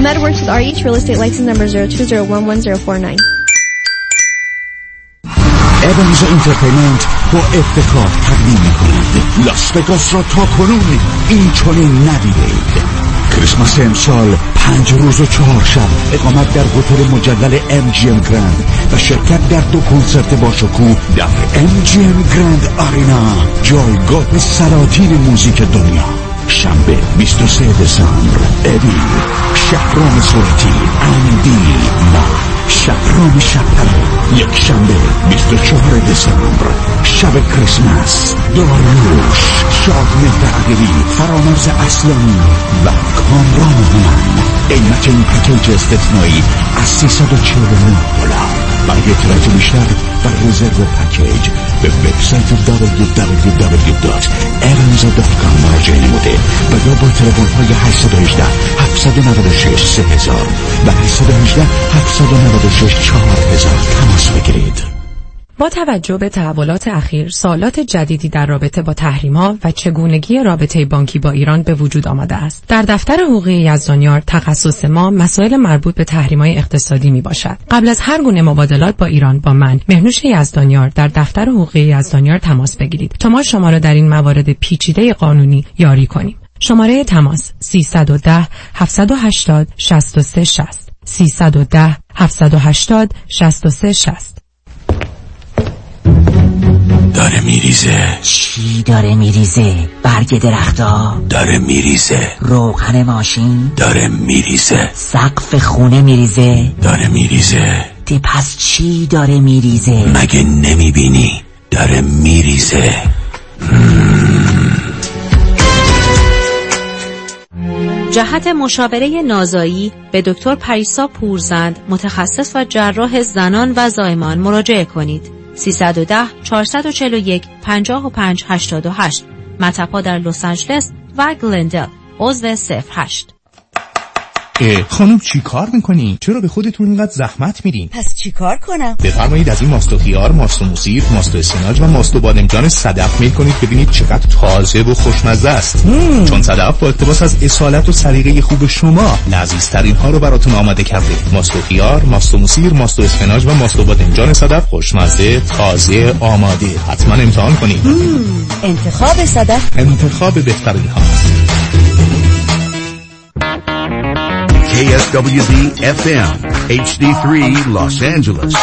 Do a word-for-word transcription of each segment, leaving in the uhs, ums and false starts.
Ahmed works with R H Real Estate license number zero two zero one one zero four nine. Evans Entertainment با افتخار تقدیم می‌کند لاس وگاس را تا کنون این چنین ندیدید. کریسمس امسال پنج روز و چهار شب اقامت در هتل مجلل ام جی ام گراند و شرکت در دو کنسرت با شکوه در ام جی ام گراند آرینا، جایگاه سلاطین موزیک دنیا. شنبه بیست و سوم دسامبر ابی، شهرام صورتی، اندی، ما شهرام شپره. یک شنبه بیست و چهارم دسامبر شب کریسمس، داریوش، شاد مهدعقلی، فرامرز اصلانی و کامران هنن. قیمت این پکیج استثنایی از سیصد و چهل و نه دلار. برای اطلاعات بیشتر و رزرو پکیج به وبسایت دبلیو دبلیو دبلیو دات evans دات کام مراجعه نموده و یا با تلفن های هشت یک هشت هفت نه شش سه هزار و هشت یک هشت هفت نه شش چهار هزار تماس بگیرید. با توجه به تحولات اخیر، سوالات جدیدی در رابطه با تحریم‌ها و چگونگی رابطه بانکی با ایران به وجود آمده است. در دفتر حقوقی یزدانیار تخصص ما مسائل مربوط به تحریم‌های اقتصادی میباشد. قبل از هر گونه مبادلات با ایران با من مهنوش یزدانیار در دفتر حقوقی یزدانیار تماس بگیرید تا ما شما را در این موارد پیچیده قانونی یاری کنیم. شماره تماس سیصد و ده هفتصد و هشتاد شصت و سه شصت سیصد و ده هفتصد و هشتاد شصت و سه شصت. داره میریزه. چی داره میریزه؟ برگ درختا داره میریزه. روغن ماشین داره میریزه. سقف خونه میریزه داره میریزه. دی پس چی داره میریزه؟ مگه نمیبینی داره میریزه؟ جهت مشاوره نازایی به دکتر پریسا پورزند، متخصص و جراح زنان و زایمان مراجعه کنید. سیصد و ده چهارصد و چهل و یک پنجاه و پنج هشتاد و هشت. مطب‌ها در لس آنجلس و گلندل. عضو صفر هشت. خانم چی کار میکنی؟ چرا به خودتون اینقدر زحمت میدین؟ پس چی کار کنم؟ بفرمایید از این ماست و خیار، ماست و موسیر، ماست و اسفناج و ماست و بادمجان صدف میل کنید که ببینید چقدر تازه و خوشمزه است. مم. چون صدف با اقتباس از اصالت و سلیقه خوب شما لذیذترین ها رو براتون آماده کرده. ماست و خیار، ماست و موسیر، ماست و اسفناج و ماست و بادمجان صدف، خوشمزه، تازه، آماده. حتما امتحان کنید. مم. انتخاب صدف انتخاب بهترین ها. K S W D F M H D three Los Angeles.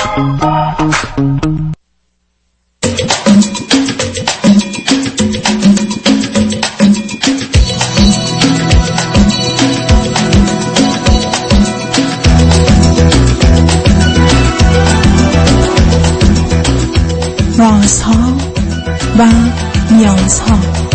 رازها و نیازها.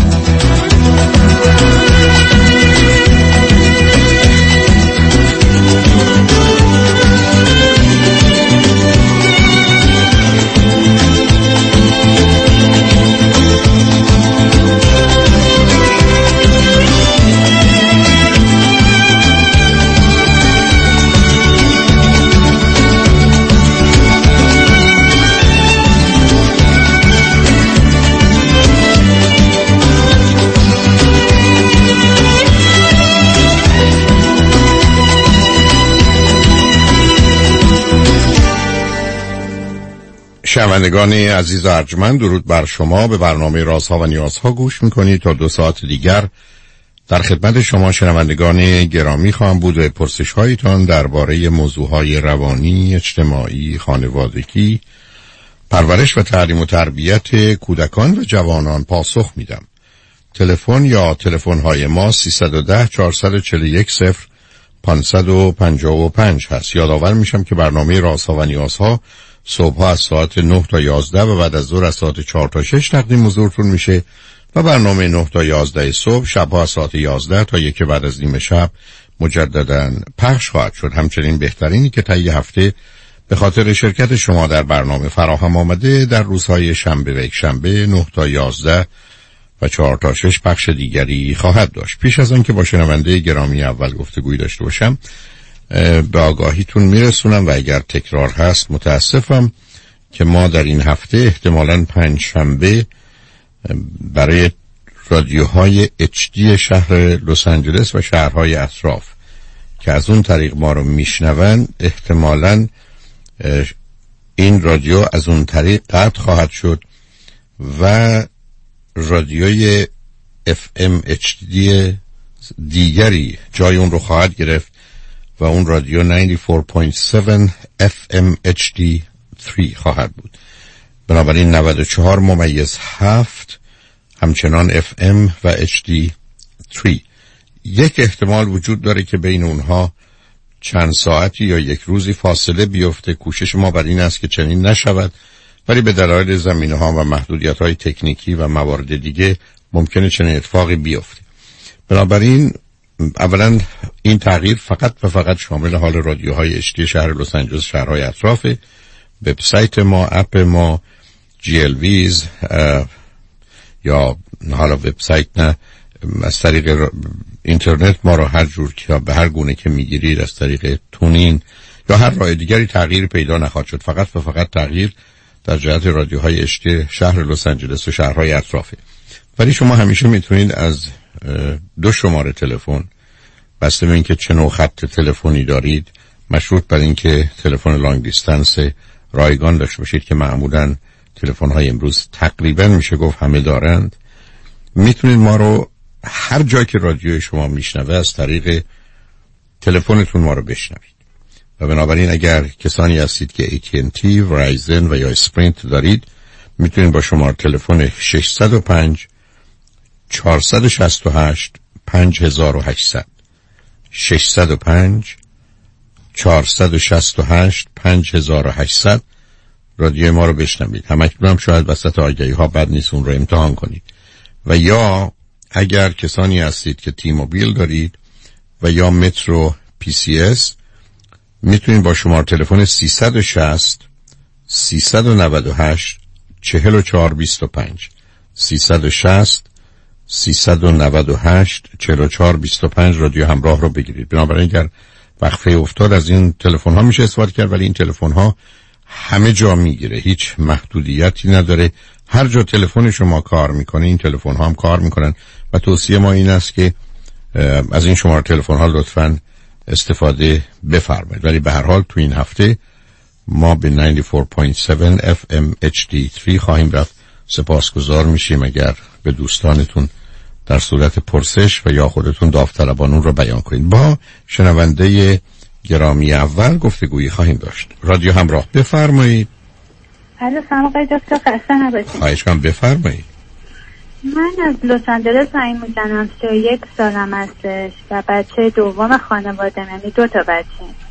شنوندگان عزیز و ارجمند، درود بر شما. به برنامه رازها و نیازها گوش میکنید. تا دو ساعت دیگر در خدمت شما شنوندگان گرامی خواهم بود و پرسش هایتان درباره موضوعهای روانی، اجتماعی، خانوادگی، پرورش و تعلیم و تربیت کودکان و جوانان پاسخ میدم. تلفن یا تلفن های ما سیصد و ده چهارصد و چهل و یک صفر پانصد و پنجاه و پنج هست. یادآور میشم که برنامه رازها و نیازها صبح از ساعت نه تا یازده و بعد از ظهر از ساعت چهار تا شش تقدیم حضورتون میشه و برنامه نه تا یازده صبح، شبها از ساعت یازده تا یک بعد از نیم شب مجددا پخش خواهد شد. همچنین بهترینی که طی هفته به خاطر شرکت شما در برنامه فراهم آمده در روزهای شنبه و یک شنبه نه تا یازده و چهار تا شش پخش دیگری خواهد داشت. پیش از آن که با شنونده گرامی اول گفتگویی داشته باشم به آگاهیتون میرسونم و اگر تکرار هست متاسفم که ما در این هفته احتمالاً پنج شنبه برای رادیوهای اچ دی شهر لس آنجلس و شهرهای اطراف که از اون طریق ما رو میشنون، احتمالاً این رادیو از اون طریق قطع خواهد شد و رادیوی اف ام اچ دی دیگری جای اون رو خواهد گرفت و اون رادیو نود و چهار و هفت اف ام اچ دی سه خواهد بود. بنابراین نود و چهار ممیز هفت همچنان اف ام و اچ دی سه. یک احتمال وجود داره که بین اونها چند ساعتی یا یک روزی فاصله بیفته. کوشش ما بر این است که چنین نشود، ولی به دلایل زمینه‌ها و محدودیت‌های تکنیکی و موارد دیگه ممکنه چنین اتفاقی بیفته. بنابراین اولا این تغییر فقط و فقط شامل حال رادیوهای اشتی شهر لس آنجلس، شهرهای اطراف، وبسایت ما، اپ ما، جی ال ویز یا حالا وبسایت نه، از طریق اینترنت ما رو هر جور که به هر گونه که میگیرید، از طریق تونین یا هر راه دیگری تغییر پیدا نخواهد شد. فقط و فقط تغییر در جهت رادیوهای اشتی شهر لس آنجلس و شهرهای اطرافه. ولی شما همیشه میتونید از دو شماره تلفن، بسته به اینکه چه نوع خط تلفنی دارید، مشروط بر اینکه تلفن لانگ دیستنس رایگان داشته باشید که معمولاً تلفن‌های امروز تقریباً میشه گفت همه دارند، میتونید ما رو هر جایی که رادیوی شما میشنوه از طریق تلفنتون ما رو بشنوید. و بنابراین اگر کسانی هستید که ای تی ان تی، ورایزن و یا اسپرینت دارید، میتونید با شماره تلفن شش صفر پنج چهار شش هشت پنج هزار و هشتصد شش صفر پنج چهار شش هشت پنج هزار و هشتصد رادیوی ما رو بشنوید. همکنون هم شاید وسط آگهی ها بد نیست اون رو امتحان کنید. و یا اگر کسانی هستید که تی موبیل دارید و یا مترو پی سی اس، میتونید با شماره تلفن سیصد و شصت سیصد و نود و هشت چهل و چهار بیست و پنج سیصد و شصت سیصد و نود و هشت چهل و چهار بیست و پنج رادیو همراه رو بگیرید. بنابراین اگر وقفه افتاد از این تلفن ها میشه استفاده کرد، ولی این تلفن ها همه جا میگیره، هیچ محدودیتی نداره. هر جا تلفن شما کار میکنه این تلفن ها هم کار میکنن و توصیه ما این است که از این شماره تلفن ها لطفاً استفاده بفرمایید. ولی به هر حال تو این هفته ما به نود و چهار و هفت اف ام اچ دی سه خواهیم رفت. سپاسگزار میشیم اگر به دوستانتون در صورت پرسش و یا خودتون داوطلبانون رو بیان کنید. با شنونده گرامی اول گفتگویی خواهیم داشت. رادیو همراه، بفرمایید. الو، سلام آقای دکتر، خسته نباشید. خواهش کنم، بفرمایید. من از لس آنجلس زنگ میزنم، سی و یک سالم هستش و بچه دوم خانواده، یعنی دو تا بچه.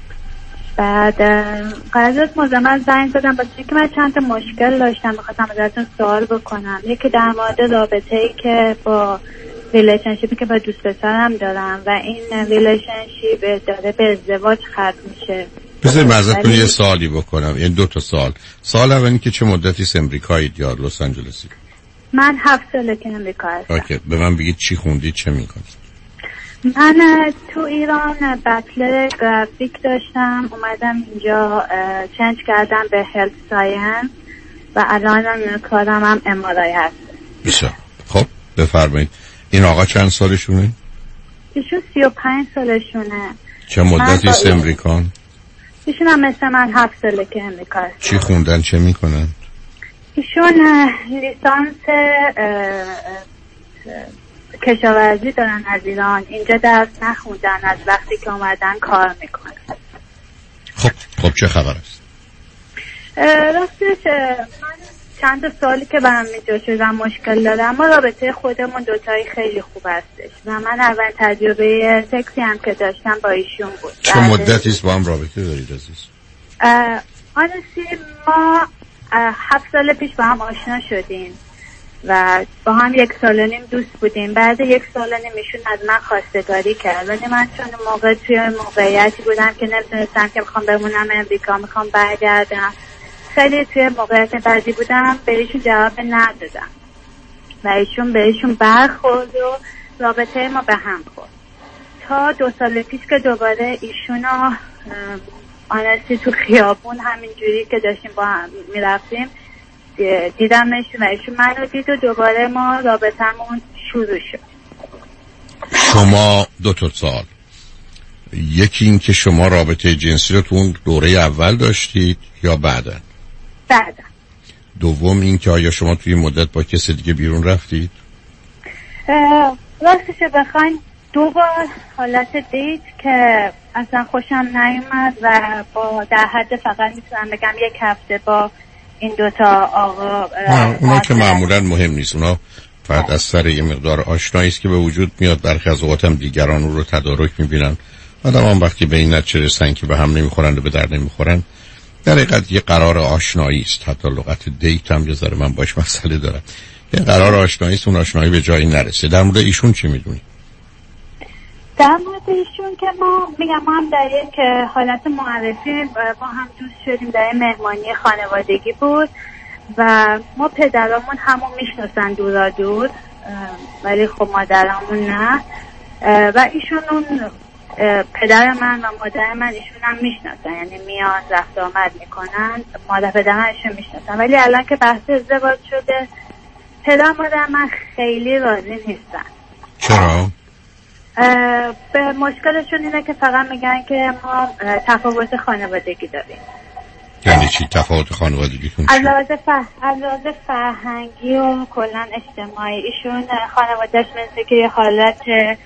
بعد قرار مزمن زنگ زدم واسه اینکه من چند تا مشکل داشتم، می‌خواستم ازتون سوال بکنم. یکی در مورد رابطه‌ای که با ریلیشنشیپی که با دوست پسرم دارم و این ریلیشنشیپ داره به ازدواج ختم میشه. بذارید من ازتون یه سوالی بکنم، این دو تا سوال. سوال اول این که چه مدتی امریکایید یا لس آنجلسی؟ من هفت ساله که امریکا هستم. اوکی، به من بگید چی خوندید، چه میکنید؟ من تو ایران بچلر گرافیک داشتم، اومدم اینجا چنج کردم به هلت ساینس و الان کارم هم ام آر آی هست. بسیار خب، بفرمایید. این آقا چند سالشونه؟ ایشون سی و پنج سالشونه. چه مدتی است امریکان؟ ایشون هم مثل من هفت ساله که امریکا هست. چی خوندن، چه میکنن؟ ایشون لیسانس کشاورزی دارن از ایران، اینجا درس نخوندن، از وقتی که اومدن کار میکنن. خب خب چه خبر است؟ راستش من چند تا سالی که برام میجا شدم مشکل دارم، اما رابطه خودمون دوتایی خیلی خوب هستش و من اول تجربه سکسی هم که داشتم با ایشون بود. چه مدتی است با هم رابطه دارید عزیز؟ آنسی ما هفت سال پیش با هم آشنا شدیم و با هم یک سال و نیم دوست بودیم. بعد یک سال و نیم ایشون از من خواستگاری کرد، ولی من چون موقع توی موقعیتی بودم که نمیتونستم که میخوام بمونم امریکا، میخوام برگردم، خیلی توی موقعیت بعدی بودم، به ایشون جواب ندادم و ایشون به ایشون برخورد و رابطه ما به هم خورد تا دو سال پیش که دوباره ایشونو آنستی تو خیابون همینجوری که داشتیم با هم میرفتیم دیدمش و ایشون من رو دید و دوباره ما رابطمون شروع شد. شما دو تا سال یکی این که شما رابطه جنسی رو تو اون دوره اول داشتید یا بعدا؟ بعدا. دوم این که آیا شما توی مدت با کسی دیگه بیرون رفتید؟ راستش بخواین دو بار حالت دیت که اصلا خوشم نیومد و با در حد فقط میتونم بگم یک هفته با این دوتا آقا. اونا که معمولا مهم نیست، اونا فقط از سر یه مقدار آشنایی است که به وجود میاد. برخی از اوقات هم دیگران رو تدارک میبینن. آدم هم وقتی به این نتیجه رسن که به هم نمیخورن و به درد نمیخورن، در حقیقت یه قرار آشنایی است. حتی لغت دیت هم یه ذره من باش مسئله دارم. یه قرار آشنایی است، اون آشنایی به جایی نرسه. در مورد ایشون چی میدونی؟ در مورد ایشون که ما میگم ما هم در یک حالت معرفی با هم دوست شدیم، در مهمانی خانوادگی بود و ما پدرامون همون میشناسن دورا دور ولی خب مادرامون نه و ایشون اون پدر من و مادر من ایشون هم میشناسن، یعنی میان رفت آمد میکنن، مادر پدر من ایشون میشناسن. ولی الان که بحث ازدواج شده پدر مادر من خیلی راضی نیستن. چرا؟ به مشکلشون اینه که فقط میگن که ما تفاوت خانوادگی داریم. یعنی چی تفاوت خانوادگیتون؟ از لحاظ فر... از لحاظ فرهنگی و کلا اجتماعی ایشون خانوادهش مثل که یه حالت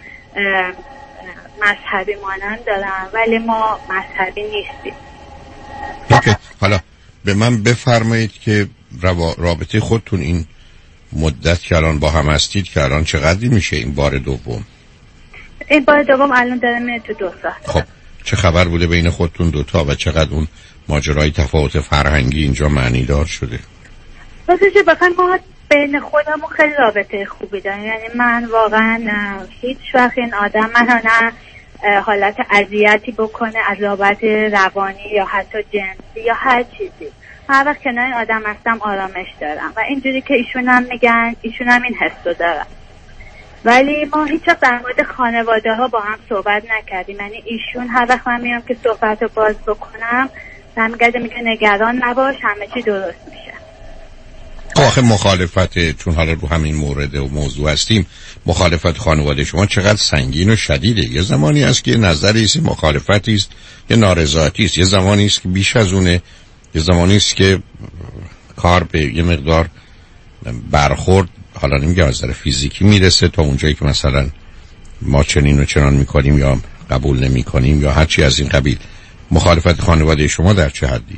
مذهبی مانند دارن ولی ما مذهبی نیستیم. اوکی. حالا به من بفرمایید که رابطه خودتون این مدت که الان با هم هستید که الان چقدری میشه این بار دوم؟ این بار دوم الان داره میره تو دو سال. خب چه خبر بوده بین خودتون دوتا و چقدر اون ماجرای تفاوت فرهنگی اینجا معنی دار شده؟ راستش بخوایم ما بین خودمون خیلی رابطه خوبی داریم، یعنی من واقعا هیچ وقت این آدم من نه حالت اذیتی بکنه از بابت روانی یا حتی جنسی یا هر چیزی. هر وقت کنار این آدم هستم آرامش دارم و اینجوری که ایشون هم میگن ایشون هم این حسو دارن. ولی ما هیچ وقت در مورد خانواده ها با هم صحبت نکردیم، یعنی ایشون هر وقت من میام که صحبت رو باز بکنم برمیگرده میگه نگران نباش همه چی درست میشه. آخه مخالفت، چون حالا رو همین مورد و موضوع هستیم، مخالفت خانواده شما چقدر سنگین و شدیده. یه زمانی است که نظری است، مخالفتی است، یه نارضایتی است، یه زمانی است که بیش از اونه، یه زمانی است که کار به یه مقدار برخورد، حالا نمیگم از نظر فیزیکی میرسه تا اونجایی که مثلا ما چنین و چنان میکنیم یا قبول نمیکنیم یا هرچی از این قبیل. مخالفت خانواده شما در چه حدیه؟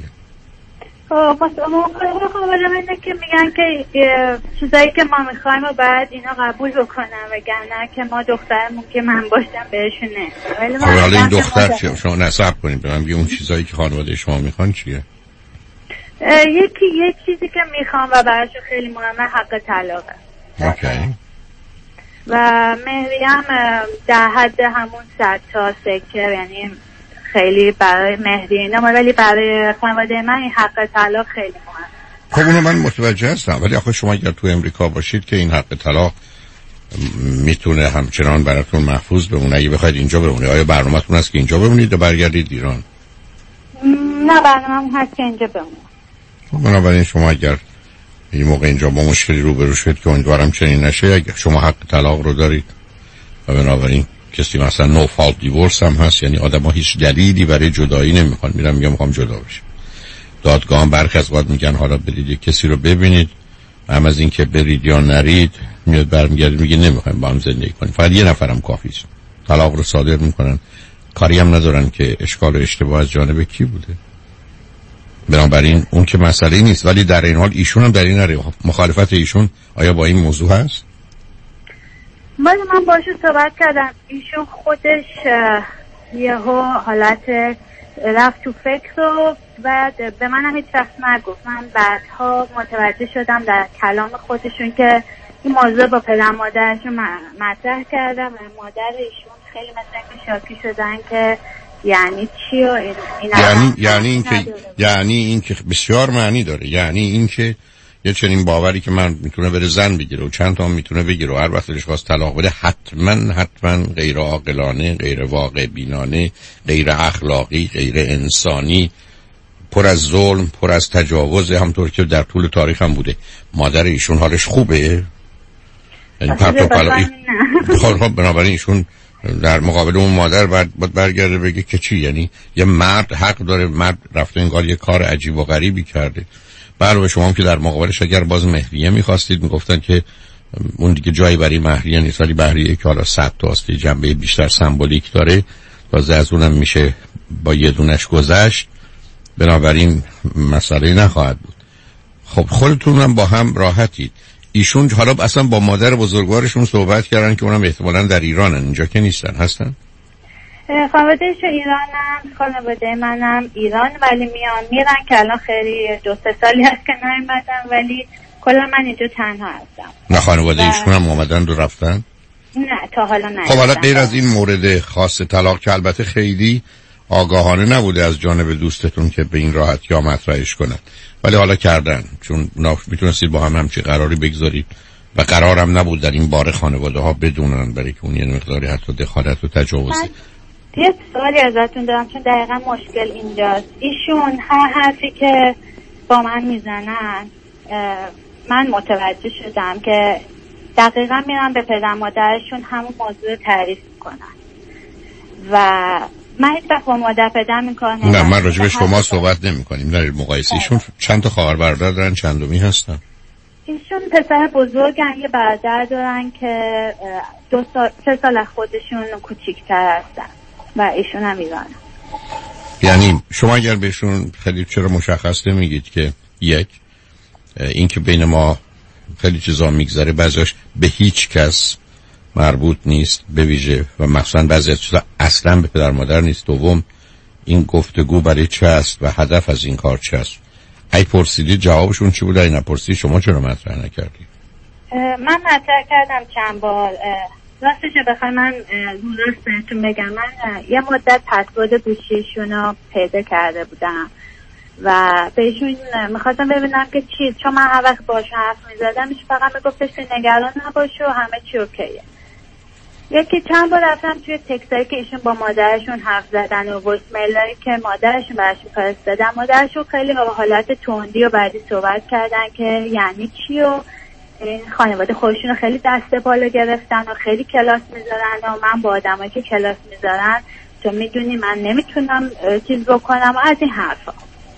مخالفت خانواده من که میگن که چیزایی که ما میخوایم و بعد اینا قبول بکنن وگرنه که ما دخترمون که من باشم بهشون نه. خب حالا این دختر چیه؟ شما نصب کنید به من بگید اون چیزایی که خانواده شما میخوان چیه؟ یکی یک چیزی که میخوام و براشون خیلی مهمه حق طلاقه. اوکی. و مهری هم در حد همون صد تا سکه، یعنی خیلی برای مهری اینا، ولی برای خانواده من این حق طلاق خیلی مهمه. خب اونو من متوجه هستم، ولی آخه شما اگر تو امریکا باشید که این حق طلاق میتونه همچنان براتون محفوظ بمونه اگه بخواید اینجا بمونید. آیا برنامه‌تون هست که اینجا بمونید و برگردید ایران؟ نه برنامه‌م هست که اینجا بمونم. خب بنابراین شما اگر این موقع اینجا با مشکلی روبرو شد که امیدوارم چنین نشه، اگر شما حق طلاق رو دارید و بنابراین کسی مثلا نو فالت دیورس هم هست، یعنی آدم ها هیچ دلیلی برای جدایی نمیخوان، میرم میگم میخوام جدا بشم، دادگاه هم برخی از وقت میگن حالا برید یک کسی رو ببینید، هم از این که برید یا نرید میاد برمیگرد میگه نمیخوایم با هم زندگی کنیم، فقط یه نفرم کافیه. طلاق رو صادر میکنن، کاری هم ندارن که اشکال و اشتباه از جانب کی بوده. بنابراین اون که مسئله نیست، ولی در این حال ایشون هم در این حال مخالفت ایشون آیا با این موضوع هست؟ من من باشون صحبت کردم، ایشون خودش یهو حالت رفت تو فکر و بعد به منم هیچ وقت نگفت. من بعدها متوجه شدم در کلام خودشون که این موضوع با پدر مادرشون مطرح کردم و مادر ایشون خیلی مثلا شاکی شدن که یعنی چی و این, این یعنی یعنی این که یعنی این که بسیار معنی داره، یعنی این که یه چنین باوری که من میتونه بره زن بگیره و چند تا هم میتونه بگیره و هر وقت دلش خواست طلاق بده حتما حتما غیر عاقلانه، غیر واقع بینانه، غیر اخلاقی، غیر انسانی، پر از ظلم، پر از تجاوز، همطور که در طول تاریخ هم بوده. مادر ایشون حالش خوبه؟ یعنی پرت و پلا خب بنابراین ایشون در مقابل اون مادر بعد برگرده بگه که چی؟ یعنی یه مرد حق داره، مرد رفته انگار یه کار عجیب و غریبی کرده. برای شما هم که در مقابلش اگر باز مهریه میخواستید میگفتن که اون دیگه جایی برای مهریه نیست، ولی مهریه که حالا صد تا است، جنبه بیشتر سمبولیک داره، تازه از اونم میشه با یه دونش گذشت، بنابراین مسئله نخواهد بود. خب خودتون هم با هم راحتید. ایشون حالا اصلا با مادر بزرگوارشون صحبت کردن که اونم احتمالاً در ایرانن، اینجا که نیستن، هستن؟ خانوادهشون ایرانن، خانواده منم ایران، ولی میان میرن که الان خیلی دو سه سالی هست که نیومدن، ولی کلا من اینجا تنها هستم. نه خانواده ایشون هم اومدن و رفتن؟ نه تا حالا نه. خب حالا غیر از این مورد خاص طلاق که البته خیلی آگاهانه نبوده از جانب دوستتون که به این راحتی یا مطرحش کنن، ولی حالا کردن، چون میتونستید با هم همچی قراری بگذارید و قرارم نبود در این باره خانواده ها بدونن، برای که اون یه مقداری حتی دخالت و تجاوزه. یه سوالی ازتون دارم، چون دقیقا مشکل اینجاست. ایشون هر حرفی که با من میزنن من متوجه شدم که دقیقا میرن به پدر مادرشون همون موضوع تعریف میکنن و من هیچ وقت با مادر پدر میکنم. نه من راجبش با ما صحبت نمی کنیم. نه مقایسه. ایشون چند تا خواهر برادر دارن؟ چندمی هستن؟ ایشون پسر بزرگن، یه برادر دارن که دو سال سه سال از خودشون کوچیک‌تر هستن و ایشون هم ایرانن. یعنی شما اگر بهشون خیلی چرا مشخص نمیگید که یک این که بین ما خیلی چیزا میگذره بعضیش به هیچ کس مربوط نیست به ویژه و مثلا بعضی از چیزا اصلا به پدر مادر نیست. دوم این گفتگو برای چه است و هدف از این کار چه است؟ ای پرسیدی جوابشون چی بود؟ ای نپرسیدی شما چرا مطرح نکردی؟ من مطرح کردم چند بار. راستش بخوای من راست بهتون بگم، من یه مدت پسورد گوشیشون رو پیدا کرده بودم و بهشون میخواستم ببینم که چی، چون من هر وقت باشون حرف میزدم ایش فقط میگفتش که نگران نباشه و همه چی اوکیه. یکی چند بار رفتم توی تکستایی که ایشون با مادرشون حرف زدن و وایس میلایی که مادرشون براشون فرستادن، مادرشون خیلی با حالت تندی و بعدی صحبت کردن که یعنی چی و این خانواده خودشون رو خیلی دست بالا گرفتن و خیلی کلاس میذارن و من با آدمایی که کلاس میذارن تو میدونی من نمیتونم چیز بکنم و از این حرفا.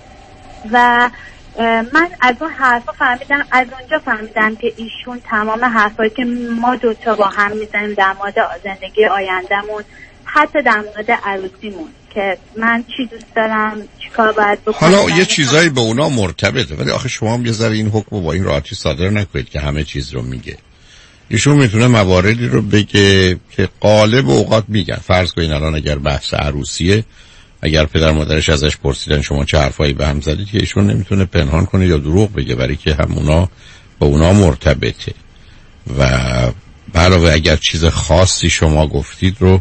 و من از اون حرفا فهمیدم، از اونجا فهمیدم که ایشون تمام حرفایی که ما دوتا با هم میزنیم در مورد زندگی آیندهمون، حتی در مورد عروسیمون که من چی دوست دارم چیکار باید بکنم، حالا یه چیزایی به اونا مرتبطه، ولی آخه شما هم یه ذره این حکم با این راحتی صادر نکنید که همه چیز رو میگه. ایشون میتونه مواردی رو بگه که غالب اوقات میگن. فرض کنین الان اگر بحث عروسیه، اگر پدر مادرش ازش پرسیدن شما چه حرفایی به هم زدید، که ایشون نمیتونه پنهان کنه یا دروغ بگه، برای که هم اونا با اونا مرتبطه. و علاوه اگر چیز خاصی شما گفتید رو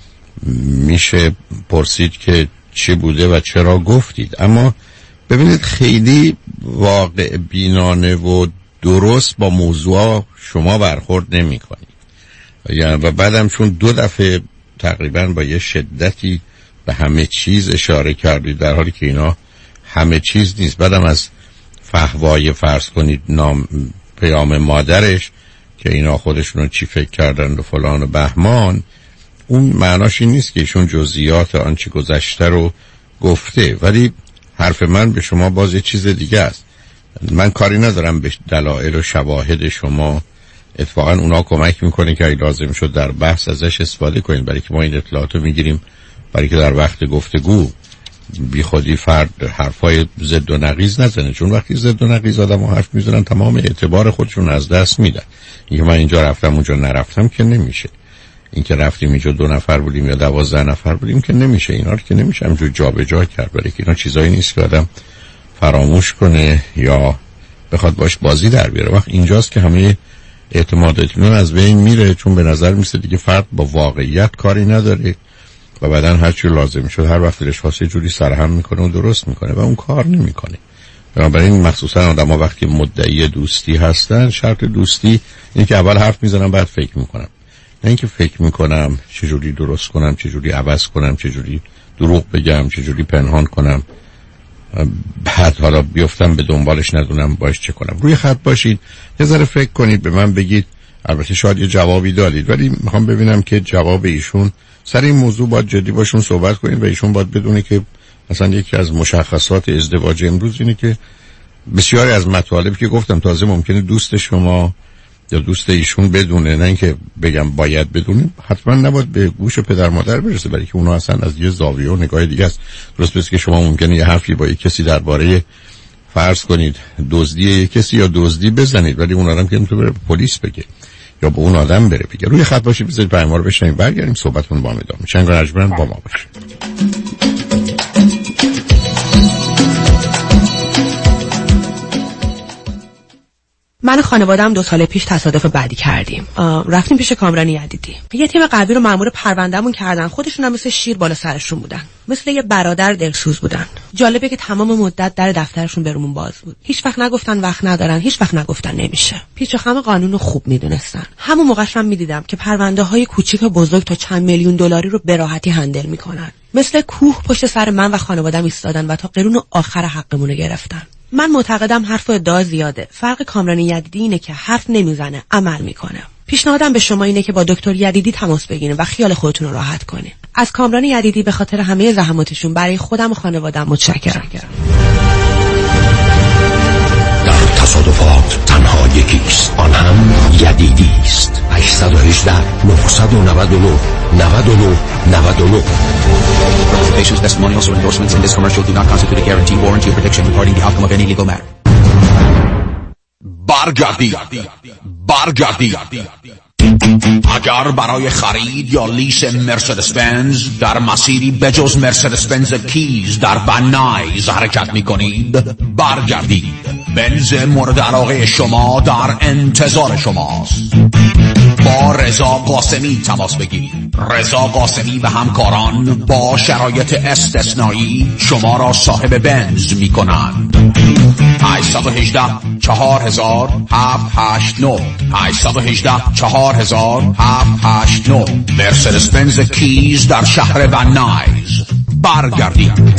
میشه پرسید که چی بوده و چرا گفتید. اما ببینید خیلی واقع بینانه و درست با موضوع شما برخورد نمی کنید و بعدم چون دو دفعه تقریبا با یه شدتی به همه چیز اشاره کردید در حالی که اینا همه چیز نیست. بعدم از فحوای فرض کنید نام پیام مادرش که اینا خودشونو چی فکر کردن و فلان و بهمان، اون معناش این نیست که ایشون جزئیات آنچه گذشته رو گفته. ولی حرف من به شما باز یه چیز دیگه است. من کاری ندارم به دلایل و شواهد شما، اتفاقا اونا کمک میکنه که اگه لازم شد در بحث ازش استفاده کنید، برای که ما این اطلاعات رو میگیریم برای که در وقت گفتگو بی خودی فرد حرفای ضد و نقیض نزنه، چون وقتی ضد و نقیض آدم و حرف میزنن تمام اعتبار خودشون از دست میدن. اینکه من اینجا رفتم اونجا نرفتم که نمیشه، اینکه رفتیم اینجا دو نفر بودیم یا دوازده نفر بودیم که نمیشه، اینا رو که نمیشه همجور جا به جا کرد، برای که اینا چیزایی نیست که آدم فراموش کنه یا بخواد باش بازی در بیاره. وقت اینجاست که همه اعتماداتون از بین میره، چون به نظر میسه دیگه فرد با واقعیت کاری نداره و بعدن هر چی لازم شد هر وقت دلش خواسته جوری سرهم میکنه و درست میکنه و اون کار نمیکنه. بنابراین مخصوصا آدم‌ها وقتی مدعی دوستی هستن، شرط دوستی اینه که اول حرف میزنم بعد فکر میکنم، نه اینکه فکر میکنم چجوری درست کنم، چجوری عوض کنم، چجوری دروغ بگم، چجوری پنهان کنم، بعد حالا بیفتم به دنبالش ندونم باش چه کنم. روی خط باشید، یه ذره فکر کنید، به من بگید البته شاید یه جوابی دارید، ولی میخوام ببینم که جواب ایشون سر این موضوع باید جدی باشون صحبت کنید و ایشون باید بدونه که مثلا یکی از مشخصات ازدواج امروز اینه که بسیاری از مطالب که گفتم تازه ممکنه دوست شما یا دوست ایشون بدونه، نه اینکه بگم باید بدونه، حتما نباید به گوش پدر مادر برسه، برای که اونا اصلا از یه زاویه و نگاه دیگه است. درست بس که شما ممکنه یه حرفی با یک کسی درباره فرض کنید دزدی یک کسی یا دزدی بزنید، ولی اون آدم که نمیتونه بره پلیس بگه یا به اون آدم بره بگه. روی خط باشید، بذارید پیام رو بشنویم، برگردیم صحبتمون با هم ادامه میشه. شنگ رجبران با ما باشید. من و خانواده‌ام دو سال پیش تصادف بعدی کردیم. رفتیم پیش کامران یدیدی. یه تیم قوی رو مأمور پروندهمون کردن. خودشون هم مثل شیر بالا سرشون بودن. مثل یه برادر دلسوز بودن. جالبه که تمام مدت در دفترشون برامون باز بود. هیچ وقت نگفتن وقت ندارن، هیچ وقت نگفتن نمیشه. پیچ و خم قانون رو خوب میدونستن. همون موقعش من میدیدم که پرونده‌های کوچیک و بزرگ تا چند میلیون دلاری رو به راحتی هندل میکنن. مثل کوه پشت سر من و خانواده‌ام ایستادن و تا قرون آخر حقمون رو گرفتن. من معتقدم حرف و ادعا زیاده. فرق کامران یدیدی اینه که حرف نمیزنه، عمل میکنه. پیشنهادم به شما اینه که با دکتر یدیدی تماس بگیرید و خیال خودتون رو راحت کنید. از کامران یدیدی به خاطر همه زحماتشون برای خودم و خانواده‌ام متشکرم. در تصادفات تنها یکیست، آن هم یدیدی است. هشت یک هشت نه نه نه نه نه نه نه. Patients' testimonials or endorsements in this commercial do not constitute a guarantee, warranty, or protection regarding the outcome of any legal matter. برگردی برگردی اگر برای خرید یا لیس مرسدس بنز در مسیری بجز مرسدس بنز کیز در بنایز حرکت می کنید، برگردید. بنز مورد علاقه شما در انتظار شماست. با رضا قاسمی تماس بگیرید. رضا قاسمی و همکاران با شرایط استثنایی شما را صاحب بنز می کنند. هشت یک هشت چهار هزار هفت هشت نه هشت یک هشت چهار هزار هفت هشت نه. مرسدس بنز کیز در شهر ونایز. برگردید.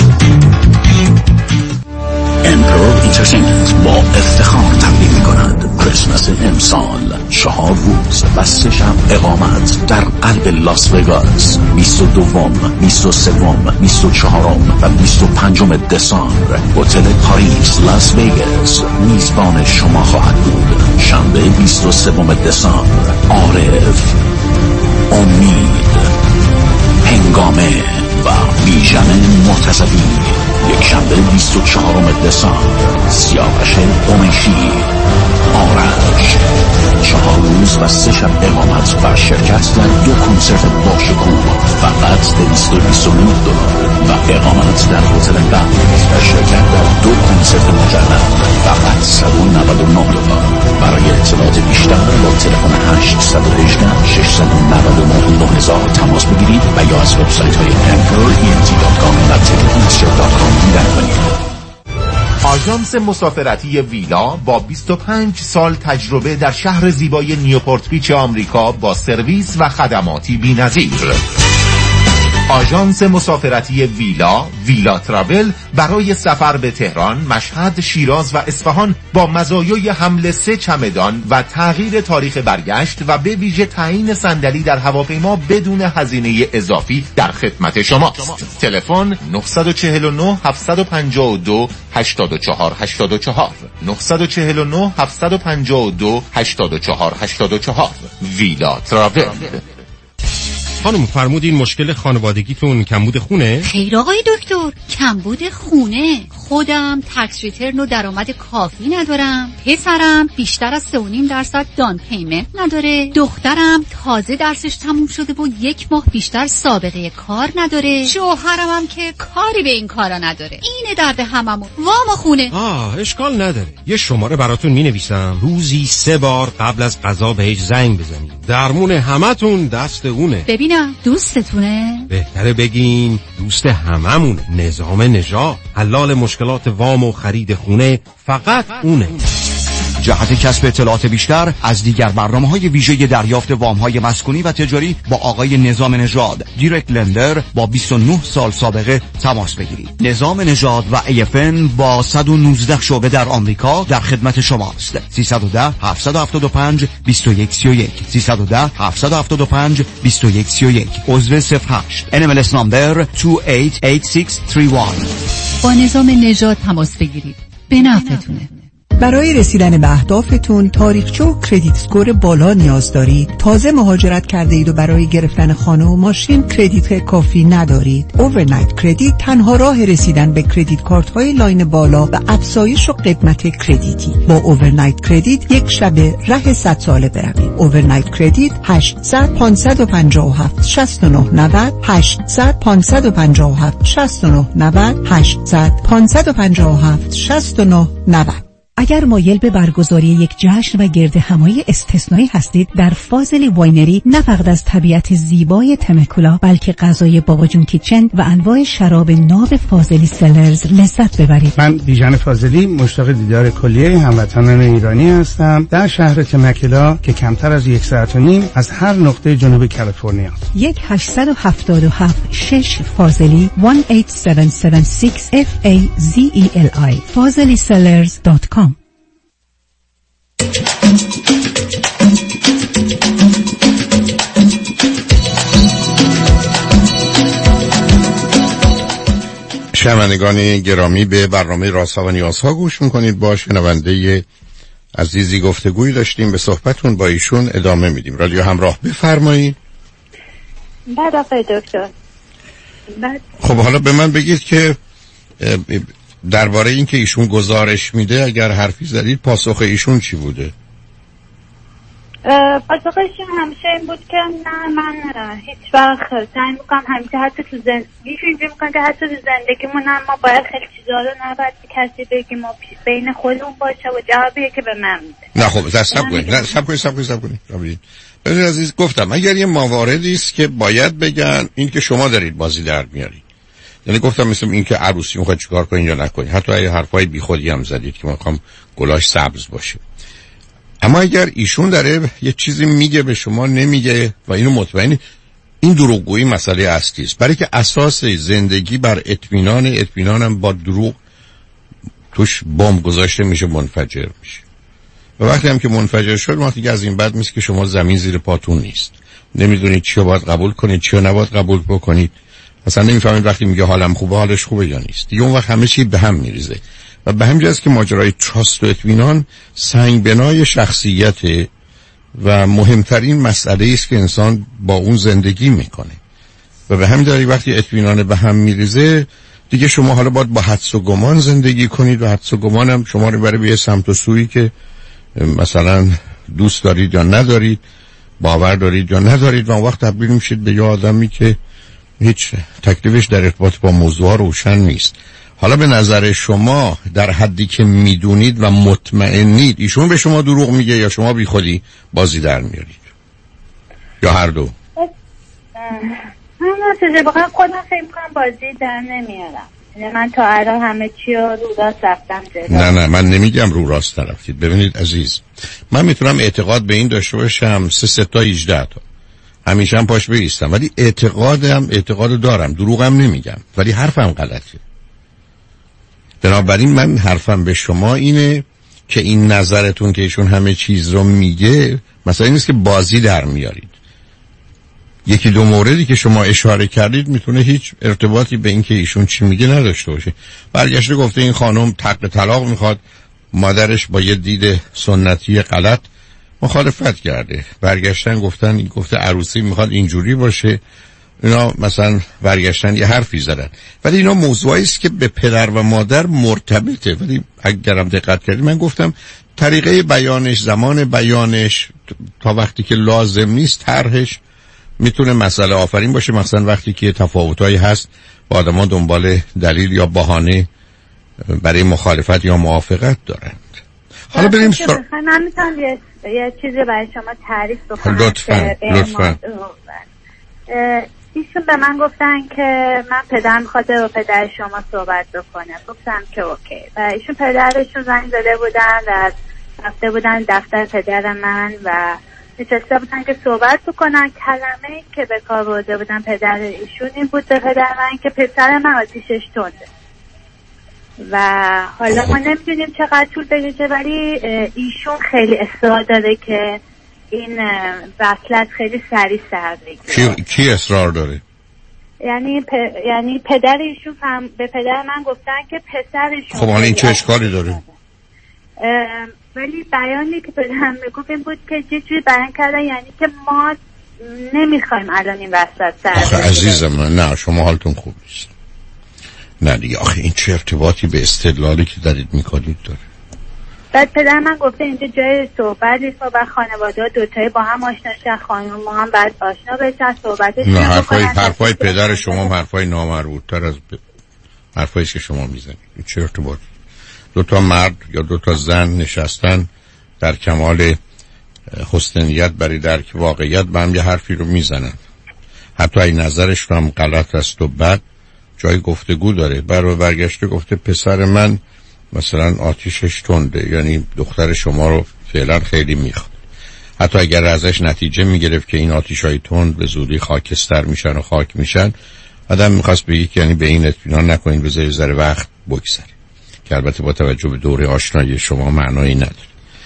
امپرور اینترتینمنت با افتخار تقدیم می‌کند کریسمس امسال چهار روز و سه شب اقامت در قلب لاس وگاس، بیست و دوم، بیست و سوم، بیست و چهارم و بیست و پنجم دسامبر. هتل پاریس لاس وگاس میزبان شما خواهد بود. شنبه بیست و سوم دسامبر عارف، امید، هنگامه و بیژن مرتضوی. یک شنبه بیست و چهارم دسامبر سیاوش قمیشی، آرش. چهار روز و سه شب اقامت و شرکت در دو کنسرت باشکوه فقط دویست و بیست و نه دلار و اقامت در هتل بند و شرکت در دو کنسرت مجرد فقط صد و نود و نه دلار. برای اطلاعات بیشتر با تلفن هشت یک هشت شش نه نه نه هزار تماس بگیرید و یا از وبسایت های امپرور ای ان تی دات کام و تیکتمستر دات کام دیدن کنید. آژانس مسافرتی ویلا با بیست و پنج سال تجربه در شهر زیبای نیوپورت بیچ آمریکا با سرویس و خدماتی بی‌نظیر. آژانس مسافرتی ویلا، ویلا تراول، برای سفر به تهران، مشهد، شیراز و اصفهان با مزایای حمل سه چمدان و تغییر تاریخ برگشت و به ویژه تعیین صندلی در هواپیما بدون هزینه اضافی در خدمت شماست. تلفن نه چهار نه هفت پنج دو هشت چهار هشت چهار نه چهار نه هفت پنج دو هشت چهار هشت چهار. ویلا تراول. خانم فرمودین مشکل خانوادگیتون کمبود خونه؟ خیر آقای دکتر، کمبود خونه. خودم تکس ریترن و درآمد کافی ندارم. پسرم بیشتر از سه و نیم درصد دان پیمنت نداره. دخترم تازه درسش تموم شده و یک ماه بیشتر سابقه کار نداره. شوهرم هم که کاری به این کارا نداره. اینه درد هممون. وام خونه. آه اشکال نداره. یه شماره براتون مینویسم. روزی سه بار قبل از غذا بهش زنگ بزنید. درمون همتون دست اونه. ببینم دوستتونه؟ بهتره بگین دوست هممونه. نظام نژاد حلال مشکلات وام و خرید خونه فقط اونه. جهت کسب اطلاعات بیشتر از دیگر برنامه‌های ویژه دریافت وام‌های مسکونی و تجاری با آقای نظام نژاد، دایرکت لندر با بیست و نه سال سابقه تماس بگیرید. نظام نژاد و ای اف ان با صد و نوزده شعبه در آمریکا در خدمت شماست. سیصد و ده هفتصد و هفتاد و پنج بیست و یک سی و یک سیصد و ده هفتصد و هفتاد و پنج بیست و یک سی و یک. عضو صفر هشت ان ام ال اس نمبر دو هشت هشت شش سه یک. با نظام نژاد تماس بگیرید. به نفعتونه. برای رسیدن به اهدافتون تاریخچه و کردیت اسکور بالا نیاز دارید. تازه مهاجرت کرده اید و برای گرفتن خانه و ماشین کردیت کافی ندارید. اوورنایت کردیت تنها راه رسیدن به کردیت کارت های لاین بالا و افزایش و قدمت کردیتی. با اوورنایت کردیت یک شب ره صد ساله بروید. اوورنایت کردیت هشتصد پانصد و پنجاه و هفت شصت و نه نود هشتصد پانصد و پنجاه و هفت شصت و نه نود هشتصد پانصد و پنجاه و هفت شصت و نه نود. اگر مایل به برگزاری یک جشن و گرد همایی استثنایی هستید، در فاضلی واینری نه فقط از طبیعت زیبای تمکولا بلکه غذای بابا جون کیچن و انواع شراب ناب فاضلی سلرز لذت ببرید. من بیژن فاضلی مشتاق دیدار کلیه هموطنان ایرانی هستم در شهر تمکولا که کمتر از یک ساعت و نیم از هر نقطه جنوب کالیفرنیا. یک هشتصد و هفتاد و هفت شش فاضلی یک هشت هفت هفت شش اف ای زی ای ال آی فاضلی سلرز دات کام. شنوندگان گرامی، به برنامه رازها و نیازها گوش میکنید. با شنونده عزیزی گفتگویی داشتیم، به صحبتون با ایشون ادامه میدیم. رادیو همراه، بفرمایید. بعد آقای دکتر بعد... خب حالا به من بگید که درباره این که ایشون گزارش میده اگر حرفی زدید پاسخ ایشون چی بوده؟ پاسخشون همیشه این بود که نه، من هیچ وقت سعی میکنم همیشه حتی تو زندگیش اینجا میکنم که حتی تو زندگیمون هم ما باید خیلی چیزا رو نباید به کسی بگیم و بین خودمون باشه و جوابیه که به من میده. نه خب سب کنید نه سب کنید سب کنید سب کنید ببینید عزیز، گفتم اگر یه مواردی است که باید بگن این که شما دارید بازی در میارید، یعنی گفتم مثل این که عروسی میخواد چیکار کنین یا نکنین، حتی اگه حرفای بیخودی هم زدید که میخوام گلاش سبز باشه. اما اگر ایشون داره یه چیزی میگه به شما نمیگه و اینو مطمئنی، این دروغگویی مسئله اصلی است، برای که اساس زندگی بر اطمینان، اطمینانم با دروغ توش بمب گذاشته میشه، منفجر میشه. و وقتی هم که منفجر شد، وقتی که از این بعد میشه که شما زمین زیر پاتون نیست، نمیدونید چی رو باید قبول کنید، چی رو نباید قبول بکنید، اصلا نمیفهمید وقتی میگه حالم خوبه حالش خوبه یا نیست. دیگه اون وقت همه چی به هم میریزه و به همین جاست که ماجرای تراست و اطمینان سنگ بنای شخصیت و مهمترین مسئله است که انسان با اون زندگی میکنه و به همین دلیل وقتی اطمینان به هم میریزه دیگه شما حالا باید با حدس و گمان زندگی کنید و حدس و گمان هم شما رو بره به یه سمت و سویی که مثلا دوست دارید یا ندارید، باور دارید یا ندارید، و اون وقت تبدیل میشید به یه آدمی که هیچ تکلیفش در ارتباط با موضوع روشن نیست. حالا به نظر شما در حدی که میدونید و مطمئنید ایشون به شما دروغ میگه یا شما بی خودی بازی در میارید یا هر دو؟ من واقعا خودم فکر کنم بازی در نمیارم. من تا الان همه چی رو رو راست رفتم جلو. نه نه من نمیگم رو راست رفتید. ببینید عزیز، من میتونم اعتقاد به این داشته باشم سه سه تا هجده تا همیشه هم پاش بیستم، ولی اعتقادم اعتقاد دارم، دروغم نمیگم، ولی حرفم غلطه. بنابراین من حرفم به شما اینه که این نظرتون که ایشون همه چیز رو میگه مثلا این نیست که بازی در میارید. یکی دو موردی که شما اشاره کردید میتونه هیچ ارتباطی به این که ایشون چی میگه نداشته باشه. برگشته گفته این خانم طلاق طلاق میخواد، مادرش با یه دید سنتی غلط مخالفت کرده، برگشتن گفتن این گفته عروسی میخواد اینجوری باشه، اینا مثلا برگشتن یه حرفی زدن، ولی اینا موضوعی است که به پدر و مادر مرتبطه. ولی اگرم دقت کردید من گفتم طریقه بیانش، زمان بیانش تا وقتی که لازم نیست طرحش میتونه مسئله آفرین باشه، مثلا وقتی که تفاوتایی هست با آدما دنبال دلیل یا بهانه برای مخالفت یا موافقت دارند. حالا بریم سر... من میتونم یه, یه چیزی برای شما تعریف بکنم. لطفاً لطفاً. ایشون به من گفتن که من پدرم میخواد با پدر شما صحبت بکنه. گفتم که اوکی. و ایشون پدرشون زنگ زده بودن و رفته بودن دفتر پدر من و نشسته بودن که صحبت بکنن. کلمه که به کار برده بودن پدر ایشون این بود به پدر من که پسر من آتیشش تنده و حالا ما نمیدونیم چقدر طول بکشه، ولی ایشون خیلی اصرار داره که این وصلت خیلی سریع سر بگیره. کی, کی اصرار داره؟ یعنی پ... یعنی پدر ایشون فهم... به پدر من گفتن که پسرشون. خب حالا این چه اشکالی داره؟ ولی بیانی که پدرم میگفت این بود که یه جوری بیان کردن یعنی که ما نمیخوایم الان این وصلت سر بگیره. آخه عزیزم نه شما حالتون خوب نیست. نه دیگه آخه این چه ارتباطی به استدلالی که دارید میکنید داره؟ بعد پدر من گفته اینجا جای صحبت نیست و خانواده ها دوتایی با هم آشنا شدن، خانم ما هم بعد آشنا بشن صحبتش نه حرفای حرفای پدر شما هم حرفای نامربوط تر از ب... حرفایی که شما میزنید. چه ارتباطی؟ دو تا مرد یا دو تا زن نشستن در کمال حسن نیت برای درک واقعیت با هم یه حرفی رو میزنن، حتی این نظرش رو هم غلط است و بد جای گفتگو داره. برای برگشته گفته پسر من مثلا آتیشش تنده، یعنی دختر شما رو فعلا خیلی میخواد. حتی اگر ازش نتیجه میگرفت که این آتیشای تند به زودی خاکستر میشن و خاک میشن، آدم میخواست بگه که یعنی به این اطمینان نکنین بذارید ذره وقت بگذره، که البته با توجه به دوره آشنایی شما معنایی نداره.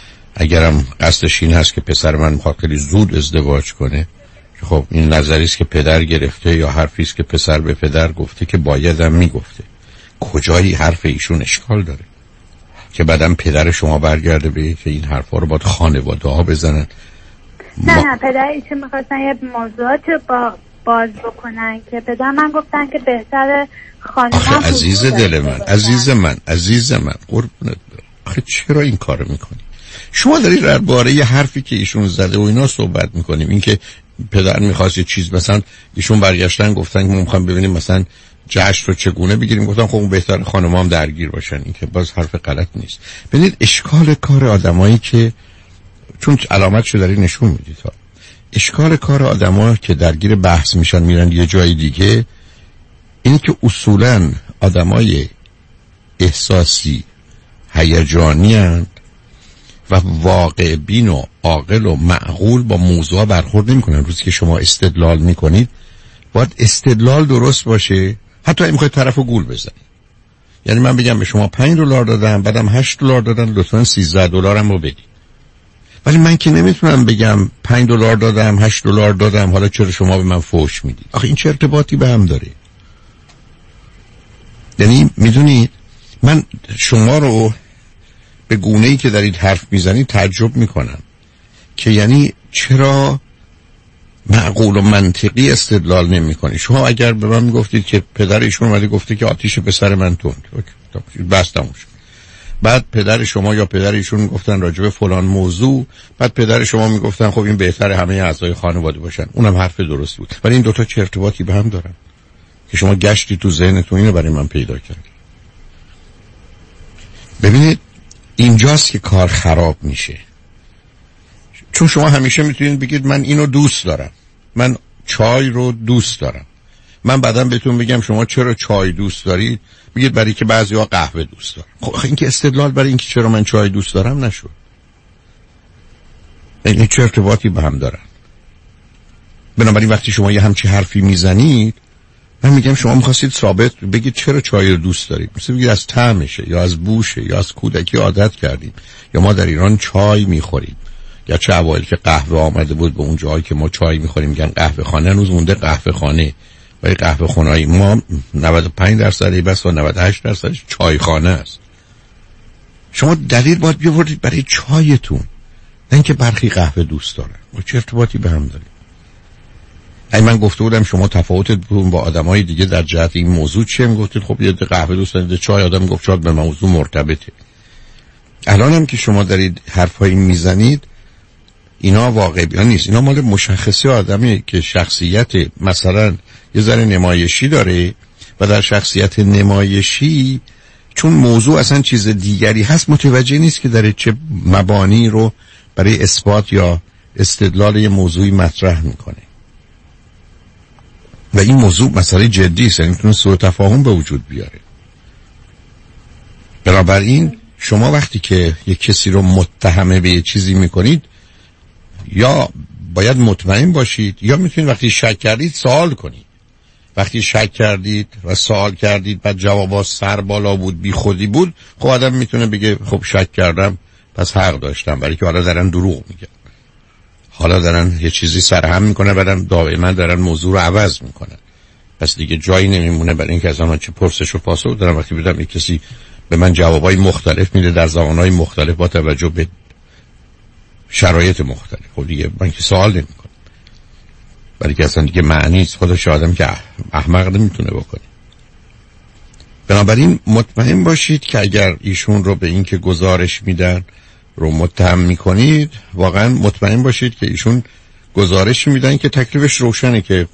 اگرم قصدش این هست که پسر من میخواد خیلی زود ازدواج کنه، خب این نظری است که پدر گرفته یا حرفی است که پسر به پدر گفته که بایدم میگفته. کجایی حرف ایشون اشکال داره که بعدم پدر شما برگرده به که این حرفا رو باید خانواده ها بزنن؟ نه ما... نه پدر ایشون میخواستن یه موضوعات با باز بکنن که پدر من گفتن که بهتر خانم. آخه عزیز دل من عزیز من عزیز من قربونت برم، آخه چرا این کارو میکنی؟ شما دارید درباره یه حرفی که ایشون زده و اینا صحبت میکنیم، این که پدر میخواست یه چیز مثلا ایشون برگشتن گفتن که ما میخوایم ببینیم مثلا جشن رو چگونه بگیریم، گفتم خب اون بهتر خانم‌ها هم درگیر باشن، این که باز حرف غلط نیست. ببینید اشکال کار آدمایی که چون علامتشو داری نشون میدید ها، اشکال کار آدم‌ها که درگیر بحث میشن میرن یه جای دیگه، این که اصولاً آدمای احساسی هیجانی هستند و واقع بین و عاقل و معقول با موضوع برخورد نمی‌کنن. روزی که شما استدلال میکنید باید استدلال درست باشه، حتی اگه میخواید طرفو گول بزنید. یعنی من بگم به شما پنج دلار دادم بعدم هشت دلار دادن، لطفاً سیزده دلارم رو بدید. ولی من که نمیتونم بگم پنج دلار دادم هشت دلار دادم حالا چرا شما به من فحش میدید؟ آخه این چه ارتباطی به هم داره؟ یعنی میدونید من شما رو به گونه‌ای که دارید حرف میزنید تعجب میکنم که یعنی چرا معقول و منطقی استدلال نمی‌کنی. شما اگر به من میگفتید که پدر ایشون اومده گفته که آتیش پسر من تند، بس تموم شد. بعد پدر شما یا پدر ایشون میگفتن راجع به فلان موضوع، بعد پدر شما میگفتن خب این بهتره همه اعضای خانواده باشن، اونم حرف درست بود. ولی این دوتا چه ارتباطی به هم دارن که شما گشتی تو ذهنتون اینو برای من پیدا کردید؟ ببینید اینجاست که کار خراب میشه، چون شما همیشه میتونید بگید من اینو دوست دارم، من چای رو دوست دارم. من بعداً بهتون بگم شما چرا چای دوست دارید، بگید برای که بعضی‌ها قهوه دوست دارن. خب این که استدلال برای اینکه چرا من چای دوست دارم نشد. این چه ارتباطی به هم دارن؟ بنابراین وقتی شما یه همچی حرفی میزنید، من میگم شما میخواستید ثابت بگید چرا چای رو دوست دارید. مثلا بگید از طعمشه یا از بوشه یا از کودکی عادت کردیم، یا ما در ایران چای میخوریم، یا چه اوایل که قهوه آمده بود به اون جایی که ما چای میخوریم میگن قهوه خانه، هنوز مونده قهوه خانه، ولی قهوه خونه‌ای ما نود و پنج درصد بس و نود و هشت درصد چای خانه است. شما دلیل باید بیاورید برای چایتون، نه اینکه برخی قهوه دوست دارن. و چه ارتباطی به هم داره؟ اگه من گفته بودم شما تفاوتتون با آدمای دیگه در جهت این موضوع چیه، میگفتید خب یه قهوه دوست دارید چای، آدم میگفت شاید به موضوع مرتبطه. الان هم که شما دارید حرفایی میزنید اینا واقعی نیست، اینا مال مشخصه آدمی که شخصیت مثلا یه ذره نمایشی داره و در شخصیت نمایشی چون موضوع اصلا چیز دیگری هست متوجه نیست که داره چه مبانی رو برای اثبات یا استدلال یه موضوعی مطرح میکنه. و این موضوع مسئله جدی است، یعنی میتونه سوء تفاهم به وجود بیاره. بنابراین شما وقتی که یک کسی رو متهم به یه چیزی میکنید یا باید مطمئن باشید یا میتونید وقتی شک کردید سوال کنید. وقتی شک کردید و سوال کردید بعد جوابا سر بالا بود بی خودی بود، خب آدم میتونه بگه خب شک کردم پس حق داشتم، برای که حالا دارن دروغ میگن، حالا دارن یه چیزی سرهم میکنه بعدم دائما دارن موضوع رو عوض میکنن، پس دیگه جایی نمیمونه برای اینکه از من چه پرسش و پاسخ دارم. وقتی بدم یک کسی به من جوابای مختلف میده در زمانهای مختلف با توجه به شرایط مختلف، خب دیگه من که سوال نمیکنم، برای که اصلا دیگه معنی است خودش آدم که احمق نمیتونه بکنه. بنابراین مطمئن باشید که اگر ایشون رو به این که گزارش میدن رو متهم میکنید، واقعا مطمئن باشید که ایشون گزارش میدن که تکلیفش روشنه، که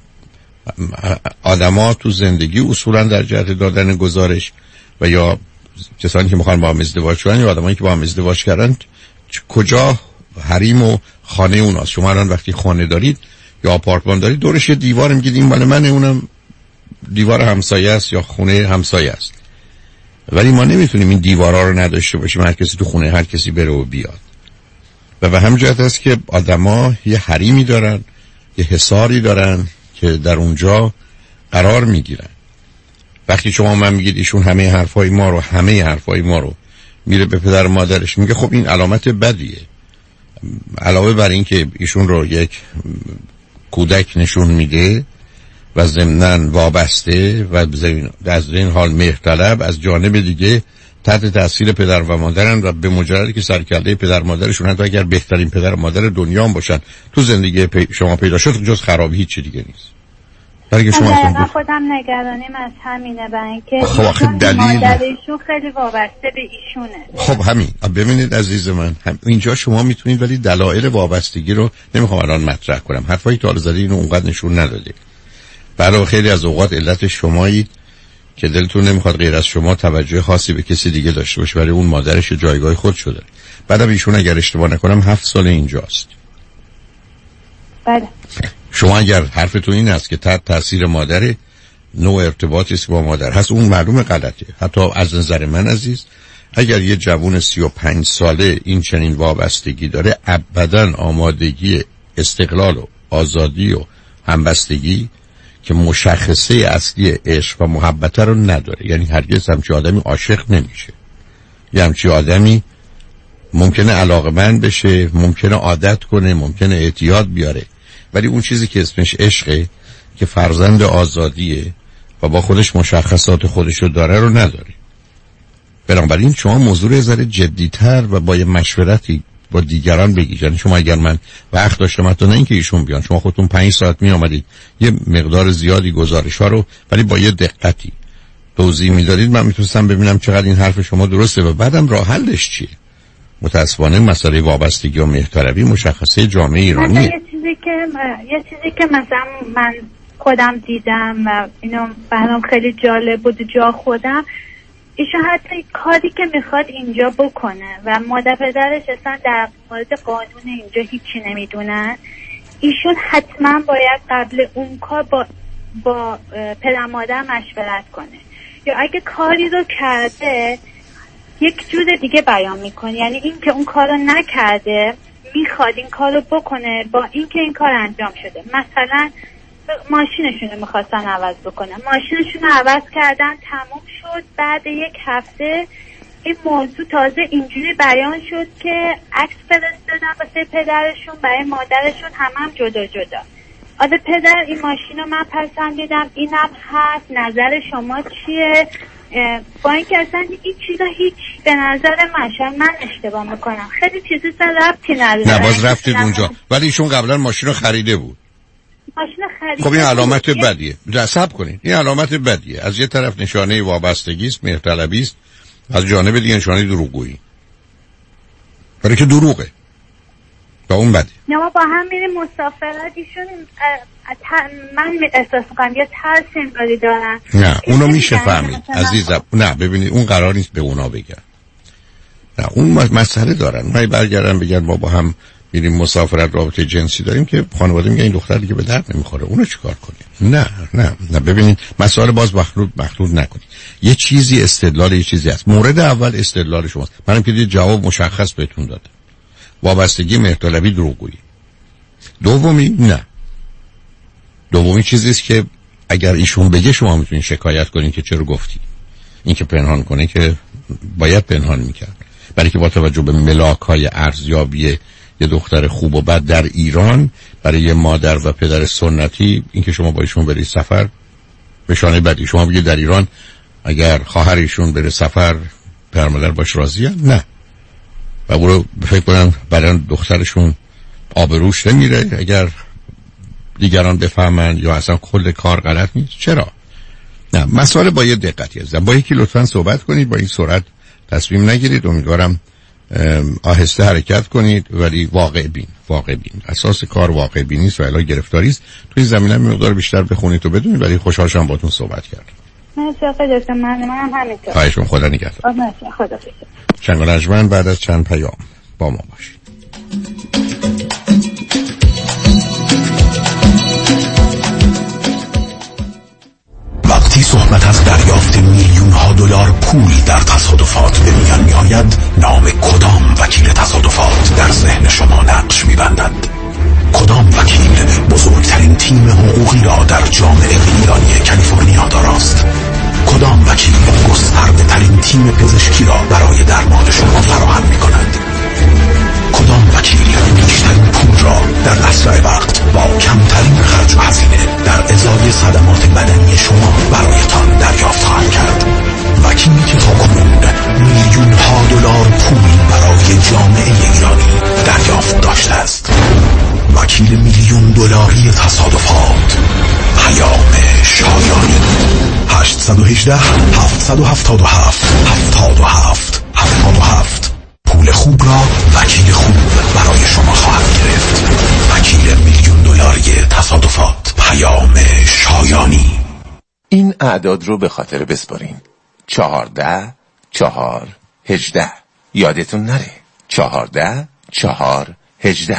آدما تو زندگی اصولا در جهت دادن گزارش و یا کسانی که میخوان با هم ازدواج کنن یا آدمایی که با هم ازدواج کردن کجا حریم و خانه اوناست. شما الان وقتی خانه دارید یا آپارتمان دارید دورش یه دیوار میگید این مال منه، اونم دیوار همسایه است یا خونه همسایه است، ولی ما نمیتونیم این دیوارها رو نداشته باشیم هر کسی تو خونه هر کسی بره و بیاد. و به همین جهت است که آدما یه حریمی دارن، یه حصاری دارن که در اونجا قرار میگیرن. وقتی شما من میگید ایشون همه حرفای ما رو همه حرفای ما رو میره به پدر و مادرش میگه، خب این علامت بدیه. علاوه بر این که ایشون رو یک کودک نشون میده و ضمناً وابسته و از این حال مهرطلب، از جانب دیگه تحت تاثیر پدر و مادرن و به مجردی که سرکله پدر و مادرشون حتی اگر بهترین پدر و مادر دنیا هم باشن تو زندگی پی شما پیدا شد جز خرابی هیچ چیزی دیگه نیست. برای شما من خودم نگرانیم از همینه، برای اینکه خب آخه دلیل مادرشون خیلی وابسته به ایشونه. خب همین ببینید عزیز من، هم اینجا شما میتونید ولی دلایل وابستگی رو نمیخوام الان مطرح کنم، حرفایی که حالا اینو اونقدر نشون نداده. برای خیلی از اوقات علت شمایید که دلتون نمیخواد غیر از شما توجه خاصی به کسی دیگه داشته باشه، برای اون مادرش جایگاه خود شده. بعدم ایشون اگر اشتباه نکنم هفت سال اینجاست. بله. شما اگر حرفتون این است که تحت تاثیر مادر نوع ارتباطی است با مادر هست، اون معلومه غلطه. حتی از نظر من عزیز، اگر یه جوون سی و پنج ساله این چنین وابستگی داره، ابداً آمادگی استقلال و آزادی و همبستگی که مشخصه اصلی عشق و محبت رو نداره. یعنی هرگز همچی آدمی عاشق نمیشه. یه همچی آدمی ممکنه علاقه‌مند بشه، ممکنه عادت کنه، ممکنه اعتیاد بیاره، ولی اون چیزی که اسمش عشقه که فرزند آزادیه و با خودش مشخصات خودشو داره رو نداره. بنابراین شما موضوع ذره جدی‌تر و با یه مشورتی با دیگران بگید. یعنی شما اگر من وقت داشتم، حتی نه اینکه ایشون بیان، شما خودتون پنج ساعت می آمدید یه مقدار زیادی گزارش ها رو ولی با یه دقتی توضیح میدادید، من میتونستم ببینم چقدر این حرف شما درسته و بعدم راه حلش چیه. متاسفانه مسئله وابستگی و مهرطلبی مشخصه جامعه ایرانیه. یه چیزی که یه چیزی که مثلا من خودم دیدم و اینو برام خیلی جالب بود جا خودم، ایشون حتی کاری که میخواد اینجا بکنه و مادر پدرش اصلا در مورد قانون اینجا هیچی نمیدونن، ایشون حتما باید قبل اون کار با با پدر مادر مشورت کنه، یا اگه کاری رو کرده یک جور دیگه بیان میکنه. یعنی این که اون کار رو نکرده میخواد این کار رو بکنه با این که این کار انجام شده. مثلا ماشینشون رو میخواستن عوض بکنن، ماشینشون رو عوض کردن، تموم شد. بعد یک هفته این موضوع تازه اینجوری بیان شد که عکس فرستادن واسه پدرشون، برای مادرشون هم هم جدا جدا. آده پدر این ماشین رو من پسندیدم، اینم هست، نظر شما چیه؟ با اینکه اصلا این چیزا هیچ به نظر من، شاید من اشتباه میکنم، خیلی چیزی سر ربطی نداره. نه باز رفتید اونجا، ولی ایشون قبلا ماشین رو خریده بود. ماشین خریده. خب این علامت بدیه. نصب کنید. این علامت بدیه. از یه طرف نشانه وابستگی است، مهرطلبی است، از جانب دیگه نشانه دروغگویی. برای که دروغه. با اون بدی. نه ما با هم میریم مسافرت، ایشون من احساس میکنم یه ترس انگاری دارن. نه اونو میشه فهمید عزیزم. نه ببینید اون قرار نیست به اونا بگن. نه اون مسئله دارن. من برگردم بگن ما با هم میریم مسافرت رابطه جنسی داریم که خانواده میگه این دختر دیگه به درد نمیخوره، اونو چیکار کنیم؟ نه نه نه ببینید مسائل باز مخلوط مخلوط نکنید. یه چیزی استدلال یه چیزی هست. مورد اول استدلال شماست. منم که جواب مشخص بهتون دادم. وابستگی مهرطلبی دروغگویی. دومی نه. دومی چیزی است که اگر ایشون بگه شما میتونید شکایت کنید که چرا گفتی. این که پنهان کنه که باید پنهان میکرد. برای که با توجه به ملاک‌های ارزیابی یه دختر خوب و بد در ایران برای یه مادر و پدر سنتی این که شما با ایشون برید سفر به شانه بدی. شما بگید در ایران اگر خواهر ایشون بره سفر پدر مادر باش راضیه؟ نه. و برو فکر کنن برای دخترشون آبروش نمیره اگر دیگران بفهمن یا اصلا کل کار غلط نیست. چرا؟ نه، مسئله با یه دقتی هست. با یکی لطفاً صحبت کنید، با این سرعت تصمیم نگیرید. امیدوارم آهسته حرکت کنید ولی واقع بین. واقع بین اساس کار واقع بینی است و الا گرفتاری است. توی زمینه مقدار بیشتر بخونید و بدونید. ولی خوشحال شدم باهاتون صحبت کردم. مرسی آقای دکتر. من منم همینطور. خواهشم. خدا نگهدار. مرسی. خدا حافظ. چنگال اجمن بعد از چند پیام با ما باشید. وقتی صحبت از دریافت میلیون ها دلار پول در تصادفات به میان می آید، نام کدام وکیل تصادفات در ذهن شما نقش می بندد؟ کدام وکیل بزرگترین تیم حقوقی را در جامعه ایرانی کالیفرنیا داراست؟ کدام وکیل گسترده ترین تیم پزشکی را برای درمان شما فراهم می کند؟ کدام وکیل بیشترین پول را در اسرع وقت با کمترین خرج و هزینه در ازای صدمات بدنی شما برایتان دریافت خواهد کرد؟ وکیلی که تاکنون میلیون ها دلار پول برای جامعه ایرانی دریافت داشته است. وکیل میلیون دلاری تصادفات، پیام شایانی. هشت یک هشت هفت هفت هفت هفت هفت هفت هفت. پول خوب را وکیل خوب برای شما خواهد گرفت. وکیل میلیون دلاری تصادفات، پیام شایانی. این اعداد رو به خاطر بسپارین: چهارده چهار هجده. یادتون نره چهارده چهار هجده.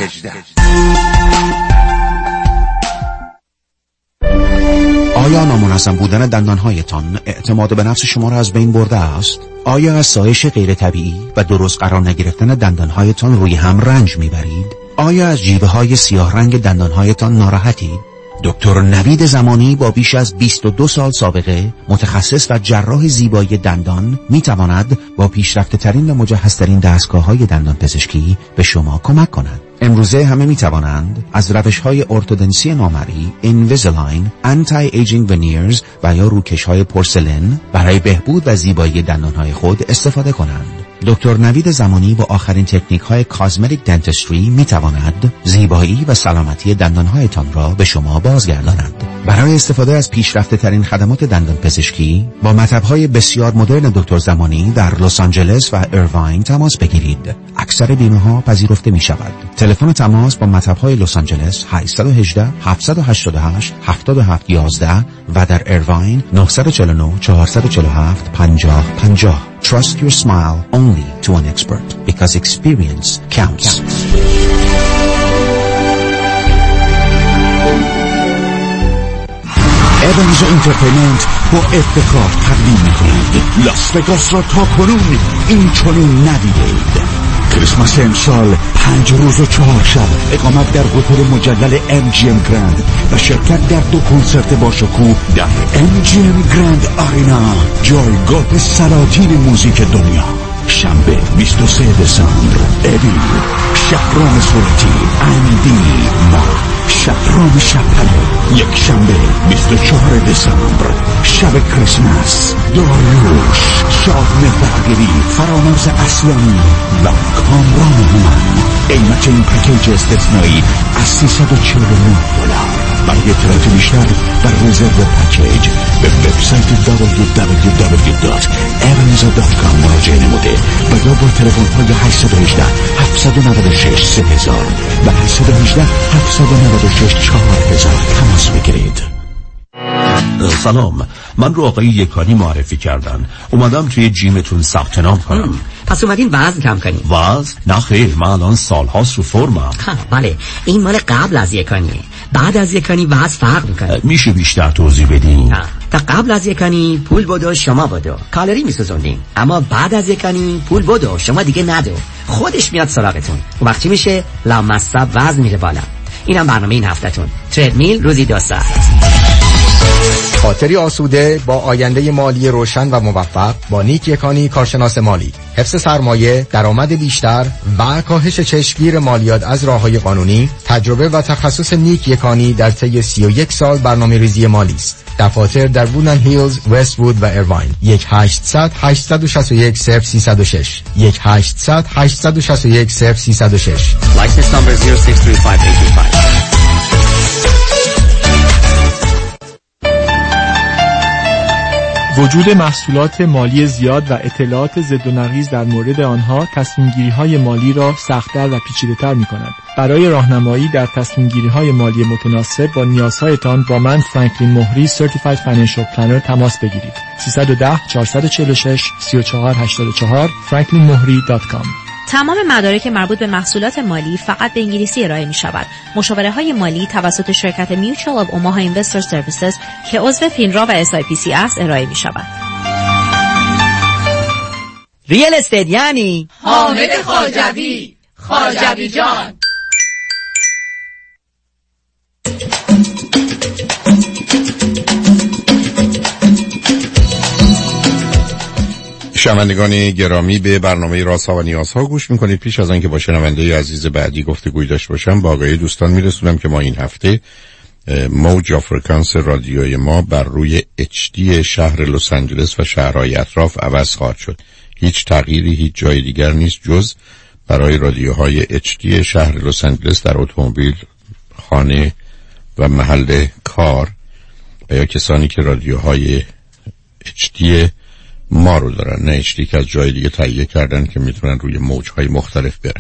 آیا نامنظم بودن دندانهایتان اعتماد به نفس شما را از بین برده است؟ آیا از سایش غیر طبیعی و درست قرار نگرفتن دندانهایتان روی هم رنج میبرید؟ آیا از جیوه های سیاه رنگ دندانهایتان ناراحتید؟ دکتر نوید زمانی با بیش از بیست و دو سال سابقه، متخصص و جراح زیبایی دندان، میتواند با پیشرفته ترین و مجهز ترین دستگاه های دندان پزشکی به شما کمک کند. امروزه همه میتوانند از روش های ارتودنسی نامرئی، اینویزیلاین، آنتی ایجینگ ونیرز و یا روکش های پورسلین برای بهبود و زیبایی دندان های خود استفاده کنند. دکتر نوید زمانی با آخرین تکنیک های کازمتیک دنتستری می تواند زیبایی و سلامتی دندانهایتان را به شما بازگرداند. برای استفاده از پیشرفته ترین خدمات دندان پزشکی با مطب‌های بسیار مدرن دکتر زمانی در لس آنجلس و ایرواین تماس بگیرید. اکثر بیمه ها پذیرفته می شود. تلفن تماس با مطب‌های لس آنجلس هشت یک هشت هفت هشت هشت هفت هفت یک یک و در ایرواین نه چهار نه چهار چهار هفت پنج صفر پنج صفر. Trust your smile only to an expert because experience counts. ایونز انترتینمنت با افتخار تقدیم می‌کند لاس وگاس را تا کنون این چنین ندیدید. کریسمس امسال پنج روز و چهار شب اقامت در هتل مجلل ام جی ام گرند و شرکت در دو کنسرت با شکوه در ام جی ام گرند آرینا، جایگاه سلاطین موزیک دنیا. شنبه بیست و سوم دسامبر اوی، شهرام صورتی، اندی، ما شهرام شپله. یک شنبه بیست و چهارم دسامبر شب کریسمس، داریوش، شادمهر بهادری، فرامرز اصلانی و کامران هومن. قیمت این پکیج استثنایی از سیصد و چهل و نه دلار. برای اطلاعات بیشتر و رزرو پکیج به وبسایت دبلیو دبلیو دبلیو دات evans دات کام مراجعه نموده و یا با تلفن های هشت یک هشت هفت نه شش سه هزار و هشت یک هشت هفت نه شش چهار هزار تماس بگیرید. سلام، من رو آقای یکانی معرفی کردن. اومدم توی جیمتون ثبت نام کنم. پس اومدین وزن کم کنیم؟ وزن؟ نه خیر، من الان سالهاست رو فرمم. بله، این مال قبل از یکانیه. بعد از یکانی وزن فرق میکنه. میشه بیشتر توضیح بدین؟ تا قبل از یکانی پول بدو شما بدو، کالری میسوزوندین. اما بعد از یکانی پول بدو شما دیگه ندو، خودش میاد سراغتون. وقت چی میشه؟ لامصب وزن میره بالا. اینم برنامه این هفتهتون. تردمیل روزی دو ساعت. خاطری آسوده با آینده مالی روشن و موفق با نیک یکانی کارشناس مالی. حفظ سرمایه، درآمد بیشتر و کاهش چشمگیر مالیات از راه‌های قانونی. تجربه و تخصص نیک یکانی در طی سی و یک سال برنامه‌ریزی مالی است. دفاتر در وودن هیلز، وست وود و ایرواین. یک هشتصد هشتصد و شصت و یک صفر سیصد و شش یک هشتصد هشتصد و شصت و یک صفر سیصد و شش. License number zero six three five eight two five. وجود محصولات مالی زیاد و اطلاعات ضد و نقیض در مورد آنها تصمیم‌گیری‌های مالی را سخت‌تر و پیچیده‌تر می‌کند. برای راهنمایی در تصمیم‌گیری‌های مالی متناسب با نیازهایتان با من فرانکلین مهری Certified Financial Planner تماس بگیرید. سه یک صفر چهار چهار شش سه چهار هشت چهار فرانکلین مهری دات کام. تمام مدارک مربوط به محصولات مالی فقط به انگلیسی ارائه می شود. مشاوره های مالی توسط شرکت Mutual of Omaha Investor Services که عضو فینرا و اس آی پی سی است ارائه می شود. ریال استیت یعنی حامد خواجوی، خواجوی جان. شنوندگان گرامی، به برنامه رازها و نیازها گوش میکنید. پیش از آنکه با شنونده عزیز بعدی گفتگوی داشته باشم، با آگاهی دوستان میرسونم که ما این هفته موج فرکانس رادیوی ما بر روی اچ دی شهر لس آنجلس و شهرهای اطراف عوض خواهد شد. هیچ تغییری هیچ جای دیگر نیست جز برای رادیوهای اچ دی شهر لس آنجلس در اتومبیل، خانه و محل کار و یا کسانی که رادیوهای اچ دی ما رو دارن، نه اچ دی که از جای دیگه تهیه کردن که میتونن روی موجهای مختلف برن.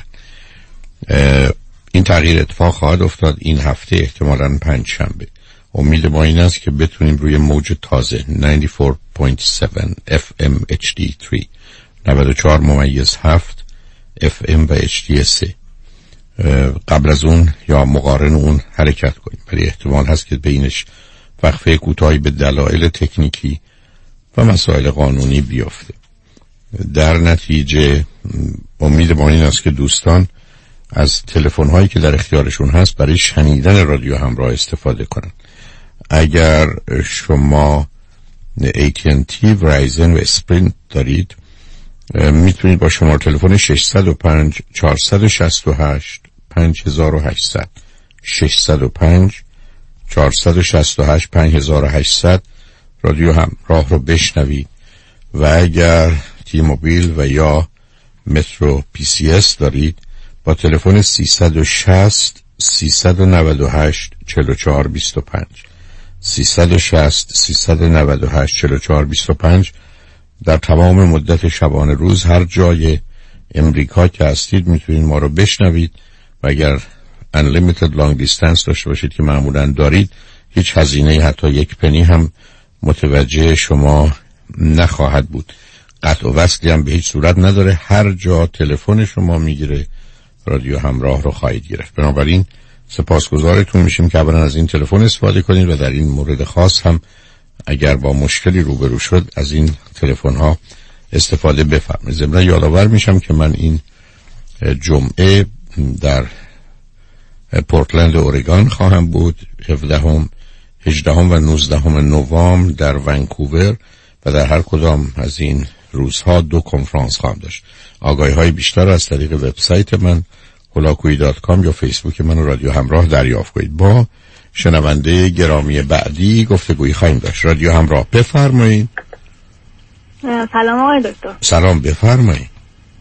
این تغییر اتفاق خواهد افتاد این هفته، احتمالاً پنج شنبه. امید ما این است که بتونیم روی موج تازه نود و چهار و هفت اف ام اچ دی سه نود و چهار ممیز هفت اف ام و اچ دی سه قبل از اون یا مقارن اون حرکت کنیم، ولی احتمال هست که بینش وقفه کوتاهی به دلایل تکنیکی و مسائل قانونی بیفته. در نتیجه امید ما این است که دوستان از تلفن هایی که در اختیارشون هست برای شنیدن رادیو همراه استفاده کنند. اگر شما ای تی ان تی، ورایزن و اسپرینت دارید، میتونید با شماره تلفن شش صفر پنج چهار شش هشت پنج هشت صفر صفر شش صفر پنج چهار شش هشت پنج هشت صفر صفر رادیو همراه رو بشنوید. و اگر تی موبیل و یا مترو پی سی اس دارید، با تلفن سیصد و شصت سیصد و نود و هشت چهل و چهار بیست و پنج سیصد و شصت سیصد و نود و هشت چهل و چهار بیست و پنج در تمام مدت شبانه روز هر جای امریکا که هستید میتونید ما رو بشنوید. و اگر unlimited long distance داشته باشید که معمولاً دارید، هیچ هزینه حتی یک پنی هم متوجه شما نخواهد بود. قطع و وصلی هم به هیچ صورت نداره. هر جا تلفن شما میگیره رادیو همراه رو خواهید گرفت. بنابراین سپاسگزارتون میشیم که اولا از این تلفن استفاده کنید و در این مورد خاص هم اگر با مشکلی روبرو شد از این تلفن ها استفاده بفرمایید. ضمن یادآور میشم که من این جمعه در پورتلند اورگان خواهم بود، هفدهم هجدهم و نوزدهم نوامبر در ونکوور و در هر کدام از این روزها دو کنفرانس خواهم داشت. آگاهی های بیشتر از طریق وبسایت من هولاکویی دات کام یا فیسبوک من و رادیو همراه دریافت کنید. با شنونده گرامی بعدی گفتگویی خواهیم داشت. رادیو همراه، بفرمایید. سلام آقای دکتر. سلام، بفرمایید.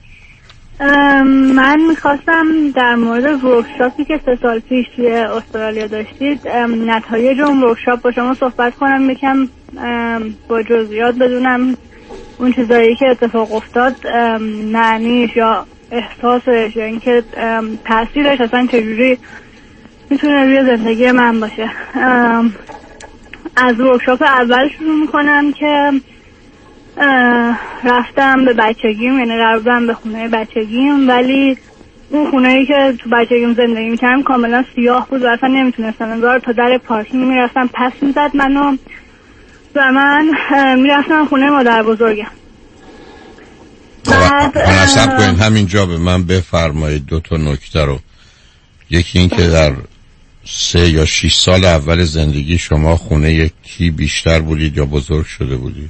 من میخواستم در مورد ورکشاپی که سه سال پیش توی استرالیا داشتید نتایج اون ورکشاپ با شما صحبت کنم، یکم با جزئیات بدونم اون چیزایی که اتفاق افتاد معنیش یا احساسش یا اینکه تاثیرش اصلا چجوری میتونه روی زندگی من باشه. از ورکشاپ اول شروع میکنم که رفتم به بچگیم، یعنی رفتم به خونه بچگیم، ولی اون خونه‌ای که تو بچگیم زندگی میکردم کاملا سیاه بود و اصلا نمیتونستم انگار تا در پارکینگ میرفتم پس میزد منو و من میرفتم خونه مادر بزرگم. بعد منصب کنید همینجا به من بفرمایید دو تا نکته رو. یکی این که در سه یا شش سال اول زندگی شما خونه کی بیشتر بودید یا بزرگ شده بودید؟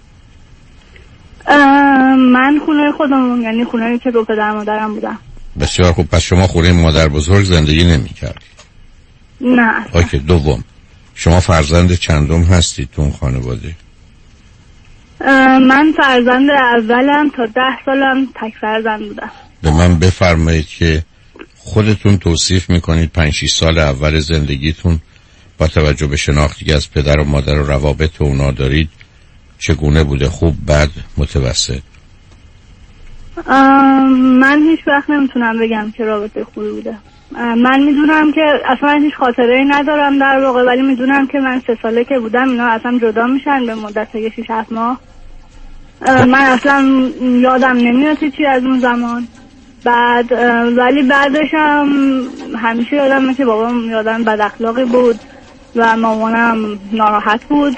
من خونه خودمون، یعنی خونه که دو پدر مادرم بودم. بسیار خوب. پس شما خونه مادر بزرگ زندگی نمی کردید؟ نه. اوکی. دوم، شما فرزند چندم هستید تو اون خانواده؟ من فرزند اولم، تا ده سالم تک فرزند بودم. به من بفرمایید که خودتون توصیف میکنید پنج شش سال اول زندگیتون با توجه به شناختی که از پدر و مادر و روابط اونا دارید چگونه بوده؟ خوب، بد، متوسط؟ من هیچ وقت نمیتونم بگم که رابطه خوبی بوده. من میدونم که اصلا هیچ خاطره‌ای ندارم در واقع، ولی میدونم که من سه ساله که بودم اینا اصلا جدا میشن به مدت شش هفت ماه. من اصلا یادم نمیاد چی از اون زمان. بعد ولی بعدش هم همیشه یادمه که بابام یادم بد اخلاقی بود و مامانم ناراحت بود.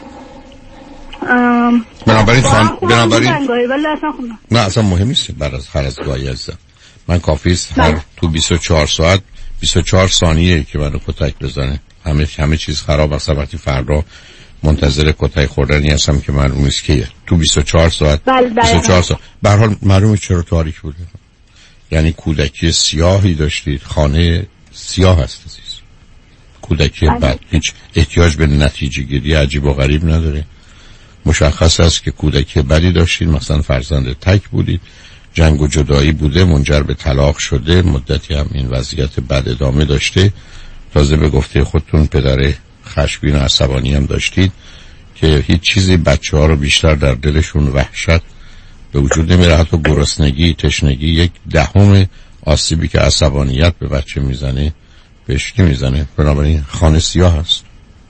بنابراین خان بنابراین نه اصلا مهم نیست بعد از هر از گاهی عزیزم. من کافیست هر تو بیست و چهار ساعت بیست و چهار ثانیه که منو کتک بزنه همه همه چیز خراب است. وقتی فردا منتظر کتک خوردنی هستم که معلوم نیست که تو بیست و چهار ساعت بیست و چهار ساعت به هر حال معلومه چرا تاریک بوده. یعنی کودکی سیاهی داشتید، خانه سیاه هست عزیز. کودکی بد هیچ احتیاج به نتیجه گیری عجیب و غریب نداره. مشخص است که کودکی بدی داشتید، مثلا فرزند تک بودید، جنگ و جدایی بوده منجر به طلاق شده، مدتی هم این وضعیت بد ادامه داشته، تازه به گفته خودتون پدر خشمگین و عصبانی هم داشتید که هیچ چیزی بچه ها رو بیشتر در دلشون وحشت به وجود نمیره. حتی گرسنگی، تشنگی یک دهم آسیبی که عصبانیت به بچه میزنه بهش نمیزنه. بنابراین خانه سیاه هست.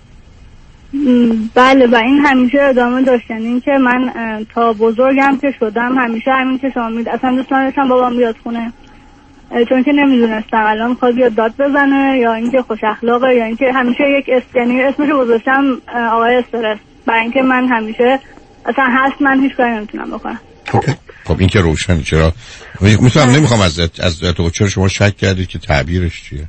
بله و این همیشه ادامه داشت. این که من تا بزرگم که شدم همیشه همین که شما میدید اصلا دوست نداشتم بابام بیاد خونه، چون که نمیدونستم الان میخواد بیاد داد بزنه یا اینکه خوش اخلاقه یا اینکه همیشه یک اسکنی اسمشو گذاشتم آقای استرس، برای اینکه من همیشه اصلا هست من هیچ کاری نمیتونم بکنم. خب این که روشن. چرا میتونم نمیخوام از از تو چرا شما شک کردید که تعبیرش چیه؟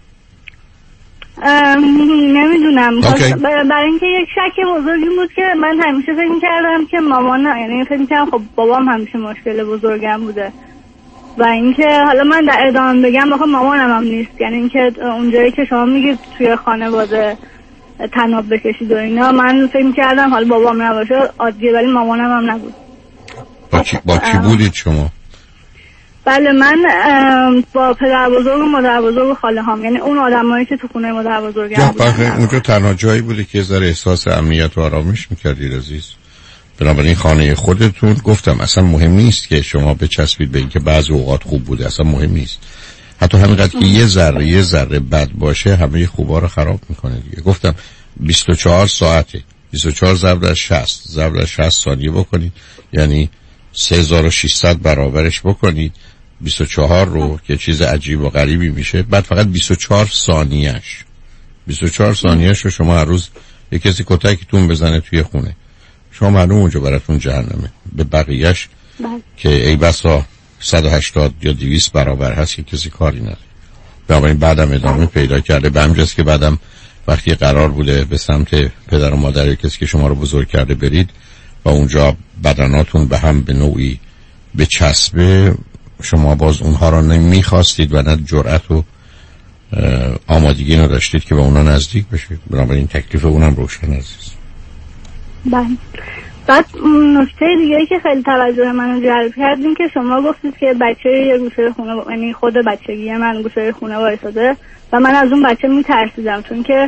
نمیدونم. برای اینکه یک شک بزرگی بود که من همیشه فکر کردم که مامان، یعنی فکر کردم خب بابام همیشه مشکل بزرگم بوده و اینکه حالا من در ادامه بگم بخوام مامانم هم نیست، یعنی اینکه اونجایی که شما میگید توی خانواده تناب بکشید و اینا، من فکر کردم حالا بابام نباشه عادیه ولی مامانم هم نبود. با کی, با کی بودید شما؟ بله من با پدر بزرگ و مادر بزرگ و خاله هام، یعنی اون آدمایی که تو خونه مادر بزرگم بودن. اونجا تنها جایی بوده که ذره احساس امنیت و آرامش میکردید عزیز. بنابراین خانه خودتون، گفتم اصلا مهم نیست که شما بچسبید به اینکه بعضی اوقات خوب بوده، اصلا مهم نیست. حتی همینقدر که یه ذره یه ذره بد باشه همه خوبا رو خراب میکنه دیگه. گفتم بیست و چهار ساعته، بیست و چهار ضرب در شصت ضرب در شصت ثانیه بکنید، یعنی سه هزار و ششصد برابرش بکنید. بیست و چهار رو که چیز عجیب و غریبی میشه، بعد فقط بیست و چهار ثانیه‌اش بیست و چهار ثانیه‌اش رو شما هر روز یک کسی کتکتون بزنه توی خونه، شما معلوم اونجا براتون جهنمه. به بقیه‌اش که ای بسا صد و هشتاد یا دویست برابر هست که کسی کاری نداره. بنابراین بعدم ادامه پیدا کرده. به همجاست که بعدم وقتی قرار بوده به سمت پدر و مادر کسی که شما رو بزرگ کرده برید و اونجا بدناتون به هم به نوعی به چسبه، شما باز اونها رو نمیخواستید و نه جرأت و آمادگی نداشتید که به اونا نزدیک بشید. بنابراین تکلیف اونم روشن عزیز. بله. بعد نکته دیگه که خیلی توجه منو جلب کرد این که شما گفتید که بچه یه گوشه خونه، یعنی خود بچگی من گوشه خونه وایساده و من از اون بچه میترسیدم، چون که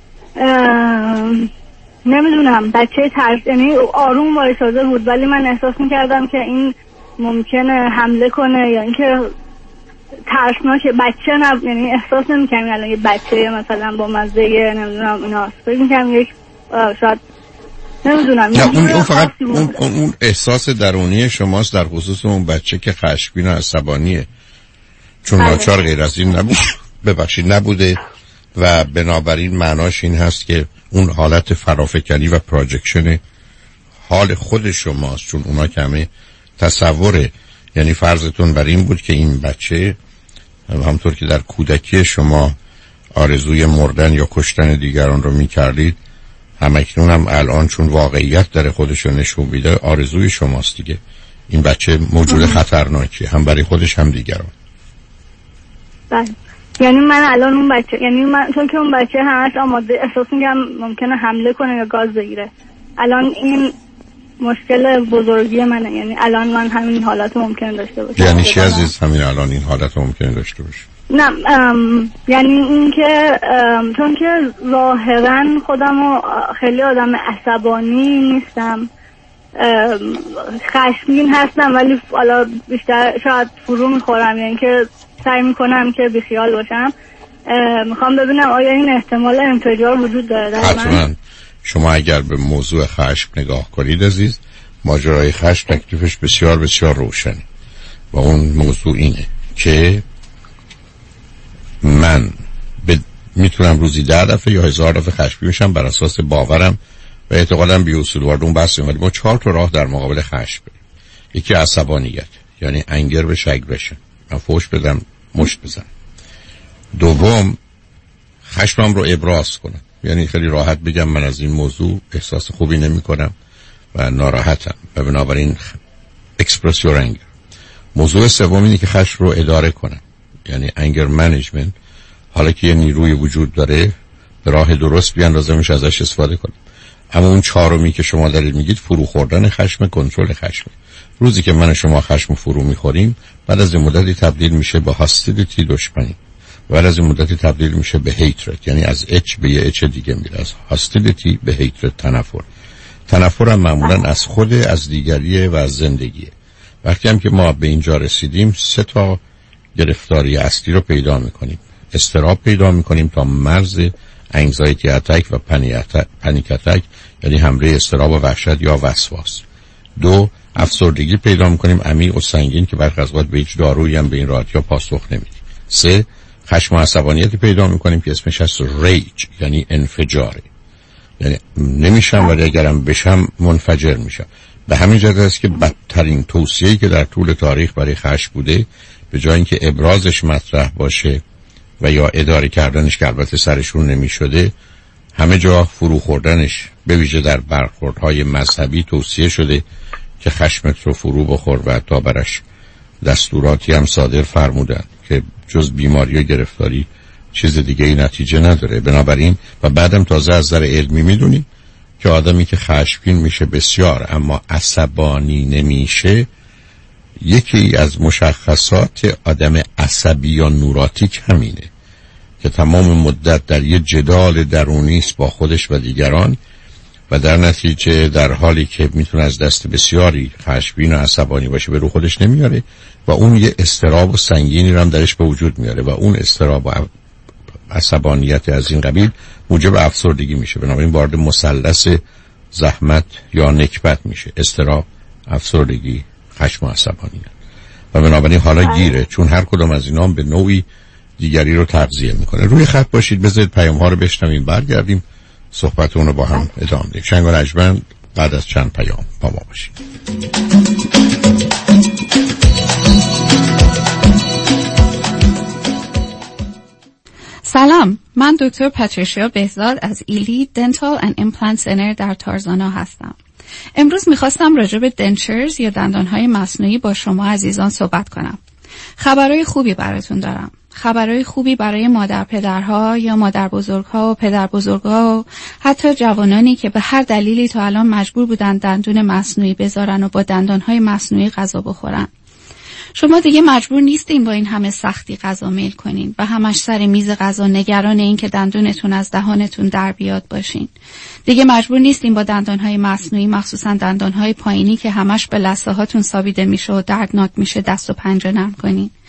نمیدونم بچه ترس، یعنی آروم وایساده بود ولی من احساس میکردم که این ممکنه حمله کنه یا اینکه ترسناکه. بچه نه، یعنی احساس نمی‌کنم الان یه بچه مثلا با مزه نمیدونم اینا، فکر می‌کنم یک شاید نمیدونم نه اون, اون فقط اون, اون احساس درونی شماست در خصوص اون بچه که خشمگین و عصبانیه، چون ناچار غیر از این نبود ببخشید نبوده و بنابراین معناش این هست که اون حالت فرافکنی و پروجکشن حال خود شماست، چون اونا که همه تصوره، یعنی فرضتون بر این بود که این بچه همطور که در کودکی شما آرزوی مردن یا کشتن دیگران رو میکردید، همکنون هم الان چون واقعیت در خودش رو نشون میده آرزوی شماست دیگه. این بچه موجود خطرناکیه هم برای خودش هم دیگران. بله، یعنی من الان اون بچه، یعنی من چون که اون بچه همش آماده احساس میگم ممکنه حمله کنه یا گاز بگیره، الان این مشکل بزرگی منه، یعنی الان من همین حالت ممکنه داشته باشم. یعنی چی عزیز همین الان این حالت ممکنه داشته باشه؟ نه یعنی این که چون که ظاهرا خودم خیلی آدم عصبانی نیستم، خشمگین هستم ولی حالا بیشتر شاید فرو میخورم، یعنی که سعی میکنم که بیخیال باشم. میخوام ببینم آیا این احتمال انفجار وجود داره در من؟ حتما. شما اگر به موضوع خشم نگاه کنید عزیز، ماجرای خشم تکلیفش بسیار بسیار روشنه و اون موضوع اینه که من ب... میتونم روزی ده دفعه یا هزار دفعه خشمگین بشم بر اساس باورم و اعتقادم بی اصول وارد اون بحث می‌شم. ما چهار تا راه در مقابل خشم بریم. یکی عصبانیت، یعنی انگر به شک بشه، من فوش بدم مشت بزنم. دوم خشمم رو ابراز کنم، یعنی خیلی راحت بگم من از این موضوع احساس خوبی نمی کنم و ناراحتم و بنابراین اکسپرس یور انگر. موضوع سوم اینه که خشم رو اداره کنم، یعنی انگر منیجمنت. حالا که یه نیروی وجود داره به راه درست بیاندازمش ازش استفاده کنم. اما اون چهارمی که شما دارید میگید فرو خوردن خشم، کنترل خشم. روزی که من شما خشم فرو میخوریم بعد از این مدتی تبدیل میشه به هاستیلیتی، دشمنی. بعد از این مدتی تبدیل میشه به هیترت، یعنی از اچ به یه اچ دیگه میره، از هاستیلیتی به هیترت، تنفر. تنفر هم معمولا از خود، از دیگریه و از زندگیه. وقتی هم که ما به اینجا رسیدیم سه تا گرفتاری اصلی رو پیدا میکنیم. اضطراب پیدا میکنیم تا مرز انگزایتی اتک و پنیک اتک، یعنی حمله اضطراب و وحشت یا وسواس. دو، افسردگی پیدا میکنیم عمیق و سنگین که برخی از اوقات به هیچ دارویی هم به این راحتی ها پاسخ نمیده. سه، خشم و عصبانیتی پیدا میکنیم که اسمش هست ریج، یعنی انفجاره، یعنی نمیشم ولی اگرم بشم منفجر میشم. به همین جهت است که بدترین توصیه‌ای که در طول تاریخ برای خشم بوده، به جای اینکه ابرازش مطرح باشه و یا اداره کردنش که البته سرشون نمیشده، همه جا فرو خوردنش، به ویژه در برخوردهای مذهبی توصیه شده که خشمت رو فرو بخور و تا برش دستوراتی هم صادر فرمودن که جز بیماری و گرفتاری چیز دیگه ای نتیجه نداره. بنابراین و بعدم تازه از نظر علمی میدونیم که آدمی که خشمگین میشه بسیار اما عصبانی نمیشه، یکی از مشخصات آدم عصبی یا نوراتیک همینه که تمام مدت در یه جدال درونی است با خودش و دیگران و در نتیجه در حالی که میتونه از دست بسیاری خشمگین و عصبانی باشه به رو خودش نمیاره و اون یه اضطراب و سنگینی رو هم درش به وجود میاره و اون اضطراب و عصبانیت از این قبیل موجب افسردگی میشه. بنابراین وارد مثلث زحمت یا نکبت میشه: اضطراب، افسردگی، خشم و عصبانیت. و بنابراین حالا گیره، چون هر کدوم از اینا هم به نوعی دیگری رو تغذیه میکنه. روی خط باشید، بذارید پیام ها رو بشنویم، برگردیم صحبتون رو با هم ادامه بدیم. شنگ و نجمن بعد از چند پیام با ما باشید. سلام، من دکتر پاتریشیا بهزاد از ایلی دنتال اند ایمپلنت سنتر در تارزانا هستم. امروز میخواستم راجع به دنچرز یا دندانهای مصنوعی با شما عزیزان صحبت کنم. خبرهای خوبی براتون دارم. خبرهای خوبی برای مادر پدرها یا مادر بزرگها و پدر بزرگها و حتی جوانانی که به هر دلیلی تا الان مجبور بودن دندون مصنوعی بذارن و با دندانهای مصنوعی غذا بخورن. شما دیگه مجبور نیستین با این همه سختی غذا میل کنین و همش سر میز غذا نگران این که دندونتون از دهانتون در بیاد باشین. دیگه مجبور نیستین با دندانهای مصنوعی، مخصوصا دندانهای پایینی که همش به لثه هاتون سابیده میشه و دردناک میشه، دست و پنجه نرم کنین.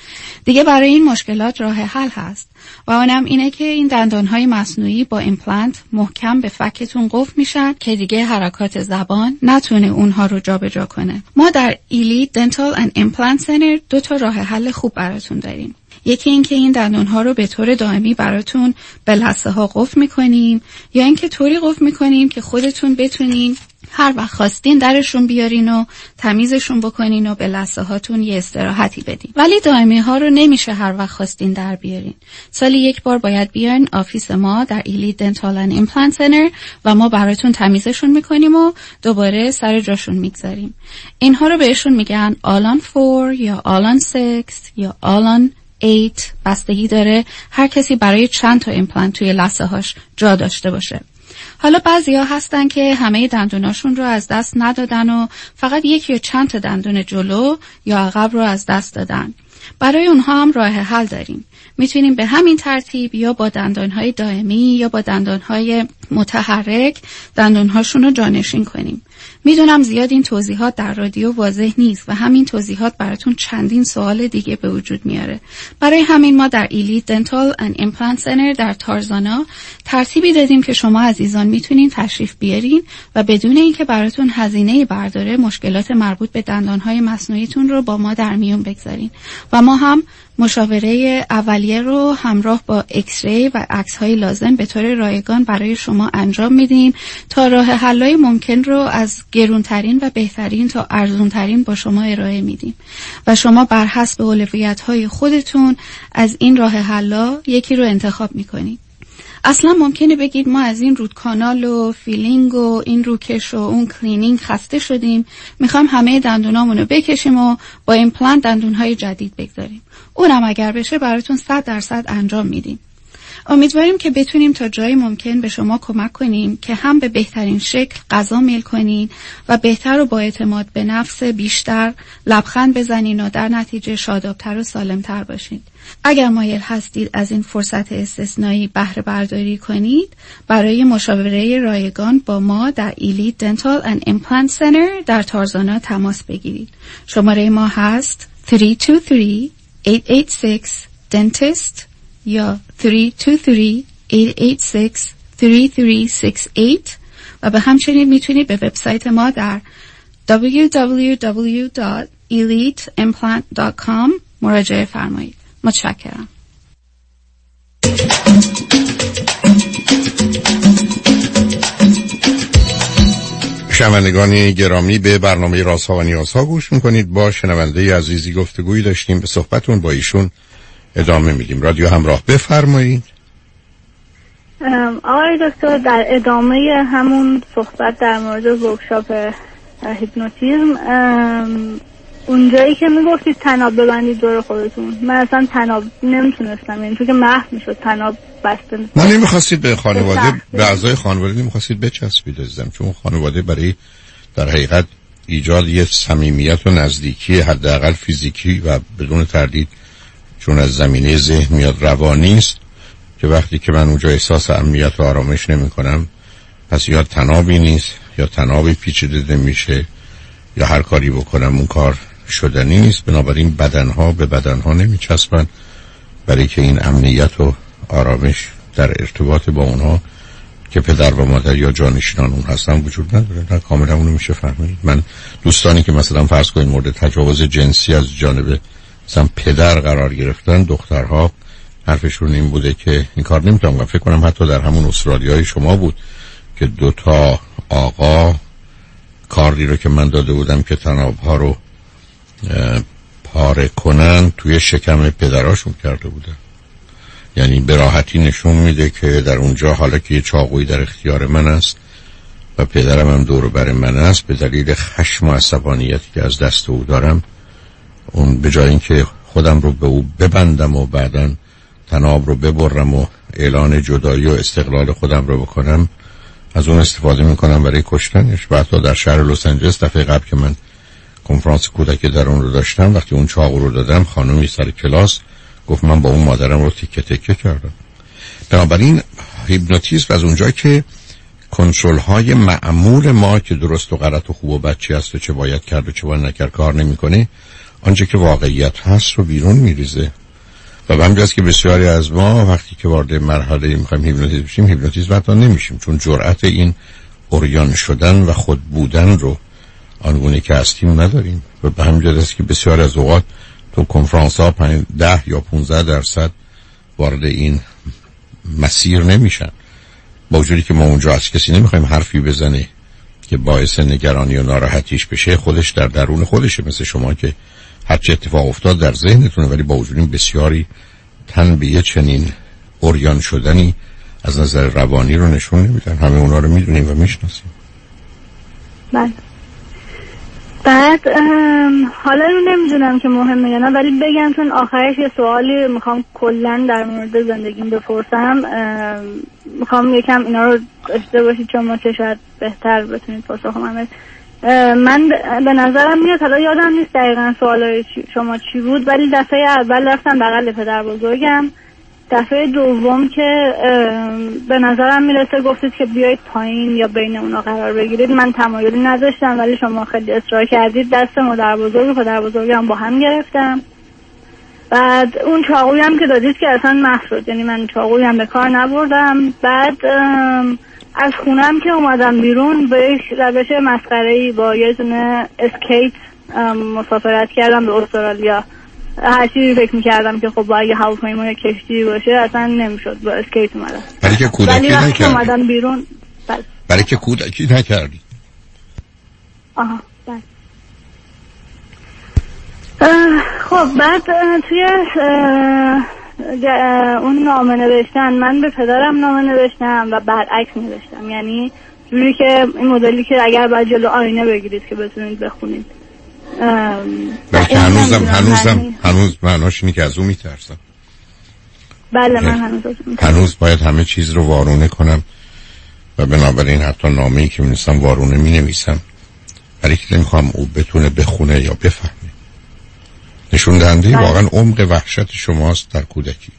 دیگه برای این مشکلات راه حل هست و اونم اینه که این دندانهای مصنوعی با ایمپلنت محکم به فکتون قفل میشن که دیگه حرکات زبان نتونه اونها رو جابجا کنه. ما در ایلیت دنتال اند ایمپلنت سنتر دو تا راه حل خوب براتون داریم. یکی این که این دندانها رو به طور دائمی براتون به لثه ها قفل میکنیم، یا اینکه طوری قفل میکنیم که خودتون بتونین هر وقت خواستین درشون بیارین و تمیزشون بکنین و به لثه هاتون یه استراحتی بدین. ولی دائمی ها رو نمیشه هر وقت خواستین در بیارین. سالی یک بار باید بیارین آفیس ما در ایلیت دنتال اند ایمپلنت سنتر و ما براتون تمیزشون میکنیم و دوباره سر جاشون میگذاریم. اینها رو بهشون میگن آلان فور یا آلان سیکس یا آلان ایت، بستگی داره هر کسی برای چند تا ایمپلنت توی لثه هاش جا داشته باشه. حالا بعضیا هستن که همه دندوناشون رو از دست ندادن و فقط یک یا چند تا دندون جلو یا عقب رو از دست دادن. برای اونها هم راه حل داریم. میتونیم به همین ترتیب یا با دندانهای دائمی یا با دندانهای متحرک دندانهاشون رو جانشین کنیم. میدونم زیاد این توضیحات در رادیو واضح نیست و همین توضیحات براتون چندین سوال دیگه به وجود میاره. برای همین ما در ایلیت دنتال اند ایمپلنت سنتر در تارزانا ترتیبی دادیم که شما عزیزان میتونین تشریف بیارین و بدون اینکه براتون هزینه برداره مشکلات مربوط به دندانهای مصنوعیتون رو با ما در میون بگذارین و ما هم مشاوره اولیه رو همراه با ایکس ری و عکس های لازم به طور رایگان برای شما انجام میدیم تا راه حل‌های ممکن رو از گرونترین و بهترین تا ارزونترین با شما ارائه میدیم و شما بر حسب اولویت های خودتون از این راه حل‌ها یکی رو انتخاب میکنید. اصلا ممکنه بگید ما از این روت کانال و فیلینگ و این روکش و اون کلینینگ خسته شدیم، میخوایم همه دندونامون رو بکشیم و با ایمپلنت دندونهای جدید بگذاریم. اونم اگر بشه براتون صد درصد انجام میدیم. امیدواریم که بتونیم تا جایی ممکن به شما کمک کنیم که هم به بهترین شکل غذا میل کنین و بهتر و با اعتماد به نفس بیشتر لبخند بزنین و در نتیجه شادابتر و سالمتر باشین. اگر مایل هستید از این فرصت استثنایی بهره برداری کنید، برای مشاوره رایگان با ما در ایلیت دنتال اند ایمپلنت سنتر در تارزانا تماس بگیرید. شماره ما هست سه دو سه هشت هشت شش dentist یا سه دو سه هشت هشت شش سه سه شش هشت و به همچنین میتونید به وبسایت ما در دبلیو دبلیو دبلیو دات ایلیت ایمپلنت دات کام مراجعه فرمایید. متشکرم. شنوندگان گرامی، به برنامه رازها و نیازها گوش میکنید. با شنونده عزیزی گفتگویی داشتیم، به صحبتون با ایشون ادامه میدیم. رادیو همراه، بفرمایید. آقای دکتر، در ادامه همون صحبت در مورد ورکشاپ هیپنوتیزم، اونجایی که میگفتید تناب ببندید دور خودتون، من اصلا تناب نمیتونستم، یعنی چون که محو میشد تناب بسته. ما نمیخواستید به خانواده، به اعضای خانواده نمیخواستید بچسبید عزیزم، چون خانواده برای در حقیقت ایجاد یه صمیمیت و نزدیکی حداقل فیزیکی و بدون تردید چون از زمینه ذهن میاد روانی است که وقتی که من اونجا احساس امنیت و آرامش نمی کنم، پس یا تنابی نیست یا تنابی پیچیده نمیشه یا هر کاری بکنم اون کار شدنی نیست. بنابراین بدنها به بدنها نمی چسبن، برای که این امنیت و آرامش در ارتباط با اونها که پدر و مادر یا جانشینان اون هستن وجود نداره. نه، کاملا اونو میشه فهمید. من دوستانی که مثلا فرض کنید مورد تجاوز جنسی از جانب مثلا پدر قرار گرفتن، دخترها حرفشون این بوده که این کار نمیتونم. فکر کنم حتی در همون استرالیای شما بود که دوتا آقا کاری رو که من داده بودم که تنابها رو پاره کنن توی شکم پدراشون کرده بودن. یعنی به راحتی نشون میده که در اونجا حالا که یه چاقویی در اختیار من است و پدرم هم دور بر من است، به دلیل خشم و عصبانیتی که از دست او دارم، اون به جای اینکه خودم رو به او ببندم و بعداً تناب رو ببرم و اعلان جدایی و استقلال خودم رو بکنم، از اون استفاده میکنم برای کشتنش. و حتی در شهر لس آنجلس دفعه قبل که من کنفرانس کودک در اون رو داشتم، وقتی اون چاقو رو دادم، خانومی سر کلاس گفت من با اون مادرم رو تیکه تیکه کردم. بنابراین هیپنوتیزم از اونجا که کنترل های معمول ما که درست و غلط و خوب و بد چی است و چه باید کرد و چه باید نکرد کار نمیکنه، آنچه که واقعیت هست رو بیرون میریزه. و به همجاست که بسیاری از ما وقتی که وارد مرحله میخوایم هیپنوتیزم بشیم هیپنوتیزم حتی نمیشیم، چون جرأت این عریان شدن و خود بودن رو آنگونه که هستیم نداریم. و به همجاست که بسیاری از اوقات تو کنفرانس ها ده یا پانزده درصد وارد این مسیر نمیشن، با وجودی که ما اونجا از کسی نمیخوایم حرفی بزنه که باعث نگرانی و ناراحتیش بشه. خودش در درون خودشه، مثل شما که هر چه اتفاق افتاد در ذهنتونه، ولی با وجود این بسیاری تن به یه چنین عریان شدنی از نظر روانی رو نشون نمیدن. همه اونا رو میدونیم و میشناسیم. بله. بعد حالا رو نمیدونم که مهمه یا نه، ولی بگم چون آخرش یه سوالی میخوام کلن در مورد زندگیم بپرسم، میخوام یکم اینا رو داشته باشید چون ما که شاید بهتر بتونید پاسخ من. من به نظرم میاد، حالا یادم نیست دقیقا سوالای شما چی بود، ولی دفعه اول رفتم بغل پدر بزرگم، دفعه دوم که به نظرم میرسه گفتید که بیایید پایین یا بین اونا قرار بگیرید، من تمایلی نداشتم ولی شما خیلی اصرار کردید، دست مادر بزرگ و پدر بزرگم با هم گرفتم. بعد اون چاقویی هم که دادید که اصلا محو شد، یعنی من چاقویی هم به کار نبردم. بعد از خونم که اومدم بیرون به یک روش مسخره‌ای با یه دونه اسکیت مسافرت کردم به استرالیا. هر چیزی فکر می‌کردم که خب با اگه هواپیما یا کشتی باشه اصلا نمی‌شد، با اسکیت اومدم. برای که کودکی نکردی؟ اومدم بیرون. بله. برای که کودکی نکردی؟ آها بله. خب بعد توی اون نامه نوشتن من به پدرم نامه نوشتم و برعکس نوشتم، یعنی جوری که این مدلی که اگر باید جلو آینه بگیرید که بتونید بخونید. بلکه هنوزم هنوزم هنوز معناش اینه که از اون میترسم. بله من هنوز از اون هنوز باید همه چیز رو وارونه کنم و بنابراین حتی نامه‌ای که می‌نویسم وارونه می‌نویسم، برای که نمی‌خوام او بتونه بخونه یا بفهمه. نشون دهنده واقعا عمق وحشت شماست در کودکی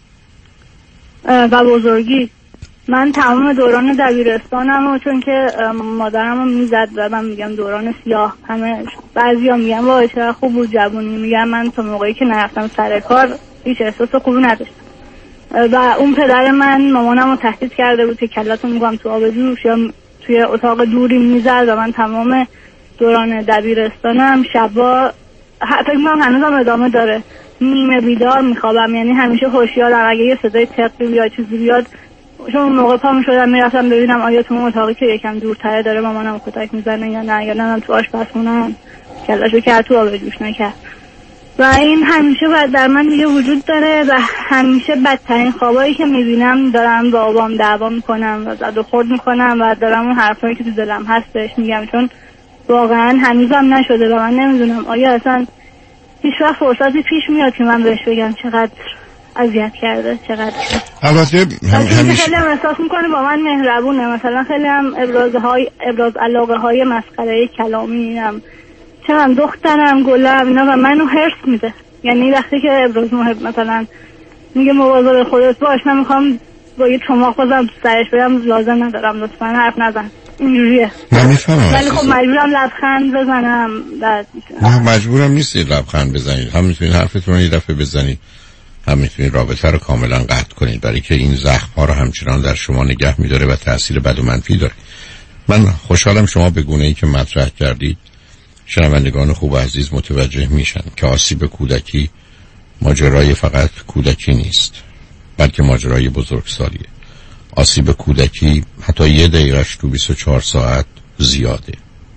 و بزرگی. من تمام دوران دبیرستانم و چون که مادرم رو میزد و من میگم دوران سیاه، همه بعضی ها میگم وای چرا خوب بود جوانی، میگم من تا موقعی که نرفتم سر کار هیچ احساس خوبی نداشتم. و اون پدر من مامانم رو تهدید کرده بود که کلاتو میگم تو آب جوش یا توی اتاق دوری میزد و من تمام دوران دبیرستانم شبا فکر میکنم هنوزم ادامه داره نیمه بیدار میخوابم، یعنی همیشه هوشیارم اگه یه صدای تقی یا چیزی بیاد، چون اون موقع پا میشدم میرفتم ببینم آیا تو اون اتاقی که یکم دورتره داره مامانم کتک میزنه یا نه، یا نه تو آشپزخونه‌ام کلاشو کرد تو آب جوش نکرد. و این همیشه بعد در من دیگه وجود داره و همیشه بدترین خوابایی که میبینم دارم با بابام دعوا میکنم و زد و خورد میکنم و دارم اون حرفایی که تو دلم هستش میگم، چون واقعا هنوزم نشده و من نمیدونم آیا اصلا هیچ وقت فرصتی پیش میاد که من بهش بگم چقدر اذیت کرده، چقدر البته هم همیشه خیلی هم احساس میکنه با من مهربونه، مثلا خیلی هم ابراز های ابراز علاقه های مسخره کلامی هم چرا دخترم گلم اینا و منو هرس میده، یعنی وقتی که ابراز محب مثلا میگه مواظب خودت باش، من میخوام با یه چماق بازم سرش بگم لازم ندارم لطفا حرف نزن، اینجوریه. من میفهمم ولی خب مجبورم لبخند بزنم. نه مجبورم نیستید لبخند بزنید، هم میتونید حرفتون رو یه دفعه بزنید، هم میتونید رابطه رو کاملا قطع کنید، برای که این زخم ها رو همچنان در شما نگه میداره و تاثیر بد و منفی داره. من خوشحالم شما به گونه‌ای که مطرح کردید شنوندگان خوب و عزیز متوجه میشن که آسیب کودکی ماجرای فقط کودکی نیست، بلکه ماجرای بزرگسالیه. آسیب کودکی حتی یه دقیقهش تو بیست و چهار ساعت زیاده،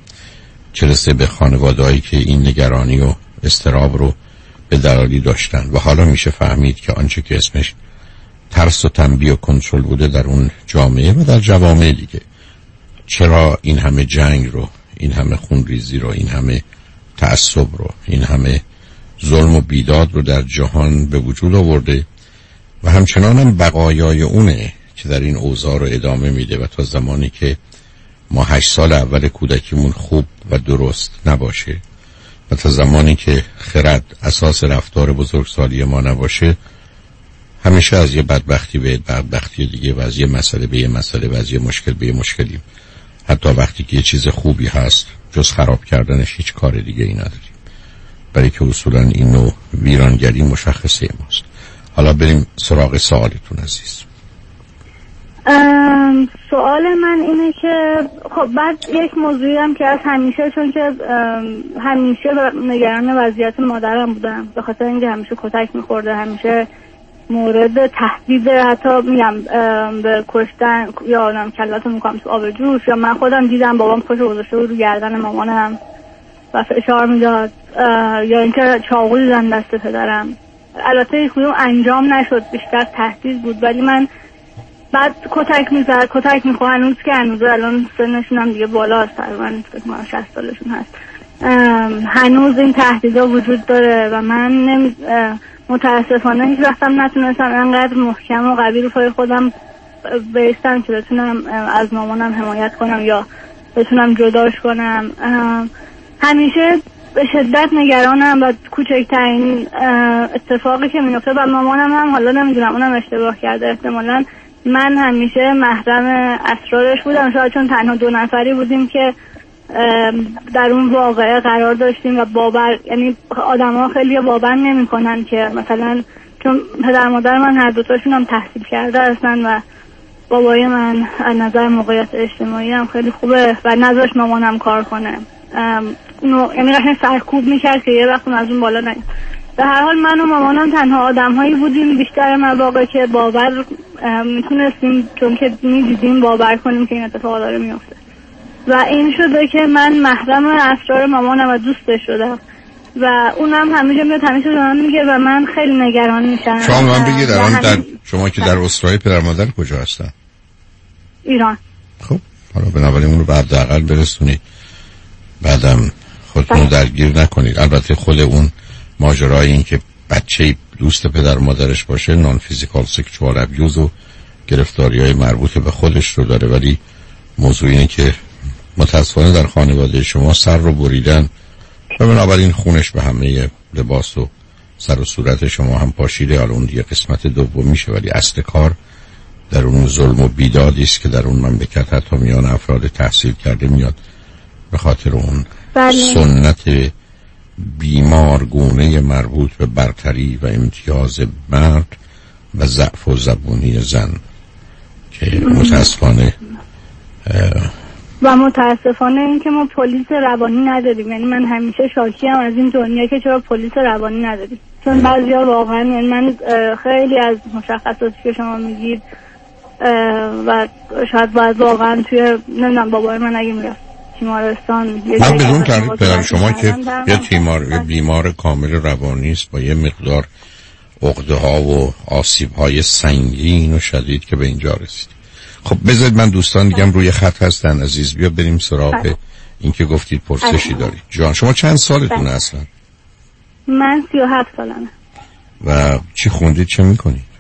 چه رسه به خانواده‌ای که این نگرانی و اضطراب رو به دلالی داشتن. و حالا میشه فهمید که آنچه که اسمش ترس و تنبیه و کنترل بوده در اون جامعه و در جوامع دیگه، چرا این همه جنگ رو، این همه خونریزی رو، این همه تعصب رو، این همه ظلم و بیداد رو در جهان به وجود آورده و همچنان هم بقایای اونه که در این اوضاع رو ادامه میده و تا زمانی که ما هشت سال اول کودکیمون خوب و درست نباشه و تا زمانی که خرد اساس رفتار بزرگسالی ما نباشه، همیشه از یه بدبختی به بدبختی دیگه و از یه مسئله به یه مسئله و از یه مشکل به یه مشکلی، حتی وقتی که یه چیز خوبی هست جز خراب کردنش هیچ کار دیگه ای نداریم. برای که اصولا این نوع ویرانگری مشخصه ماست. حالا بریم سراغ سوالتون عزیز. سوال من اینه که خب بعد یک موضوعی هم که از همیشه، چون که همیشه نگران وضعیت مادرم بودم به خاطر اینکه همیشه کتک میخورده، همیشه مورد تهدید، حتی میگم به کشتن یا آدم کلاتو میکنم تو آب جوش، یا من خودم دیدم بابام پشت گذاشته بود رو گردن مامانم و فشار میداد، یا اینکه چاقو دیدن دست پدرم. البته هیچ کدوم انجام نشد، بیشتر تهدید بود، ولی من بعد کتک میزد، کتک میخواه، هنوز که هنوز الان سنشون هم دیگه بالا هست، تقریبا شصت سالشون هست، هنوز این تهدیدا وجود داره و من نمی... متاسفانه هیچ وقتم نتونستم انقدر محکم و قوی رو پای خودم بیستم که بتونم از مامانم حمایت کنم یا بتونم جداش کنم. همیشه به شدت نگرانم و کوچکترین اتفاقی که میفته و مامانم هم حالا نمیدونم اونم اشتباه کرده، احتمالاً من همیشه محرم اسرارش بودم، شاید چون تنها دو نفری بودیم که در اون واقعه قرار داشتیم و باور، یعنی آدم ها خیلی باور نمی کنن که مثلا چون پدر مادر من هر دوتاشون هم تحصیل کرده هستن و بابای من از نظر موقعیت اجتماعی هم خیلی خوبه و نذاشت مامانم کار کنه، یعنی قشنگ سرکوب میکرد که یه وقت از اون بالا نیاد. به هر حال من و مامانم تنها آدم هایی بودیم بیشتر مواقع که باور میتونستیم، چون که میدیدیم باور کنیم که این اتفاق داره میفته و این شده که من محرم اسرار مامانم و دوستش شدم و اونم همیشه میاد همیشه به من میگه و من خیلی نگران میشم. شما من بگید الان در شما که در استرالیا پدر مادر کجا هستن؟ ایران. خب حالا بنابراین اون رو بعد حداقل برسونید، بعدم خودتون درگیر نکنید. البته خود اون ماجرای این که بچه دوست پدر مادرش باشه نان فیزیکال سکشوال ابیوز و گرفتاری‌های مربوط به خودش رو داره، ولی موضوع اینه که متاسفانه در خانواده شما سر رو بریدن و بنابراین خونش به همه لباس و سر و صورت شما هم پاشیده. حالا اون دیگه قسمت دوم میشه، ولی اصل کار در اون ظلم و بیدادی است که در اون مملکت حتی میان افراد تحصیل کرده میاد به خاطر اون بله. سنت بیمارگونه مربوط به برتری و امتیاز مرد و ضعف و زبونی زن که متاسفانه و متاسفانه این که ما پلیس روانی نداریم. یعنی من همیشه شاکی هم از این دنیا که چرا پلیس روانی نداریم، چون بعضیا واقعا، یعنی من خیلی از مشخصاتی که شما میگید و شاید باید واقعا توی نمیدونم بابای من اگه میرفت تیمارستان من بدون تردید پدر شما که یه تیمار یه بیمار کامل روانی است با یه مقدار عقده ها و آسیب های سنگین و شدید که به اینجا رسید. خب بذارید من دوستان دیگم روی خط هستن عزیز، بیا بریم سراغ این که گفتید پرسشی دارید. جان شما چند سالتونه اصلا؟ من سی و هفت سالمه. و چی خوندید، چه میکنید؟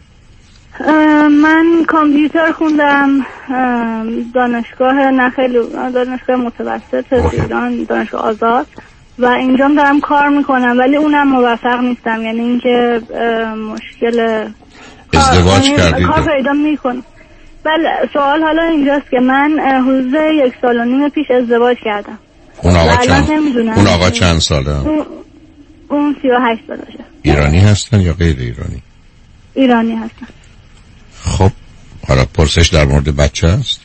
من کامپیوتر خوندم، دانشگاه نه خیلی دانشگاه متوسط ایران، دانشگاه آزاد، و اینجا دارم کار میکنم ولی اونم موفق نیستم. یعنی اینکه مشکل ازدواج کردید؟ کار پیدا میکنم. بله سوال حالا اینجاست که من حدود یک سال و نیم پیش ازدواج کردم. اون آقا چند اون آقا چند ساله؟ اون, اون سی و هشت سالشه. ایرانی هستن یا غیر ایرانی؟ ایرانی هستن. خب حالا پرسش در مورد بچه است؟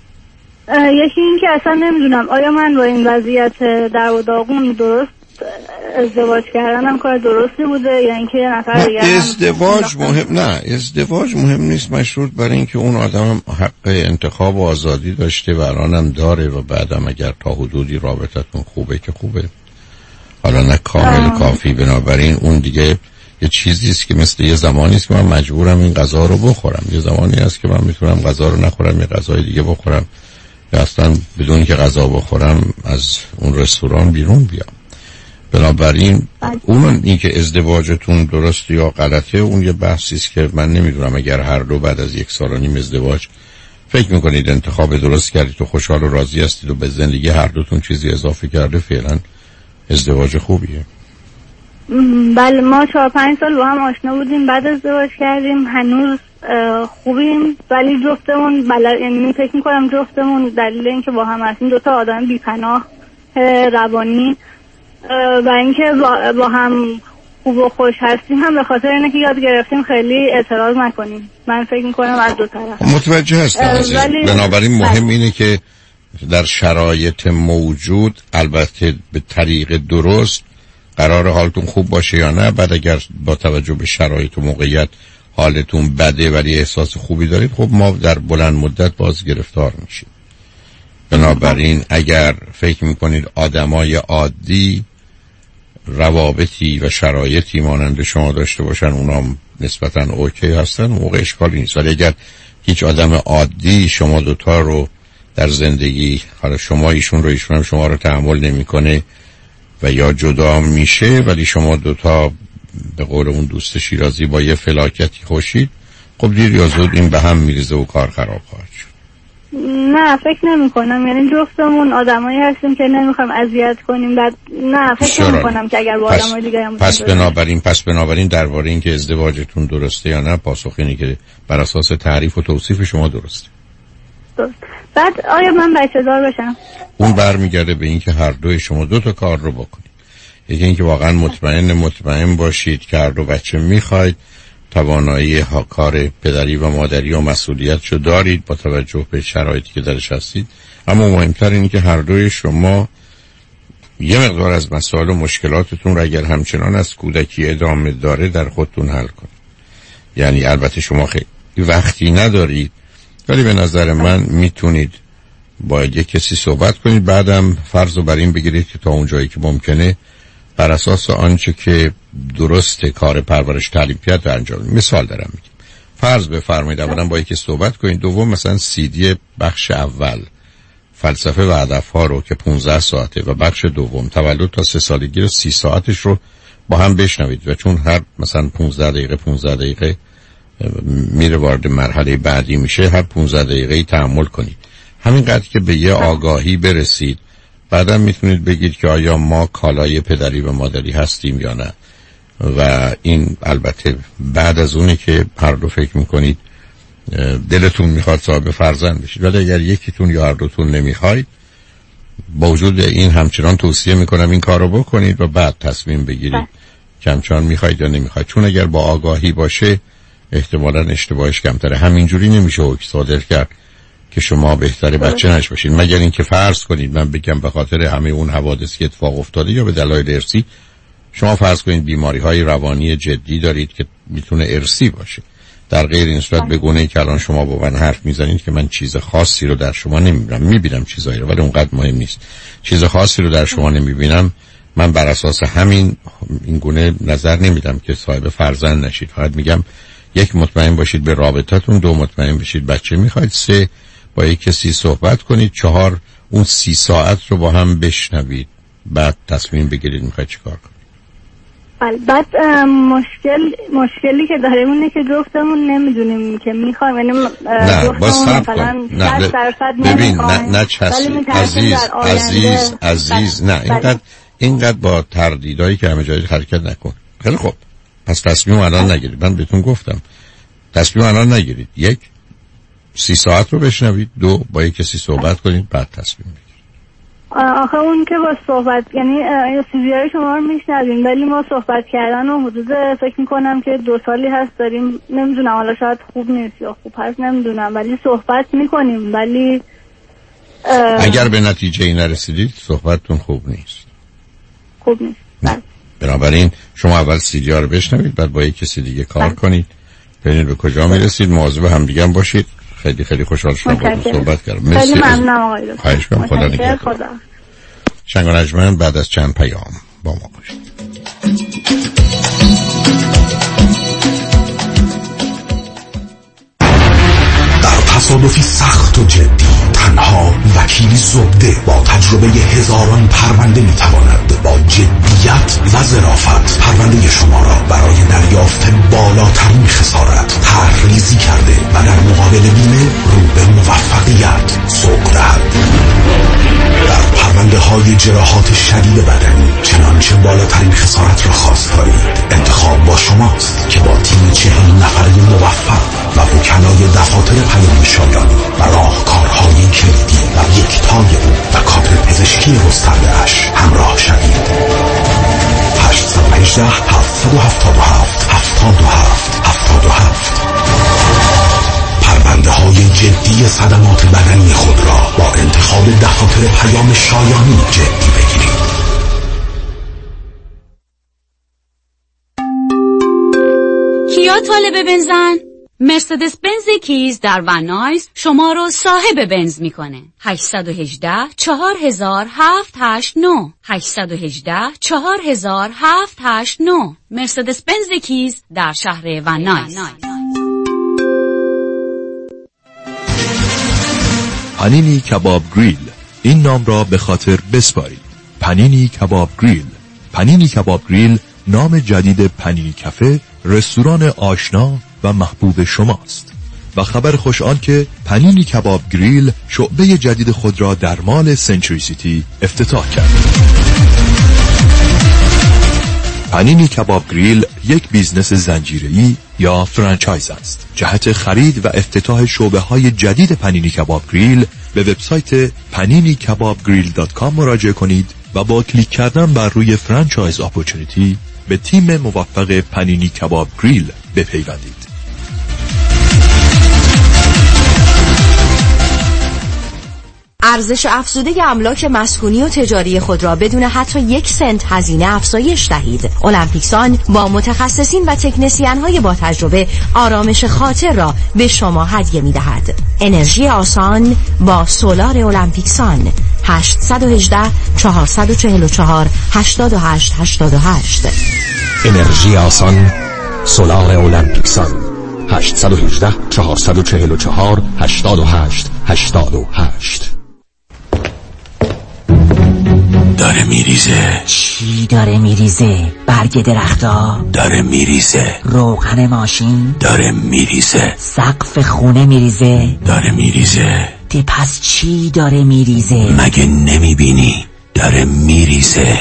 یکی این که اصلا نمیدونم آیا من با این وضعیت در و داغون درست ازدواج کردنم کار درستی بوده یا اینکه یه نفر دیگه ازدواج مهم نه ازدواج مهم نیست، مشروط برای اینکه اون آدم حق انتخاب و آزادی داشته و الانم داره و بعدم اگر تا حدودی رابطتون خوبه که خوبه، حالا نه کامل کافی. بنابراین اون دیگه یه چیزی است که مثل یه زمانی است که من مجبورم این غذا رو بخورم، یه زمانی است که من میتونم غذا رو نخورم یه غذای دیگه بخورم یا اصلا بدون که غذا بخورم از اون رستوران بیرون بیام. بنابراین اون این که ازدواجتون درست یا غلطه اون یه بحثی است که من نمیدونم. اگر هر دو بعد از یک سال و نیم ازدواج فکر میکنید انتخاب درست کردید و خوشحال و راضی هستید و به زندگی هر دوتون چیزی اضافه کرده، فعلا ازدواج خوبیه. بله ما چهار پنج سال با هم آشنا بودیم، بعد ازدواج کردیم، هنوز خوبیم ولی جفتمون بله یعنی فکر میکنم جفتمون دلیل اینکه با هم هستیم دوتا آدم بی‌پناه روانی و اینکه با, با هم خوب و خوش هستیم هم به خاطر اینه که یاد گرفتیم خیلی اعتراض نکنیم. من فکر میکنم از دو طرف. متوجه هستم. ولی... بنابراین مهم بله. اینه که در شرایط موجود البته به طریق درست قرار حالتون خوب باشه یا نه. بعد اگر با توجه به شرایط و موقعیت حالتون بده ولی احساس خوبی دارید، خب ما در بلند مدت باز گرفتار میشیم. بنابراین اگر فکر میکنید آدمای عادی روابطی و شرایطی مانند شما داشته باشن اونام نسبتاً اوکی هستن، موقع اشکالی نیست. ولی اگر هیچ آدم عادی شما دوتا رو در زندگی، حالا شما ایشون رو ایشون هم شما رو تحمل نمیکنه و یا جدا میشه ولی شما دوتا به قول اون دوست شیرازی با یه فلاکتی خوشید، خب دیر یا زود این به هم میریزه و کار خراب خواهد شد. نه فکر نمی کنم، یعنی جفتمون آدمایی هستیم که نمیخوایم اذیت کنیم. بعد نه فکر نمی کنم که اگر با آدمای دیگه هم پس بنابراین پس بنابراین درباره اینکه ازدواجتون درسته یا نه، پاسخ اینه که بر اساس تعریف و توصیف شما درسته. درست. بعد آیا من بچه دار بشم؟ اون برمیگرده به اینکه هر دوی شما دو تا کار رو بکنید. یکی اینکه واقعا مطمئن مطمئن باشید که هر دو بچه میخواید، توانایی ها کار پدری و مادری و مسئولیتشو دارید با توجه به شرایطی که درش هستید. اما مهمتر اینه که هر دوی شما یه مقدار از مسائل و مشکلاتتون رو اگر همچنان از کودکی ادامه داره در خودتون حل کنید. یعنی البته شما خیلی وقتی ندارید ولی به نظر من میتونید با یک کسی صحبت کنید، بعدم فرض رو بر این بگیرید که تا اون جایی که ممکنه بر اساس آنچه که درست کار پرورش تعلیمیت رو انجام. مثال دارم میگم، فرض بفرمایید اولا با یکی صحبت کنید، دوم مثلا سی دی بخش اول فلسفه و هدفها رو که پانزده ساعته و بخش دوم تولد تا سه سالگی رو سی ساعتش رو با هم بشنوید و چون هر مثلا پانزده دقیقه پانزده دقیقه میره وارد مرحله بعدی میشه، هر پانزده دقیقه تحمل کنید. همینقدر که به یه آگاهی برسید بعدم میتونید بگید که آیا ما کالای پدری و مادری هستیم یا نه. و این البته بعد از اونه که هر دو فکر میکنید دلتون میخواد صاحب فرزند بشید. ولی اگر یکیتون یا هر دوتون نمیخواید، با وجود این همچنان توصیه میکنم این کار رو بکنید و بعد تصمیم بگیرید کمچان میخواید یا نمیخواید. چون اگر با آگاهی باشه احتمالاً اشتباهش کمتره. همینجوری نمیشه حکم صادر کرد که شما بهتره بچه نش باشید، مگر اینکه فرض کنید من بگم به خاطر همه اون حوادثی که اتفاق افتاده یا به دلایل ارثی شما فرض کنید بیماری های روانی جدی دارید که میتونه ارثی باشه. در غیر این صورت به گونه‌ای که الان شما با من حرف میزنید که من چیز خاصی رو در شما نمیبینم، میبینم چیزایی رو ولی اونقدر مهم نیست، چیز خاصی رو در شما نمیبینم، من بر اساس همین این گونه نظر نمیدم که صاحب فرزند نشید. فقط میگم یک، مطمئن باشید به رابطتون، دو، مطمئن باشید بچه میخواید، سه، با یک کسی صحبت کنید، چهار، اون سی ساعت رو با هم بشنوید بعد تصمیم بگیرید میخواید چیکار کنید. بعد مشکل مشکلی که داریم اینه که جفتمون نمیدونیم که میخوایم، یعنی نه باز صبر کن، نه ببین نه نه چسبی عزیز عزیز عزیز نه اینقدر اینقدر با تردیدایی که همه جای حرکت نکن. خیلی خوب، پس تصمیم الان نگیرید. من بهتون گفتم تصمیم الان نگیرید. یک، سی ساعت رو بشنوید، دو، با یک کسی صحبت کنید بعد تصمیم بگیرید. آخه اون که با صحبت یعنی سیزیای شما رو میشنویم ولی ما صحبت کردن و حدود فکر میکنم که دو سالی هست داریم، نمیدونم حالا شاید خوب نیست یا خوب هست نمیدونم، ولی صحبت میکنیم ولی اگر به نتیجه ای نرسیدید صحبتتون خوب نیست. خوب نیست. نه. بنابراین شما اول سیدی ها رو بشنوید بعد با یک کسی دیگه کار کنید، ببینید به کجا میرسید، مواظب هم دیگه هم باشید. خیلی خیلی خوشحال شدم باهاتون صحبت کردم. خیلی ممنونم آقای دکتر. خواهش می‌کنم. خدا نگهدار. شنگ و نجمن بعد از چند پیام با ما باشید. در تصادفی سخت و جدی تنها وکیلی زبده با تجربه هزاران پرونده میتواند با جدیت و ظرافت پرونده شما را برای دریافت بالاترین خسارت طرح‌ریزی کرده و در مقابل بیمه رو به موفقیت سوق دهد. در پرونده های جراحات شدید بدنی چنانچه بالاترین خسارت را خواستارید، انتخاب با شماست که با تیم چهل نفری موفق و وکلای دفاتر پیام شایانی و راهکارهای کلیدی و یک یکتای او و کادر پزشکی گسترده‌اش همراه شوید. هشت یک هشت، هفت هفت هفت، هفت هفت هفت هفت. پرونده های جدی صدمات بدنی خود را با انتخاب دفاتر پیام شایانی جدی بگیرید. کیا طالب بنزن؟ مرسدس بنز کیز در ونایز شما رو صاحب بنز میکنه. هشت یک هشت، چهار هزار، هفت هشت نه هشت یک هشت، چهار هزار، هفت هشت نه مرسدس بنز کیز در شهر ونایز. پنینی کباب گریل، این نام را به خاطر بسپارید. پنینی کباب گریل. پنینی کباب گریل نام جدید پنینی کافه، رستوران آشنا و محبوب شماست. و خبر خوش آن که پنینی کباب گریل شعبه جدید خود را در مال سنچری سیتی افتتاح کرد. پنینی کباب گریل یک بیزنس زنجیره‌ای یا فرانچایز است. جهت خرید و افتتاح شعبه های جدید پنینی کباب گریل به وبسایت پنینی کباب گریل دات کام مراجعه کنید و با کلیک کردن بر روی فرانچایز اپورتونیتی به تیم موفق پنینی کباب گریل بپیوندید. ارزش افزوده املاک مسکونی و تجاری خود را بدون حتی یک سنت هزینه افزایش دهید. المپیکسان با متخصصین و تکنسین های با تجربه آرامش خاطر را به شما هدیه می دهد. انرژی آسان با سولار المپیکسان. هشت یک هشت، چهار چهار چهار، هشت هشت هشت هشت. انرژی آسان، سولار المپیکسان. هشت یک هشت، چهار چهار چهار، هشت هشت هشت هشت. داره میریزه. چی داره میریزه؟ برگ درختا داره میریزه. روغن ماشین داره میریزه. سقف خونه میریزه. داره میریزه. دی پس چی داره میریزه؟ مگه نمیبینی؟ داره میریزه.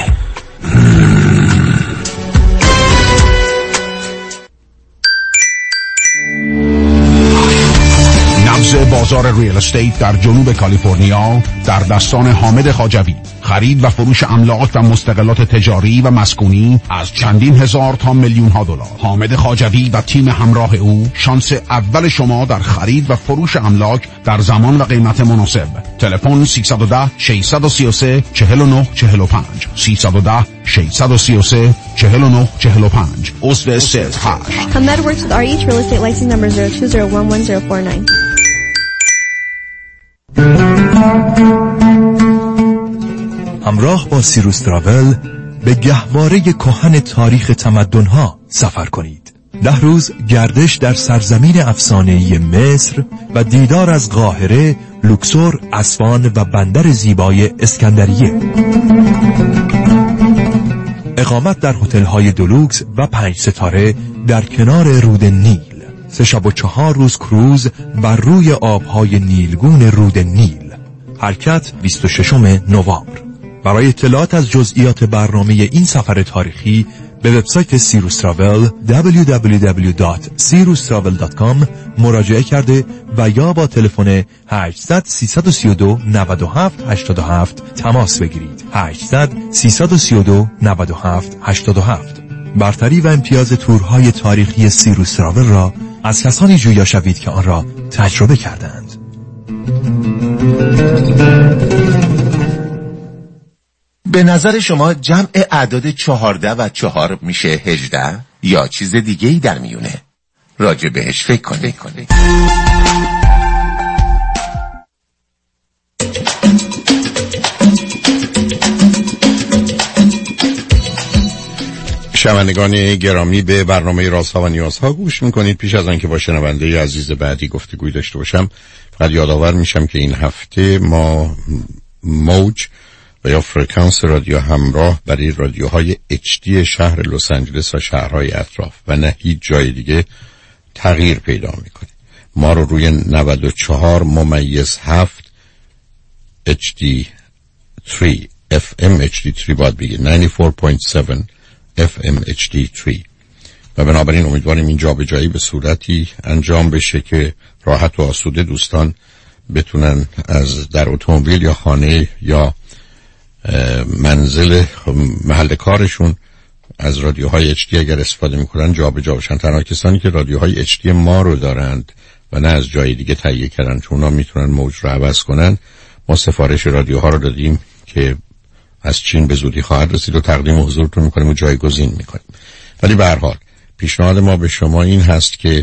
نبض بازار ریل استیت در جنوب کالیفرنیا در دستان حامد خواجوی. خرید و فروش املاک و مستقلات تجاری و مسکونی از چندین هزار تا میلیون ها دلار. حامد خواجوی و تیم همراه او شانس اول شما در خرید و فروش املاک در زمان و قیمت مناسب. تلفن سیصد و ده، ششصد و سی و سه، چهل و نه چهل و پنج سیصد و ده، ششصد و سی و سه، چهل و نه چهل و پنج. عضو سه هشت. Hamed works with R H Real Estate license number zero two zero one one zero four nine. همراه با سیروس تراول به گهواره کهن تاریخ تمدن‌ها سفر کنید. ده روز گردش در سرزمین افسانه‌ای مصر و دیدار از قاهره، لوکسور، اصفهان و بندر زیبای اسکندریه. اقامت در هتل‌های دولوکس و پنج ستاره در کنار رود نیل. سه شب و چهار روز کروز بر روی آب‌های نیلگون رود نیل. حرکت بیست و ششم نوامبر. برای اطلاعات از جزئیات برنامه این سفر تاریخی به وبسایت سیروس تراول دبلیو دبلیو دبلیو دات سیروس تراول دات کام مراجعه کرده و یا با تلفن هشتصد، سیصد و سی و دو، نود و هفت، هشتاد و هفت تماس بگیرید. هشتصد، سیصد و سی و دو، نود و هفت، هشتاد و هفت. برتری و امتیاز تورهای تاریخی سیروس تراول را از کسانی جویا شوید که آن را تجربه کردند. به نظر شما جمع اعداد چهارده و چهار میشه هجده یا چیز دیگه ای در میونه؟ راجع بهش فکر کنید. شنوندگان گرامی، به برنامه رازها و نیازها گوش میکنید. پیش از آنکه با شنونده عزیز بعدی گفتگوی داشته باشم، فقط یادآور میشم که این هفته ما موج و یا فرکانس رادیو همراه برای رادیوهای اچ دی شهر لس آنجلس و شهرهای اطراف و نه هیچ جای دیگه تغییر پیدا میکنه. ما رو روی نود و چهار ممیز هفت اچ دی سه اف ام اچ دی سه باید بگید نود و چهار ممیز هفت اف ام اچ دی سه و بنابراین امیدواریم این جابجایی به صورتی انجام بشه که راحت و آسوده دوستان بتونن از در اتومبیل یا خانه یا منزل محل کارشون از رادیوهای اچ دی اگر استفاده میکنن جابجا بشن. تنها کسانی که رادیوهای اچ دی ما رو دارند و نه از جای دیگه تهیه کردن چون اونا میتونن موج رو عوض کنن، ما سفارش رادیوها رو دادیم که از چین به زودی خواهد رسید و تقدیم حضورتون میکنیم و جایگزین میکنیم. ولی به هر حال پیشنهاد ما به شما این هست که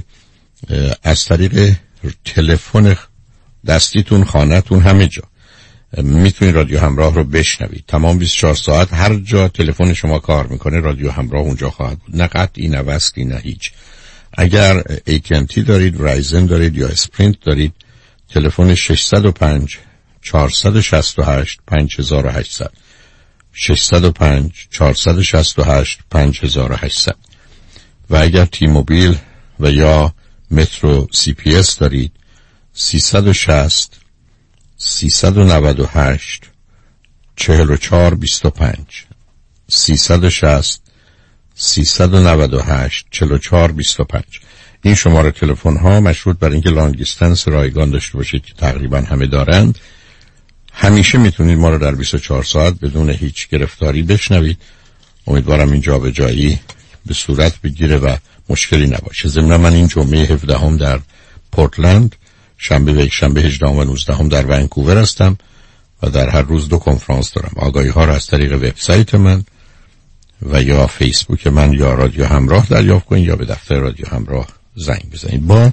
از طریق تلفن دستیتون، خانه‌تون، همه جا میتونید رادیو همراه رو بشنوید. تمام بیست و چهار ساعت هر جا تلفن شما کار میکنه رادیو همراه اونجا خواهد بود. نه قطعی، نه وصلی، نه هیچ. اگر ای تی ان تی دارید، رایزن دارید یا اسپرینت دارید، تلفن شش صفر پنج چهار شش هشت پنج هزار و هشتصد شش صفر پنج چهار شش هشت پنج هزار و هشتصد. و اگر تی موبیل و یا مترو سی پی اس دارید سیصد و شصت سیصد و نود و هشت چهل و چهار بیست و پنج سیصد و شصت سیصد و نود و هشت چهل و چهار بیست و پنج. این شماره تلفن ها مشروط بر اینکه لانگ دیستنس رایگان داشته باشید که تقریبا همه دارند. همیشه میتونید ما رو در بیست و چهار ساعت بدون هیچ گرفتاری بشنوید. امیدوارم این جابجایی به صورت بگیره و مشکلی نباشه. ضمن من این جمعه هفدهم در پورتلند، شنبه و یک شنبه هجدهم و نوزدهم در ونکوور هستم و در هر روز دو کنفرانس دارم. آگاهی ها رو از طریق وبسایت من و یا فیسبوک من یا رادیو همراه دریافت کنید یا به دفتر رادیو همراه زنگ بزنید. با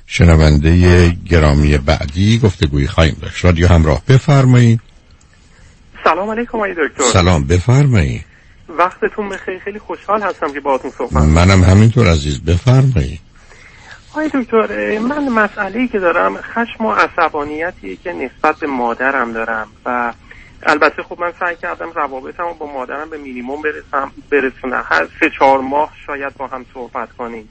شنونده گرامی بعدی گفتگویی خواهیم داشت. رادیو همراه، بفرمایید. سلام علیکم آقای دکتر. سلام، بفرمایید. وقتتون بخیر، خیلی خوشحال هستم که باهاتون صحبت. منم همینطور عزیز، بفرمایید. آقای دکتر، من مسئله‌ای که دارم خشم و عصبانیتیه که نسبت به مادرم دارم و البته خب من سعی کردم روابطم رو با مادرم به مینیمم برسم برسونم، هر سه چهار ماه شاید با هم صحبت کنیم،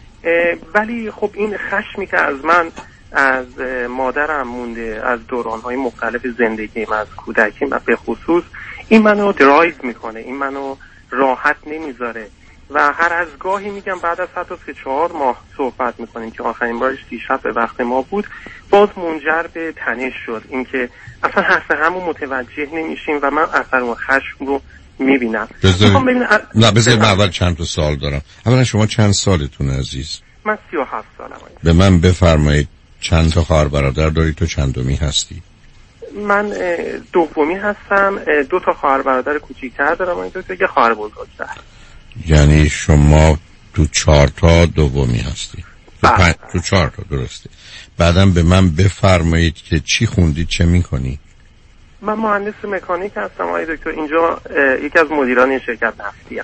ولی خب این خشمی که از من از مادرم مونده از دوران‌های مختلف زندگیم، از کودکیم و به خصوص، این منو درایو میکنه، این منو راحت نمیذاره و هر از گاهی میگم بعد از حتی سه چهار ماه صحبت میکنیم که آخرین بارش دیشب به وقت ما بود، باز منجر به تنش شد. اینکه اصلا حرف همون متوجه نمیشیم و من اثر اون خشم رو میبینم. بذار نه بذار من اول چند تا سوال دارم. اولا شما چند سالتونه عزیز؟ من سی و هفت سالم. به من بفرمایید چند تا خواهر برادر داری؟ تو چندمی هستی؟ من دومی هستم. دو تا خواهر برادر کوچیک‌تر دارم، این دو تا خواهر بزرگتر. یعنی شما تو چهار تا دومی هستی؟ تو, پن... تو چهار تا، درسته. بعدم به من بفرمایید که چی خوندید، چه میکنی؟ من مهندس مکانیک هستم آقای دکتر. اینجا یکی از مدیران شرکت نفتی ام.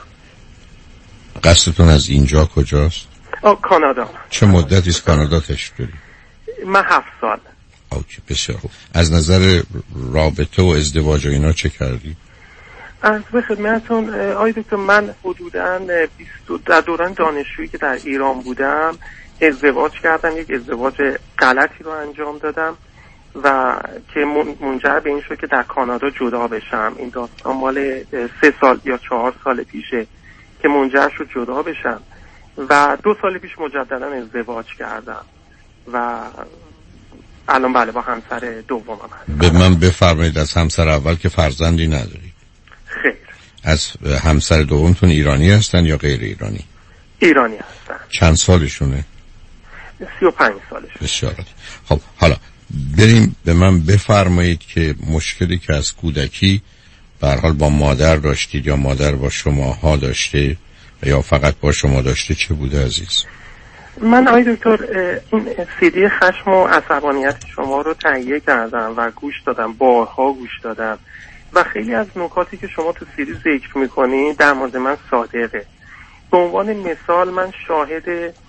قصدتون از اینجا کجاست؟ آه کانادا. چه مدتی از کانادا تشریف داری؟ من هفت سال. اوکی، بسیار خوب. از نظر رابطه و ازدواج و اینا چه کردی؟ از به خدمتون آقای دکتر، من حدوداً بیست در دوران دانشجویی که در ایران بودم ازدواج کردم. یک ازدواج غلطی رو انجام دادم و که منجر به این شد که در کانادا جدا بشم. این داستان مال سه سال یا چهار سال پیشه که منجر شد جدا بشم و دو سال پیش مجددا ازدواج کردم و الان بله با همسر دومم هستم. به من بفرمایید از همسر اول که فرزندی نداری؟ خیر. از همسر دومتون ایرانی هستن یا غیر ایرانی؟ ایرانی هستن. چند سالشونه؟ سی و پنج سالشونه. بسیار. خب حالا بریم به من بفرمایید که مشکلی که از کودکی به هر حال با مادر داشتید یا مادر با شماها داشته یا فقط با شما داشته چه بوده عزیز؟ من آقای دکتر این سیدی خشم و عصبانیت شما رو تهیه کردم و گوش دادم، بارها گوش دادم و خیلی از نکاتی که شما تو سیدی ذکر میکنی در مورد من صادقه. به عنوان مثال من شاهد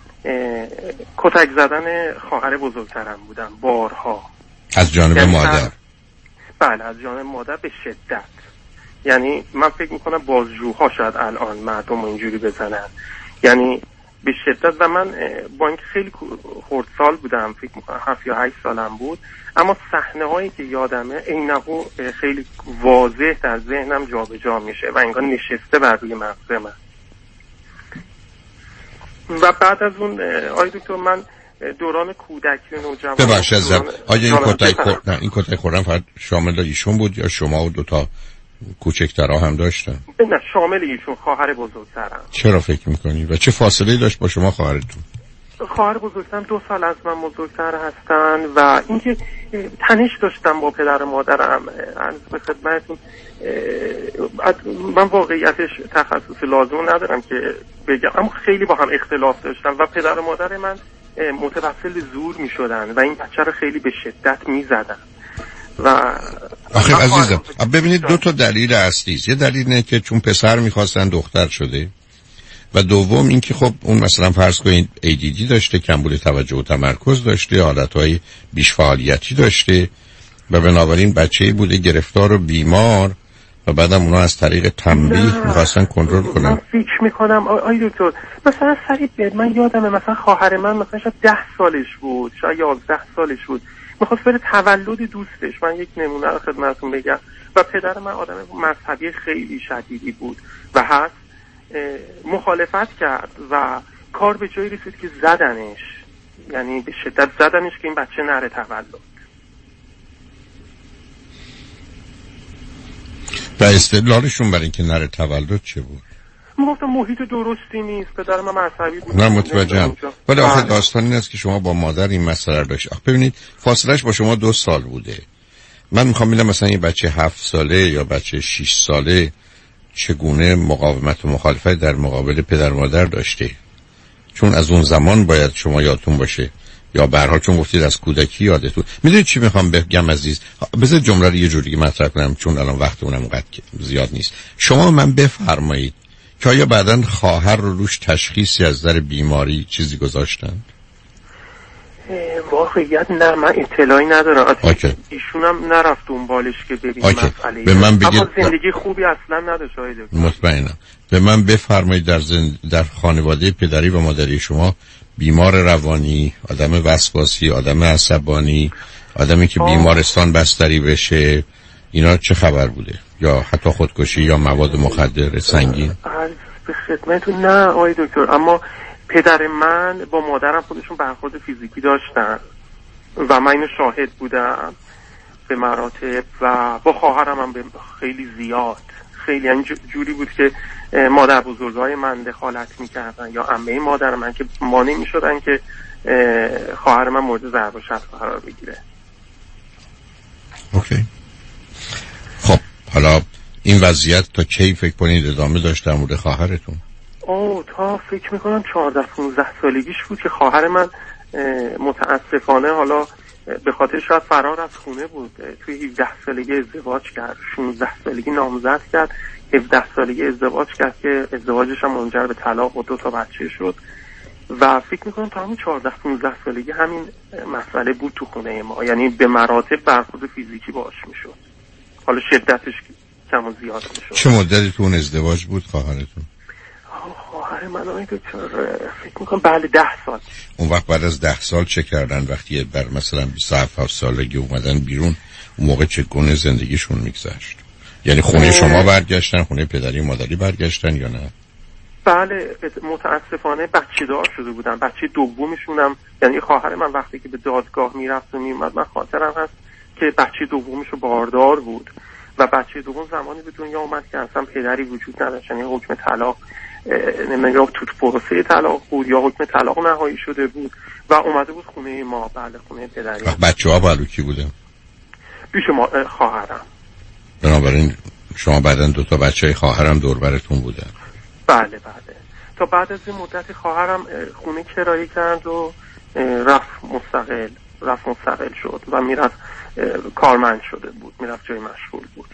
کتک زدن خواهر بزرگترم بودم بارها از جانب مادر. بله از جانب مادر به شدت. یعنی من فکر میکنم بازجوها شاید الان مردم اینجوری بزنن، یعنی به شدت. و من با اینکه خیلی خردسال بودم، فکر میکنم هفت یا هشت سالم بود، اما صحنه هایی که یادمه اینهو خیلی واضح در ذهنم جابجا میشه و انگار نشسته بر روی مغز من. و بعد از اون آقای دکتر من دوران کودکی و نوجوانی. ببخشید عزیزم، آیا این کتک خور... نه این کتک خوردن فقط شامل ایشون بود یا شما و دو تا کوچکترها هم داشتن؟ نه شامل ایشون، خواهر بزرگترم. چرا فکر میکنی و چه فاصله داشت با شما خواهرتون؟ خواهر بزرگترم دو سال از من بزرگتر هستن و اینکه تنش داشتم با پدر مادرم. عرض به خدمتتون من واقعیتش تخصص لازم ندارم که بگم، اما خیلی با هم اختلاف داشتم و پدر مادر من متوسل زور می شدن و این بچه رو خیلی به شدت می زدن. و آخه عزیزم ببینید دو تا دلیل اصلی است. یه دلیل اینه که چون پسر میخواستن دختر شده و دوم اینکه خب اون مثلا فرض کنید ای دی دی داشته، کمبود توجه و تمرکز داشته، حالتهای بیش فعالیتی داشته و بنابراین بچه‌ای بوده گرفتار و بیمار و بعدم اونا از طریق تنبیه می‌خواستن کنترل کنن. من فکر می‌کنم آی دکتر مثلا سری من یادمه مثلا خواهر من مثلا شاید ده سالش بود، شاید یازده سالش بود، می‌خواست بره تولد دوستش. من یک نمونه رو خدمتتون بگم. و پدر من آدم مذهبی خیلی شدیدی بود و هست مخالفت کرد و کار به جایی رسید که زدنش، یعنی به شدت زدنش که این بچه نره تولد. و استدلالشون برای اینکه نره تولد چه بود؟ من گفتم محیط درستی نیست، پدر من مذهبی بود. نه متوجهم، ولی آخه داستان این است که شما با مادر این مسئله رو داشت. ببینید فاصلش با شما دو سال بوده. من میخوام ببینم مثلا یه بچه هفت ساله یا بچه شش ساله چگونه مقاومت و مخالفت در مقابل پدر مادر داشته، چون از اون زمان باید شما یادتون باشه یا به هر حال چون گفتید از کودکی یادتون. میدونید چی میخوام بگم عزیز؟ بذار جمله رو یه جوری مطرح کنم چون الان وقتمون اونقدر زیاد نیست. شما من بفرمایید که آیا بعداً خواهر رو روش تشخیصی از نظر بیماری چیزی گذاشتن؟ واقعیت نه، من اطلاعی ندارم. ایشون هم نرفت دنبالش که ببینیم مسئله. به من بگید اما زندگی خوبی اصلا نداشت. مطمئنم. به من بفرمایید در زند... در خانواده پدری و مادری شما بیمار روانی، آدم وسواسی، آدم عصبانی، آدمی که بیمارستان بستری بشه، اینا چه خبر بوده؟ یا حتی خودکشی یا مواد مخدر سنگین؟ به خدمتتون نه آقای دکتر، اما پدر من با مادرم خودشون برخورد فیزیکی داشتن و من اینو شاهد بودم به مراتب و با خواهرم هم به خیلی زیاد. خیلی یعنی جوری بود که مادر بزرگای من دخالت میکردن یا عمه مادر من که مانع میشدن که خواهر من مورد ضرب و شتم قرار بگیره. اوکی. خب حالا این وضعیت تا کی فکر کنید ادامه داشت در مورد خواهرتون؟ اوه تا فکر میکنم چهارده پونزده سالگیش بود که خواهر من متاسفانه حالا به خاطر شاید فرار از خونه بود توی هفده سالگی ازدواج کرد، شانزده سالگی نامزد کرد، هفده سالگی ازدواج کرد که ازدواجش هم منجر به طلاق و دو تا بچه شد و فکر میکنم تا همین چهارده پونزده سالگی همین مسئله بود تو خونه ما، یعنی به مراتب برخورد فیزیکی باش میشد. حالا شدتش کم و زیاد میشد. چه مدتی تو اون ازدواج بود خواهرتون؟ خواهر من آقای دکتر فکر میکنم بله ده سال. اون وقت بعد از ده سال چه کردن وقتی بر مثلا بیست و هفت سالگی اومدن بیرون؟ اون موقع چگونه زندگیشون میگذشت؟ یعنی خونه شما برگشتن، خونه پدری و مادری برگشتن یا نه؟ بله متاسفانه بچه دار شده بودن. بچه دومیشونم یعنی خواهر من وقتی که به دادگاه میرفت و میومد من خاطرم هست که بچه دومیشو باردار بود و بچه دوم زمانی به دنیا اومد که اصلا پدری وجود نداشت، یعنی حکم طلاق نمیدونم یا تو پروسه طلاق بود یا حکم طلاق نهایی شده بود و اومده بود خونه ما. بله خونه پدری. بچه ها بالو کی بودن؟ پیش ما خواهرم. بنابراین شما بعدن دو تا بچه خواهرم دور براتون بودن؟ بله بله. تا بعد از این مدت خواهرم خونه کرایه کرد و رفت مستقل رفت مستقل شد و میرفت کارمند شده بود، میرفت جای مشغول بود.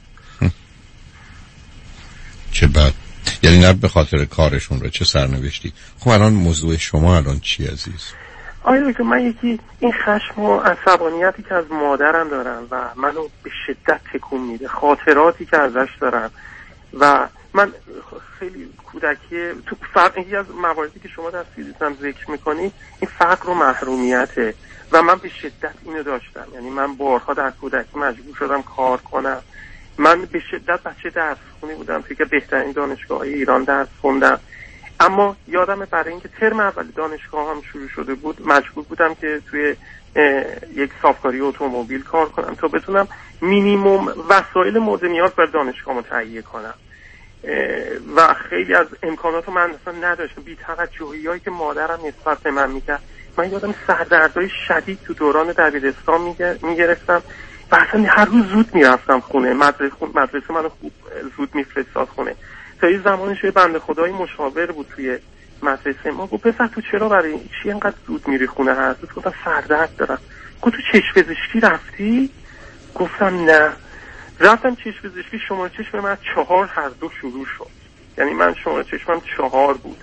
چه بد. یعنی نه به خاطر کارشون رو چه سرنوشتی. خب الان موضوع شما الان چی عزیز؟ آیا که من یکی این خشم و عصبانیتی که از مادرم دارم و منو به شدت تکون میده، خاطراتی که ازش دارم و من خیلی کودکی تو فرق یکی از مواردی که شما در سیدیتم ذکر میکنی این فقر و محرومیته و من به شدت اینو داشتم. یعنی من بارها در کودکی مجبور شدم کار کنم. من به شدت بچه درس خونی بودم توی که بهترین دانشگاه ایران درس خوندم. اما یادمه برای اینکه ترم اول دانشگاه هم شروع شده بود مجبور بودم که توی یک صافکاری اتومبیل کار کنم تا بتونم مینیمم وسایل مورد نیاز برای دانشگاه تهیه کنم و خیلی از امکانات من اصلا نداشتم. بی‌توجهی‌هایی که مادرم نسبت به من میکرد، من یادم سردردهای شدید تو دوران دبیرستان میگرفتم و اصلا هر روز زود میرفتم خونه، مدرسه مدرسه منو خوب زود میفرستاد خونه. تا یه زمانش یه بنده خدایی مشاور بود توی مدرسه ما، گفت پسر تو چرا برای چی اینقدر زود میری خونه هر روز؟ گفتم سردرد دارم. گفت تو چشم پزشکی رفتی؟ گفتم نه. رفتم چشم پزشکی، شماره چشم من چهار هر دو شروع شد، یعنی من شماره چشمم چهار بود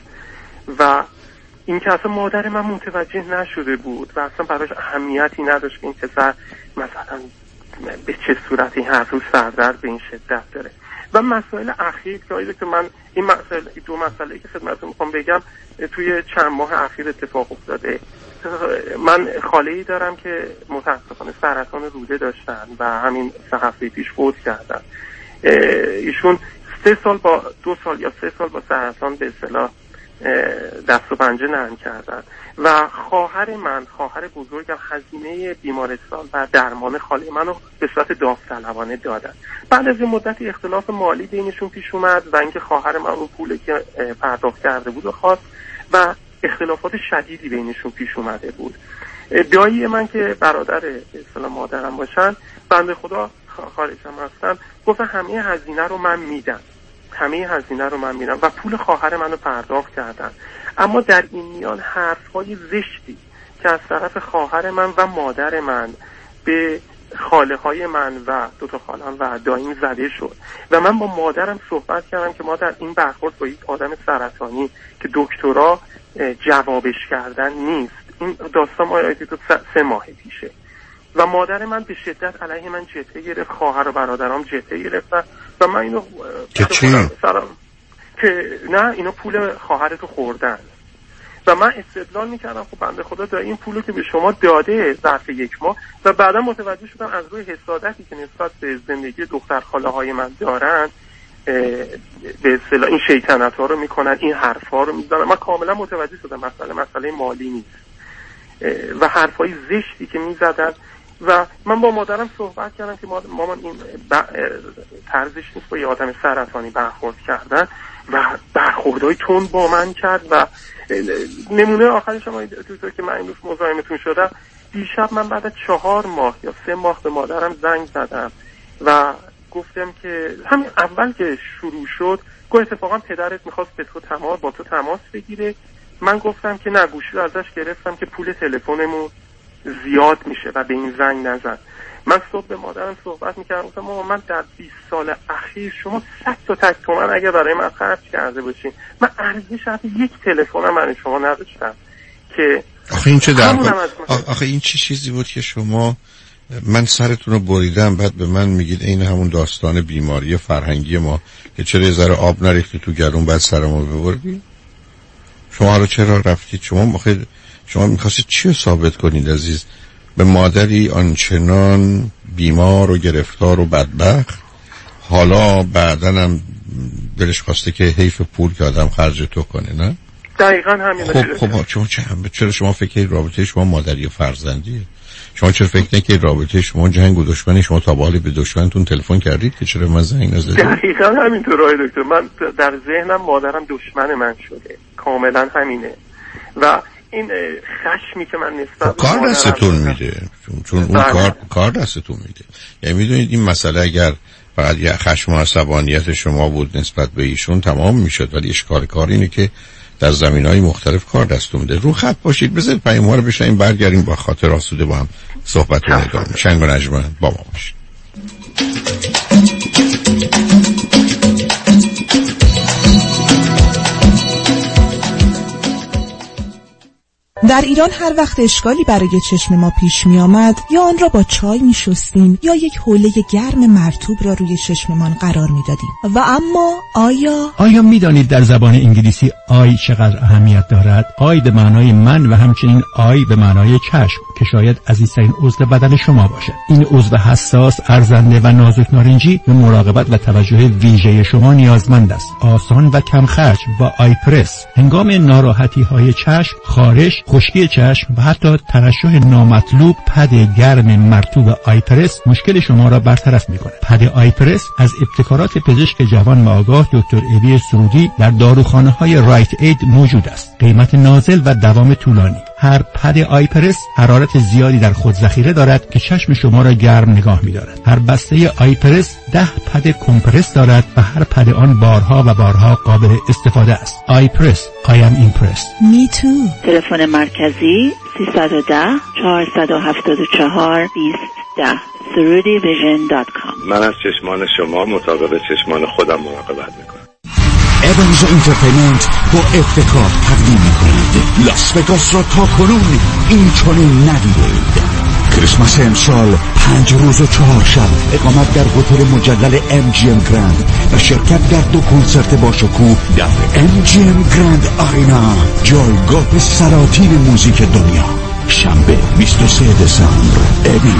و این که اصلا مادر من متوجه نشده بود و اصلا براش اهمیتی نداشت که این پسر مثلا به چه صورتی هر روز سردرد به این شدت داره. و مسائل اخیر که آیده که من این مسائل دو مسئله که خدمتتون میخوام بگم توی چند ماه اخیر اتفاق افتاده. من خاله‌ای دارم که متاسفانه سرطان روده داشتن و همین سه هفته پیش فوت کردن. ایشون سه سال با دو سال یا سه سال با سرطان به اصطلاح دست و پنجه نرم کردن و خواهر من خواهر بزرگم هزینه بیمارستان و درمان خاله منو به صورت داوطلبانه دادن. بعد از یه مدتی اختلاف مالی بینشون پیش اومد و اینکه خواهر من اون پولی که پرداخت کرده بود و خواست و اختلافات شدیدی بینشون پیش اومده بود. دایی من که برادر به اصطلاح مادرم باشن، بنده خدا خارجم هستن، گفت همه هزینه رو من میدم همه هزینه رو من میدم و پول خواهر منو پرداخت کردن. اما در این میان حرف‌های زشتی که از طرف خواهر من و مادر من به خاله های من و دو تا خاله‌ام و داییم زده شد و من با مادرم صحبت کردم که مادر این برخورد با یک آدم سرطانی که دکترا جوابش کردن نیست. این داستان ما آیدی تو سه ماه پیشه و مادر من به شدت علیه من جته گرفت، خواهر و برادرام جته گرفتن و من اینو که چی؟ که نه اینا پول خواهرتو خوردن و من استدلال میکردم خب بنده خدا داره این پولو که به شما داده ظرف یک ماه و بعدا متوجه شدم از روی حسادتی که نسبت به زندگی دختر خاله های من دارن به اصطلاح این شیطنت ها رو میکنن، این حرف ها رو میزنن. من کاملا متوجه شدم مسئله مسئله مالی نیست و حرف های زشتی که میزدن و من با مادرم صحبت کردم که مامان این طرزش نیست با یه آدم سرطانی برخورد کردن و برخوردهای تند با من کرد و نمونه آخرش هم توی که من این روز مزاحمتون شدم، دیشب من بعد از چهار ماه یا سه ماه به مادرم زنگ زدم و گفتم که همین اول که شروع شد گفت اتفاقا پدرت میخواست به تو تماس با تو تماس بگیره. من گفتم که نه، گوشی رو ازش گرفتم که پول تلفنمون زیاد میشه و به این زنگ نزن. من صبح به مادرم صحبت میکردم، گفتم مامان من در بیست سال اخیر شما صد تا تک تومن اگه برای من خرج کرده باشین، من ارزش حتی یک تلفنم برای شما نداشتم که آخه این چه در آخه این چه چیزی بود که شما من سرتون رو بریدم بعد به من میگید این همون داستان بیماری فرهنگی ما که چرا یه ذره آب نریختی تو گلوم بعد سرمو ببردی؟ شما رو چرا رفتید؟ شما مخید شما میخواستید چی رو ثابت کنید عزیز؟ به مادری آنچنان بیمار و گرفتار و بدبخت، حالا بعدن هم دلش خواسته که حیف پول که آدم خرج تو کنه، نه؟ دقیقا همین. خب خب چرا چرا شما فکر رابطه شما مادری و فرزندیه؟ شما چرا فکر نکنید رابطه شما جنگ و دشمنی؟ شما تا به حال به دشمنتون تلفن کردید که چرا من زنگ نزدید؟ دقیقا همینطور آقای دکتر، من در ذهنم مادرم دشمن من شده، کاملا همینه و این خشمی که من نسبت به کار دستتون میده، چون, چون اون کار کار دستتون میده. یعنی میدونید این مسئله اگر فقط یه خشم و عصبانیت شما بود نسبت به ایشون تمام میشد، ولی اشکال کار اینه که در زمینهای مختلف کار دستتون میده. رو خط باشید، بذارید پیام‌ها رو بشنویم، برگردیم با خاطر آسوده با هم صحبت رو ادامه بدیم. شنگ و نجمن با ما باشید. در ایران هر وقت اشکالی برای چشم ما پیش می آمد یا آن را با چای می شستیم یا یک حوله گرم مرطوب را روی چشممان قرار می دادیم. و اما آیا آیا می دانید در زبان انگلیسی آی چقدر اهمیت دارد؟ آی به معنای من و همچنین آی به معنای چشم که شاید عزیزترین عضو بدن شما باشد. این عضو حساس، ارزنده و نازک نارنجی به مراقبت و توجه ویژه شما نیازمند است. آسان و کم خرج با آی پرس هنگام ناراحتی های چشم، خارش، خشکی چشم و حتی ترشح نامطلوب، پد گرم مرطوب آی پرس مشکل شما را برطرف می‌کند. پد آی پرس از ابتکارات پزشک جوان و آگاه دکتر ابی سرودی در داروخانه‌های رایت اید موجود است. قیمت نازل و دوام طولانی. هر پد آی پرس حرارت زیادی در خود ذخیره دارد که چشم شما را گرم نگاه می‌دارد. هر بسته آی پرس ده پد کمپرس دارد و هر پد آن بارها و بارها قابل استفاده است. آی پرس I am impressed. Me too. تلفن مرکزی سیصد و ده چهارصد و هفتاد و چهار بیست ده سرودی ویژن دات کام. من از چشمان شما مطابق چشمان خودم مراقبت میکنم. ایونز انترتینمنت با افتخار تقدیم می‌کند لاس وگاس را تا کنون این چنین ندیدید. کریسمس امسال پنج روز و چهار شب اقامت در هتل مجلل ام جی ام گراند و شرکت در دو کنسرت با شکوه در ام جی ام گراند آرینا، جایگاه سلاطین موزیک دنیا. شنبه بیست و سوم دسامبر ابی،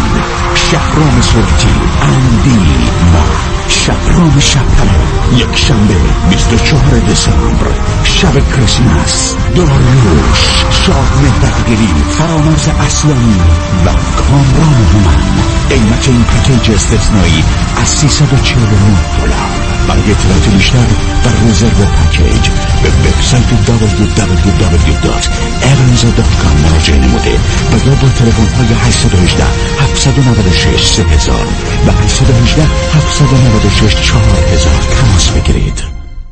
شهرام سورتی، اندی و شهرام شبپره. یک شنبه بیست و چهارم دسامبر شب کریسمس، داریوش، شاه مهدقگیری، فرامرز اصلانی و کامران هومن. قیمت این پکیج استثنایی از سیصد و چهل و نه دلار. برای اطلاعات بیشتر و رزرو پکیج به وبسایت دبلیو دبلیو دبلیو دات evans دات کام مراجعه نموده و یا با تلفن های هشت یک هشت هفت نه شش سه هزار و هشت یک هشت هفت نه شش چهار هزار تماس بگیرید.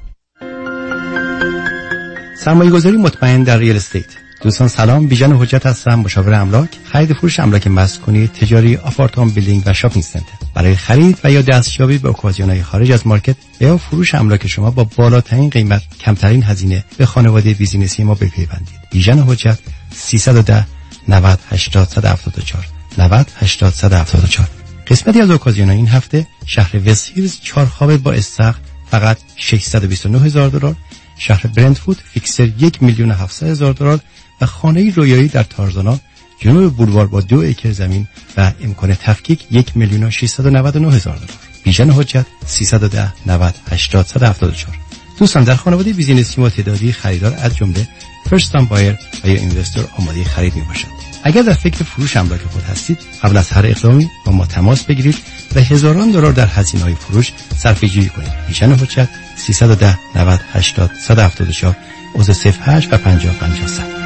سرمایه گذاری مطمئن در ریل استیت. دوستان سلام، بیژن حجت هستم، مشاور املاک، خرید فروش املاک مسکونی، تجاری، آپارتمان بیلدینگ و شاپینگ سنتر. برای خرید و یا دستیابی به اوکازیون‌های خارج از مارکت یا فروش املاک شما با بالاترین قیمت، کمترین هزینه به خانواده بیزینسی ما بپیوندید. بیژن حجت سیصد و ده نود هشتاد صد و هفتاد و چهار نود هشتاد صد و هفتاد و چهار. قسمتی از اوکازیون‌ها این هفته شهر وستهیلز چهار خوابه با استخر فقط ششصد و بیست و نه هزار دلار، شهر برنتفورد فیکسر یک میلیون و هفتصد هزار دلار و خانه رویایی در تارزانا جنوب بولوار با دو اکر زمین و امکان تفکیک یک میلیون و ششصد و نود و نه هزار دلار. بیژن حجت سیصد و ده نود هشتاد صد و هفتاد و چهار. دوستان در خانواده بیزینسی و تعدادی خریدار از جمله فرست تایم بایر و یا اینوستر آماده خرید میباشند. اگر در فکر فروش املاک خود هستید، قبل از هر اقدامی با ما تماس بگیرید و هزاران دلار در هزینه‌های فروش صرفه‌جویی کنید. بیژن حجت سیصد و ده نود هشتاد صد و هفتاد و چهار عضو صفر هشت و پنجاه پنجاه صد.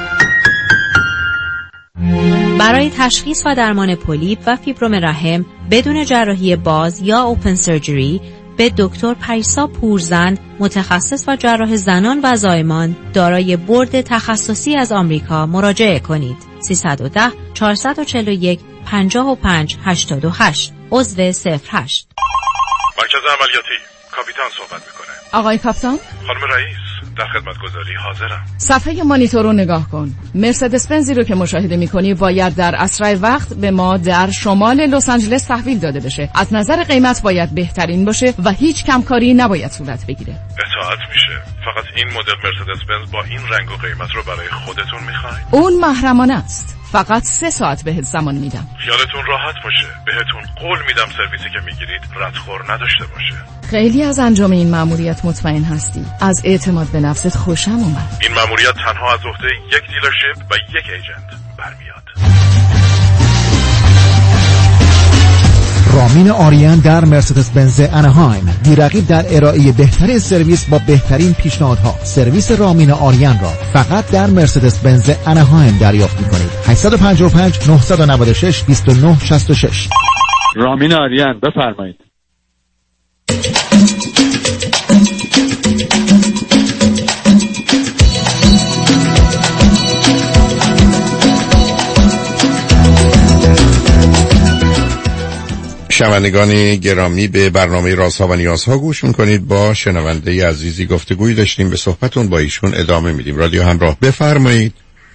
برای تشخیص و درمان پولیپ و فیبروم رحم بدون جراحی باز یا اوپن سرجری به دکتر پریسا پورزند، متخصص و جراح زنان و زایمان دارای بورد تخصصی از آمریکا مراجعه کنید. سیصد و ده چهارصد و چهل و یک پنجاه و پنج هشتاد و هشت عضو صفر هشت. مرکز عملیاتی، کاپیتان صحبت میکنه. آقای کاپیتان؟ خانم رئیس، در خدمتگزاری حاضرم. صفحه مانیتور رو نگاه کن. مرسدس بنزی رو که مشاهده میکنی باید در اسرع وقت به ما در شمال لس آنجلس تحویل داده بشه. از نظر قیمت باید بهترین باشه و هیچ کمکاری نباید صورت بگیره. اطاعت میشه. فقط این مدل مرسدس بنز با این رنگ و قیمت رو برای خودتون میخواید؟ اون محرمانه است. فقط سه ساعت بهت زمان میدم. خیالتون راحت باشه. بهتون قول میدم سرویسی که میگیرید ردخور نداشته باشه. خیلی از انجام این مأموریت مطمئن هستی. از اعتماد به نفست خوشم اومد. این مأموریت تنها از عهده یک دیلرشیپ و یک ایجنت برمیاد. رامین آریان در مرسدس بنز اناهایم، بی‌رقیب در ارائه بهترین سرویس با بهترین پیشنهادها. سرویس رامین آریان را فقط در مرسدس بنز اناهایم دریافت می‌کنید. هشت پنج پنج نه نه شش دو نه شش شش. رامین آریان، بفرمایید. شنوندگان گرامی، به برنامه رازها و نیازها گوش میکنید. با شنونده عزیزی گفتگویی داشتیم، به صحبتون با ایشون ادامه میدیم. رادیو همراه، بفرمایید.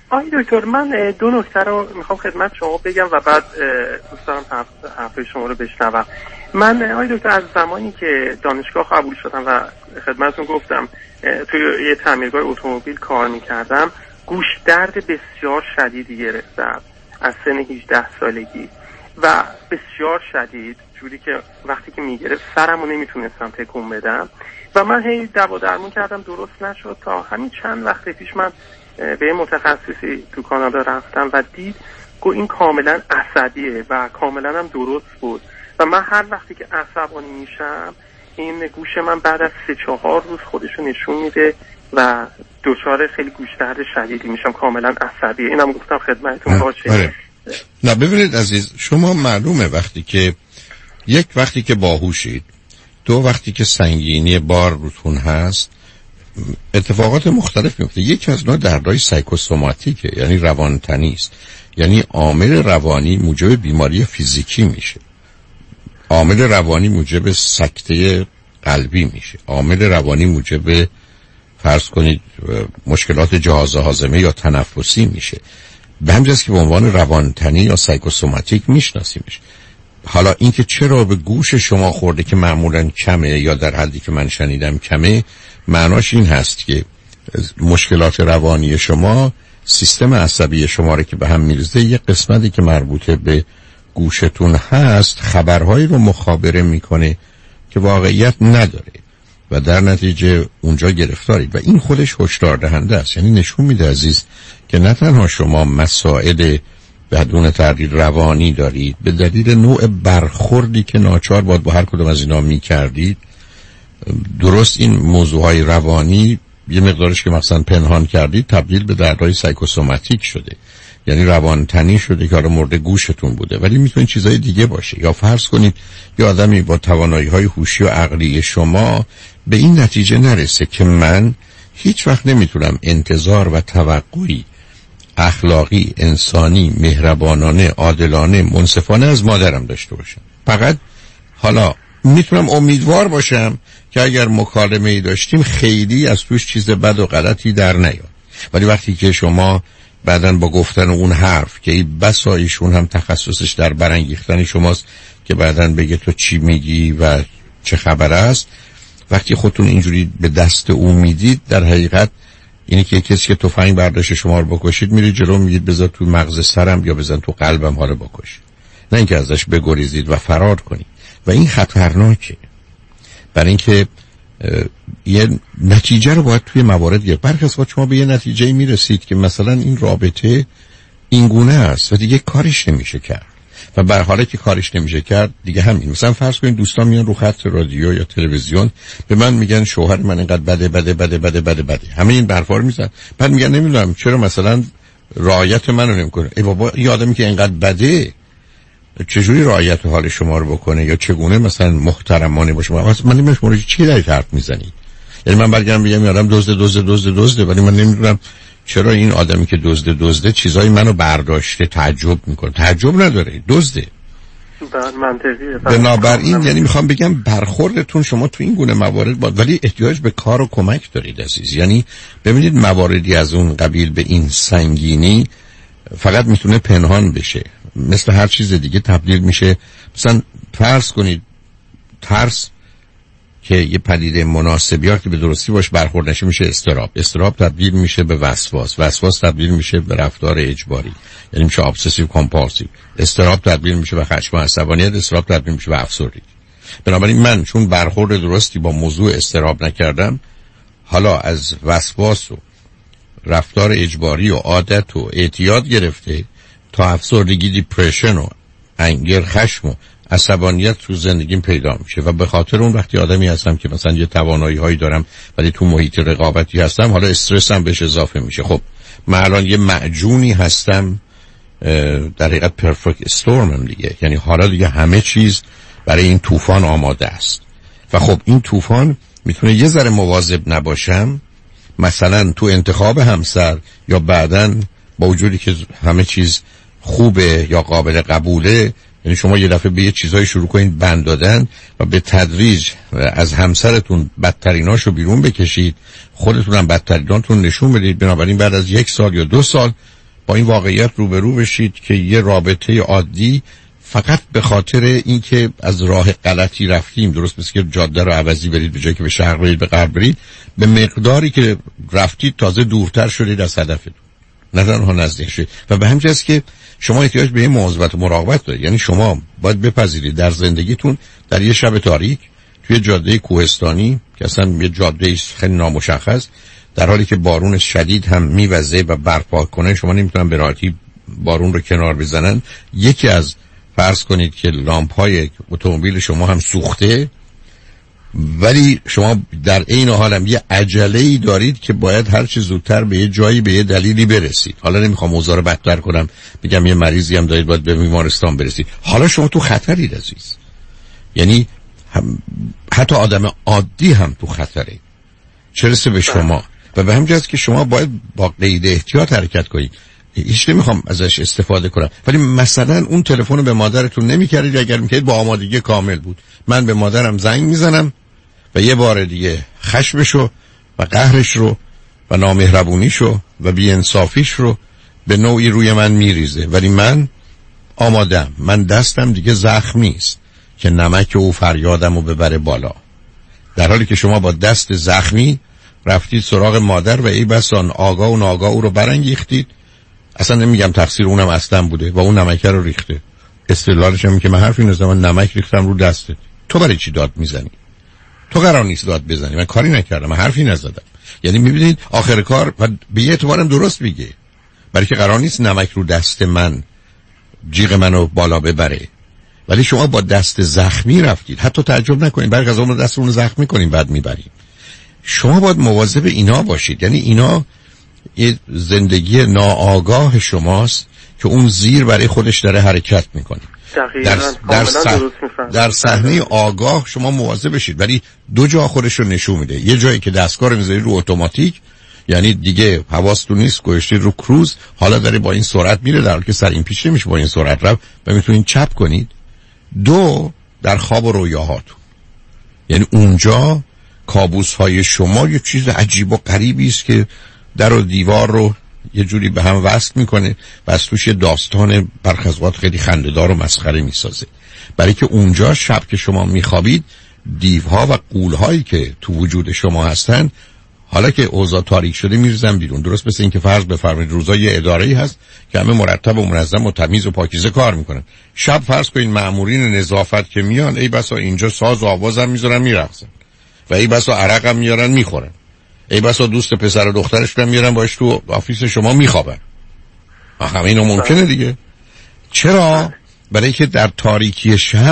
آقای دکتر من دو نکته رو میخوام خدمت شما بگم و بعد دوست دارم حرف شما رو بشنوم. من آقای دکتر از زمانی که دانشگاه قبول شدم و خدمتتون گفتم توی یه تعمیرگاه اتومبیل کار میکردم، گوش درد بسیار شدیدی گرفتم از سن هجده سالگی و بسیار شدید، جوری که وقتی که میگرفت سرمو نمیتونستم تکون بدم و من هی دوا درمون کردم درست نشد تا همین چند وقت پیش من به یه متخصصی تو کانادا رفتم و دید که این کاملا عصبیه و کاملا هم درست بود و من هر وقتی که عصبانی میشم این گوش من بعد از سه چهار روز خودشو نشون میده و دچار خیلی گوش درد شدیدی میشم، کاملا عصبیه. اینم گفتم خدمتتون باشه. آره. نه ببینید عزیز، شما معلومه وقتی که یک وقتی که باهوشید، دو وقتی که سنگینی بار روتون هست اتفاقات مختلف میفته. یکی از نوع دردهای سایکوسوماتیکه، یعنی روانتنی است، یعنی عامل روانی موجب بیماری فیزیکی میشه، عامل روانی موجب سکته قلبی میشه، عامل روانی موجب فرض کنید مشکلات جهاز هاضمه یا تنفسی میشه. به همین جاست که به عنوان روانتنی یا سایکوسوماتیک میشناسیمش. حالا اینکه چرا به گوش شما خورده که معمولا کمه یا در حدی که من شنیدم کمه، معناش این هست که مشکلات روانی شما سیستم عصبی شما رو که به هم میرزه، یه قسمتی که مربوطه به گوشتون هست خبرهایی رو مخابره میکنه که واقعیت نداره و در نتیجه اونجا گرفتارید و این خودش هشدار دهنده است. یعنی نشون میده عزیز که نه تنها شما مسائل بدون تردید روانی دارید، به دلیل نوع برخوردی که ناچار باید با هر کدوم از اینا میکردید. درست این موضوعهای روانی یه مقدارش که مثلا پنهان کردید تبدیل به دردهای سایکوسوماتیک شده، یعنی روانتنی شده که حالا مورد گوشتون بوده، ولی میتونه چیزای دیگه باشه. یا فرض کنید یه آدمی با توانایی‌های هوشی و عقلی شما به این نتیجه نرسه که من هیچ وقت نمیتونم انتظار و توقعی اخلاقی، انسانی، مهربانانه، عادلانه، منصفانه از مادرم داشته باشم. فقط حالا میتونم امیدوار باشم که اگر مکالمه ای داشتیم خیلی از توش چیز بد و غلطی در نیاد. ولی وقتی که شما بعداً با گفتن اون حرف که بسا ایشون هم تخصصش در برانگیختن شماست که بعداً بگه تو چی میگی و چه خبر است، وقتی خودتون اینجوری به دست اون میدید، در حقیقت اینی که کسی که تفنگ برداشت شما رو بکشید میرید جلو میگید بذار تو مغز سرم یا بزن تو قلبم حالا بکش، نه اینکه ازش بگریزید و فرار کنید. و این خطرناکه، برای اینکه یه نتیجه رو باید توی موارد گرفت. برخی از وقت شما به یه نتیجه میرسید که مثلا این رابطه این گونه است و دیگه کارش نمیشه کرد و به حالی که کارش نمیشه کرد دیگه همین. مثلا فرض کنید دوستان میان رو خط رادیو یا تلویزیون به من میگن شوهر من اینقدر بده بده بده بده بده بده، همه این حرفا رو میزنن، بعد میگن نمیدونم چرا مثلا رعایت منو نمیکنه. ای بابا این آدمی که اینقدر بده چجوری رعایت حال شما رو بکنه یا چگونه مثلا محترمانه باشه؟ من نمیدونم شما چی دارید حرف میزنید. یعنی من برگردم بگم آدم دزد دزد دزد دزد، ولی من نمیدونم چرا این آدمی که دزد دزده چیزای منو برداشته تعجب میکنه. تعجب نداره، دزده. منطقیه. بنابراین یعنی میخوام بگم برخوردتون شما تو این گونه موارد با، ولی احتیاج به کار و کمک دارید عزیز. یعنی ببینید مواردی از اون قبیل به این سنگینی فقط میتونه پنهان بشه، مثل هر چیز دیگه تبدیل میشه. مثلا فرض کنید ترس که یه پدیده مناسبی ها که به درستی باش برخورد نشه میشه استراب، استراب تبدیل میشه به وسواس، وسواس تبدیل میشه به رفتار اجباری، یعنی میشه ابسسیو کامپالسیو، استراب تبدیل میشه به خشم و عصبانیت، استراب تبدیل میشه به افسردگی. بنابراین من چون برخورد درستی با موضوع استراب نکردم، حالا از وسواس و رفتار اجباری و عادت و اعتیاد گرفته تا افسردگی، دیپرشن و انگر، خشم و عصبانیت تو زندگیم پیدا میشه و به خاطر اون وقتی آدمی هستم که مثلا یه توانایی هایی دارم ولی تو محیط رقابتی هستم، حالا استرس هم بهش اضافه میشه. خب من الان یه معجونی هستم، در حقیقت پرفکت استورمم دیگه، یعنی حالا دیگه همه چیز برای این طوفان آماده است و خب این طوفان میتونه یه ذره مواظب نباشم، مثلا تو انتخاب همسر یا بعدن با وجودی که همه چیز خوبه یا قابل قبوله، یعنی شما یه دفعه به یه چیزایی شروع کنید بند دادن و به تدریج از همسرتون بدتریناشو بیرون بکشید، خودتون هم بدتریناتون نشون بدید. بنابراین بعد از یک سال یا دو سال با این واقعیت روبرو بشید که یه رابطه عادی فقط به خاطر اینکه از راه غلطی رفتیم، درست مثل که جاده رو عوضی برید به جای که به شرق برید به غرب برید، به مقداری که رفتید تازه دورتر شدید از هدفتون، نه تنها نزدیک شدید. و به همین جاست که شما احتیاج به یه مواظبت و مراقبت دارید. یعنی شما باید بپذیرید در زندگیتون در یه شب تاریک توی جاده کوهستانی که اصلا یه جاده خیلی نامشخص، در حالی که بارون شدید هم میوزه و برپا کنه، شما نمیتونن به راحتی بارون رو کنار بزنن، یکی از فرض کنید که لامپ‌های اتومبیل شما هم سوخته، ولی شما در این حال هم یه عجله‌ای دارید که باید هر چه زودتر به یه جایی به یه دلیلی برسید. حالا نمیخوام اوضاع رو بدتر کنم، بگم یه مریضی هم دارید باید به بیمارستان برسید. حالا شما تو خطرید عزیز. یعنی هم حتی آدم عادی هم تو خطره، چه رسه به شما. و به همین جهت که شما باید با قید احتیاط حرکت کنید. هیچ نمیخوام ازش استفاده کنم، ولی مثلا اون تلفن به مادرتون نمیکردید اگر میکردید با آمادگی کامل بود. من به مادرم زنگ میزنم و یه بار دیگه خشمشو و قهرش رو و نامهربونیشو و بی‌انصافیش رو به نوعی روی من میریزه، ولی من آمادم، من دستم دیگه زخم نیست که نمک او فریادم رو ببره بالا. در حالی که شما با دست زخمی رفتید سراغ مادر و ای بس آن آگاه و ناگاه او رو برانگیختید. اصلا نمیگم تقصیر اونم اصلا بوده و اون نمکه رو ریخته. استدلالش هم که من حرفی نزدم، من نمک ریختم رو دستت، تو برای چی داد میزنی؟ تو قرار نیست داد بزنی، من کاری نکردم، من حرفی نزدم. یعنی میبینید آخر کار و به یه اعتبارم درست میگه، برای که قرار نیست نمک رو دست من جیغ منو بالا ببره، ولی شما با دست زخمی رفتید. حتی تعجب نکنید برای از اون دست اون زخمی کنیم بعد میبرید. شما باید مواظب اینا باشید. یعنی اینا یه زندگی ناآگاه شماست که اون زیر برای خودش داره حرکت میکنه. در در, صح... در صحنه آگاه شما مواظب بشید، ولی دو جا خودش رو نشون میده. یه جایی که دستگاه رو میذارید رو اتوماتیک، یعنی دیگه حواستون نیست، گوشتید رو کروز، حالا داره با این سرعت میره در حالی که سر این پیش نمیشه با این سرعت رفت و میتونید چپ کنید. دو، در خواب و رویاهاتون، یعنی اونجا کابوس های شما یه چیز عجیب و غریبی است که در و دیوار رو یه جوری به هم وصل میکنه و از توش یه داستان برخزوات خیلی خنده‌دار و مسخره میسازه. برای که اونجا شب که شما میخوابید، دیوها و غول‌هایی که تو وجود شما هستن حالا که اوضاع تاریک شده میرزن بیرون. درست مثل این که فرض بفرمایید روزا یه اداره‌ای هست که همه مرتب و منظم و تمیز و پاکیزه کار میکنن. شب فرض کنید مأمورین نظافت که میان، ای بسا اینجا ساز و آوازم میذارن میرقصن و ای بسا عرقم میارن میخورن، ای بسا دوست پسر و دخترش رو میارن باش تو آفیس شما میخوابن. همه اینا ممکنه دیگه. چرا؟ برای که در تاریکی شب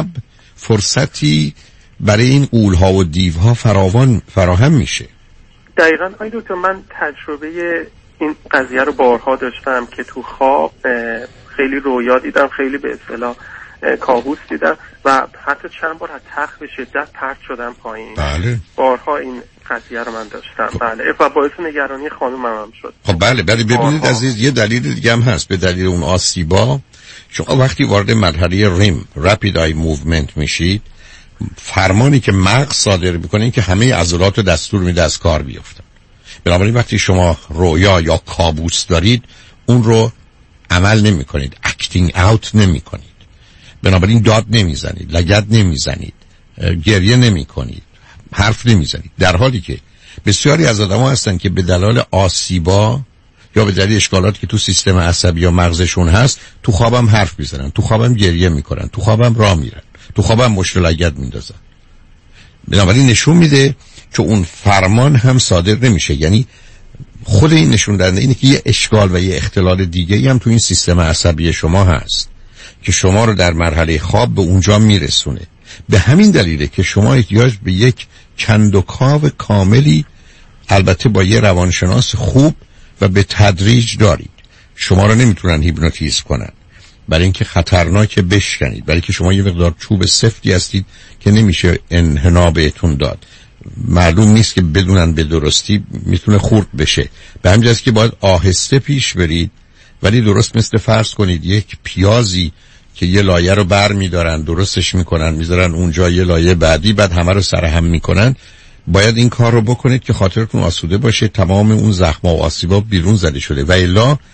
فرصتی برای این غول‌ها و دیوها فراوان فراهم میشه. دقیقاً آقای دکتر، من تجربه این قضیه رو بارها داشتم که تو خواب خیلی رویا دیدم، خیلی به اصطلاح کابوس دیدم و حتی چند بار از تخت به شدت پرت شدم پایین. بله. بارها این قضیه رو من داشتم. بله. و باعث نگرانی خانومم هم شد. خب بله، ولی ببینید عزیز، یه دلیل دیگه هم هست. به دلیل اون آسیبا شما وقتی وارد مرحله ریم رپید آی موومنت میشید، فرمانی که مغز صادر میکنه این که همه عضلات دستور میده از کار بیفتن. بنابراین وقتی شما رویا یا کابوس دارید اون رو عمل نمی کنید، اکتینگ اوت نمی کنید. بنابراین داد نمی زنید، لگد نمی زنید، گریه نمی کنید، حرف نمی زنید. در حالی که بسیاری از آدم ها هستن که به دلایل آسیبا یا به دلیل اشکالاتی که تو سیستم عصبی یا مغزشون هست تو خوابم حرف میزنن، تو خوابم گریه میکنن، تو خوابم راه میرن، تو خوابم مشت لگد میندازن. بنابراین نشون میده که اون فرمان هم صادر نمیشه. یعنی خود این نشون دهنده اینه که یه اشکال و یه اختلال دیگه هم تو این سیستم عصبی شما هست که شما رو در مرحله خواب به اونجا میرسونه. به همین دلیله که شما احتیاج به یک کندوکاو کاملی، البته با یه روانشناس خوب و به تدریج دارید. شما رو نمیتونن هیپنوتیزم کنن برای اینکه خطرناکه بشکنید، برای که شما یه مقدار چوب سفتی هستید که نمیشه انحنا بهتون داد. معلوم نیست که بدونن به درستی میتونه خورد بشه. به همین جاست که باید آهسته پیش برید، ولی درست مثل فرض کنید یک پیازی که یه لایه رو بر میدارن، درستش میکنن، میذارن اونجا یه لایه بعدی، بعد همه رو سرهم میکنن. باید این کار رو بکنید که خاطرتون آسوده باشه، تمام اون زخم و آسیبا بیرون زده شده، و الا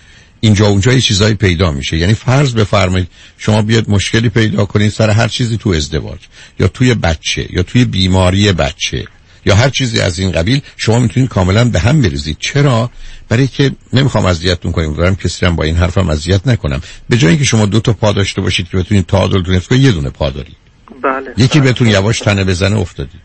اینجا اونجا یه چیزایی پیدا میشه. یعنی فرض بفرمایید شما بیاد مشکلی پیدا کنید سر هر چیزی تو ازدواج یا توی بچه یا توی بیماری بچه یا هر چیزی از این قبیل، شما میتونید کاملا به هم بریزید. چرا؟ برای که نمیخوام اذیتتون کنم، دارم کسی هم با این حرفم اذیت نکنم. به جای اینکه شما دو تا پا داشته باشید که بتونید تعادلتون حفظ کنید، یه دونه پا دارید. بله. یکی بله. بهتون یواش تنه بزنه افتادید.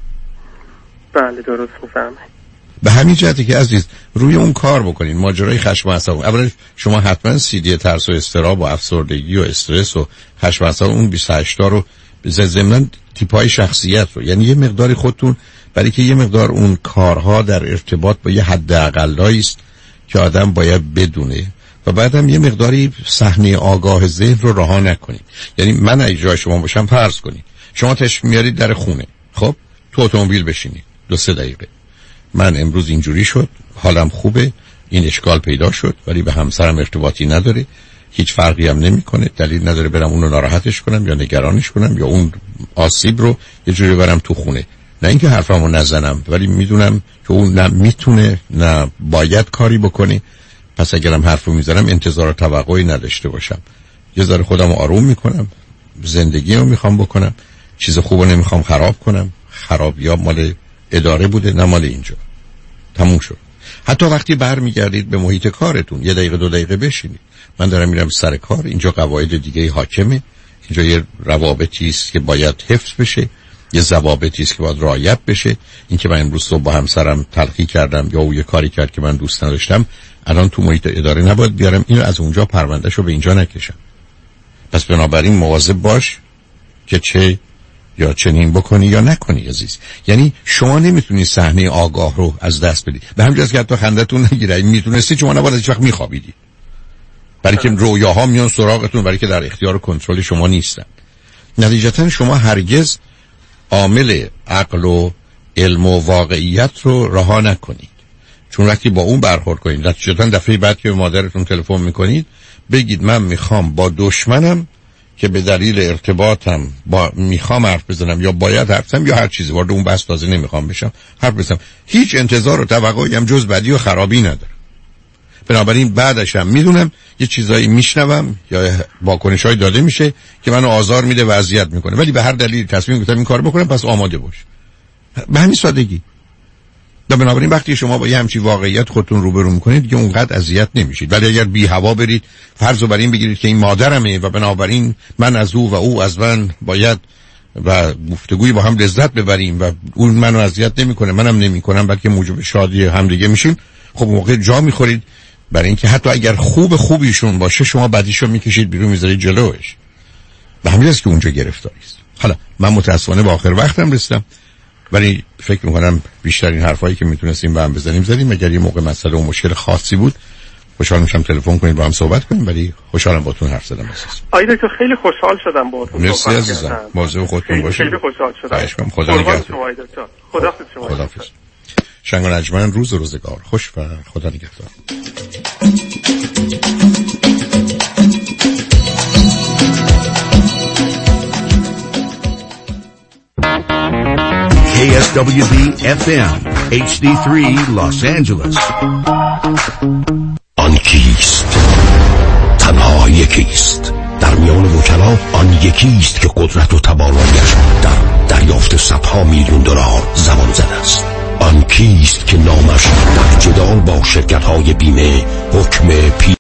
بله درست میفهمید. به همین جهتی که عزیز روی اون کار بکنین. ماجرای خشم و عصبی، اولا شما حتما سی دی ترس و اضطراب و افسردگی و استرس و خشم و عصبی اون بیست و هشت تا رو ضمن تیپ‌های شخصیت رو، یعنی یه مقداری خودتون، برای که یه مقدار اون کارها در ارتباط با یه حد اقلایی است که آدم باید بدونه و بعدم یه مقداری صحنه آگاه ذهن رو رها نکنید. یعنی من اگه جای شما باشم فرض کنید شما تشریف میارید در خونه، خب تو اتومبیل بشینید دو سه دقیقه، من امروز اینجوری شد، حالم خوبه، این اشکال پیدا شد، ولی به همسرم ارتباطی نداره، هیچ فرقی هم نمیکنه، دلیل نداره برم اونو ناراحتش کنم یا نگرانش کنم یا اون آسیب رو یه جوری برم تو خونه. نه اینکه حرفمو نزنم، ولی میدونم که اون نه میتونه نه باید کاری بکنه، پس اگرم حرفو میزنم انتظار و توقعی نداشته باشم. یه ذره خودم آروم میکنم، زندگیمو میخوام بکنم، چیز خوبو نمیخوام خراب کنم. خرابی‌ها مال اداره بوده نه مال اینجا. تموم شد. حتی وقتی برمیگردید به محیط کارتون یه دقیقه دو دقیقه بشینید. من دارم میرم سر کار، اینجا قواعد دیگه حاکمه، اینجا یه روابطی است که باید حفظ بشه، یه ضوابطی است که باید رعایت بشه. این که من امروز صبح با همسرم تلخی کردم یا او یه کاری کرد که من دوست نداشتم، الان تو محیط اداره نباید بیارم اینو از اونجا پروندهشو به اینجا نکشم. پس بنابراین مواظب باش که چه یا چنین بکنی یا نکنی عزیز. یعنی شما نمیتونی صحنه آگاه رو از دست بدی. به همین جاست که حتی خندتون نگیره. میتونستی شما نباید هیچ وقت میخوابیدی، برای که رویاها میان سراغتون، برای که در اختیار و کنترل شما نیستن. نتیجتا شما هرگز عامل عقل و علم و واقعیت رو رها نکنید، چون وقتی با اون برخورد کنید نتیجتا دفعه بعد که به مادرتون تلفن میکنید بگید من میخوام با دشمنم که به دلیل ارتباطم با میخوام حرف بزنم یا باید حرف بزنم یا هر چیزی، وارد اون بحث تازه نمیخوام بشم، حرف بزنم. هیچ انتظار و توقعی هم جز بدی و خرابی نداره. بنابراین بعدش هم میدونم یه چیزایی میشنوم یا واکنشای داده میشه که منو آزار میده و اذیت میکنه، ولی به هر دلیل تصمیم گرفتم این کارو بکنم، پس آماده باش. به همین سادگی. و بنابراین وقتی شما با یه همچین واقعیت خودتون روبرو میکنید دیگه اونقدر اذیت نمیشید. ولی اگر بی هوا برید فرض رو بر این بگیرید که این مادرمه و بنابراین من از او و او از من باید و گفتگوی با هم لذت ببریم و اون منو اذیت نمیکنه منم نمیکنم بلکه موجب شادی هم دیگه میشیم، خب موقع جا میخورید. برای اینکه حتی اگر خوب خوبیشون باشه شما بدیشو میکشید بیرون میذارید جلوش. به همین جاست که اونجا گرفتاری است. حالا من متاسفانه به آخر وقتم رسیدم، ولی فکر میکنم بیشترین حرفایی که میتونستیم با هم بزنیم زدیم. اگر یه موقع مسئله و مشکل خاصی بود خوشحال میشم تلفن کنید با هم صحبت کنیم، ولی خوشحالم باهاتون حرف زدم. آقای دکتر خیلی خوشحال شدم باهاتون. مرسی عزیزم. مواظب خودتون باشید. خیلی خوشحال شدم. خدا نگهدار. خدا شما. خداحافظ. شنگ و نجمن روز و روزگار خوش و خدا نگهدار. K S W B F M H D three Los Angeles. آن کیست؟ تنها یکیست. در میان وکلا آن یکیست که قدرت و توانایی‌اش در دریافت صدها میلیون دلار زمان زده است. آن کیست که نامش در جدال با شرکت‌های بیمه حکم پی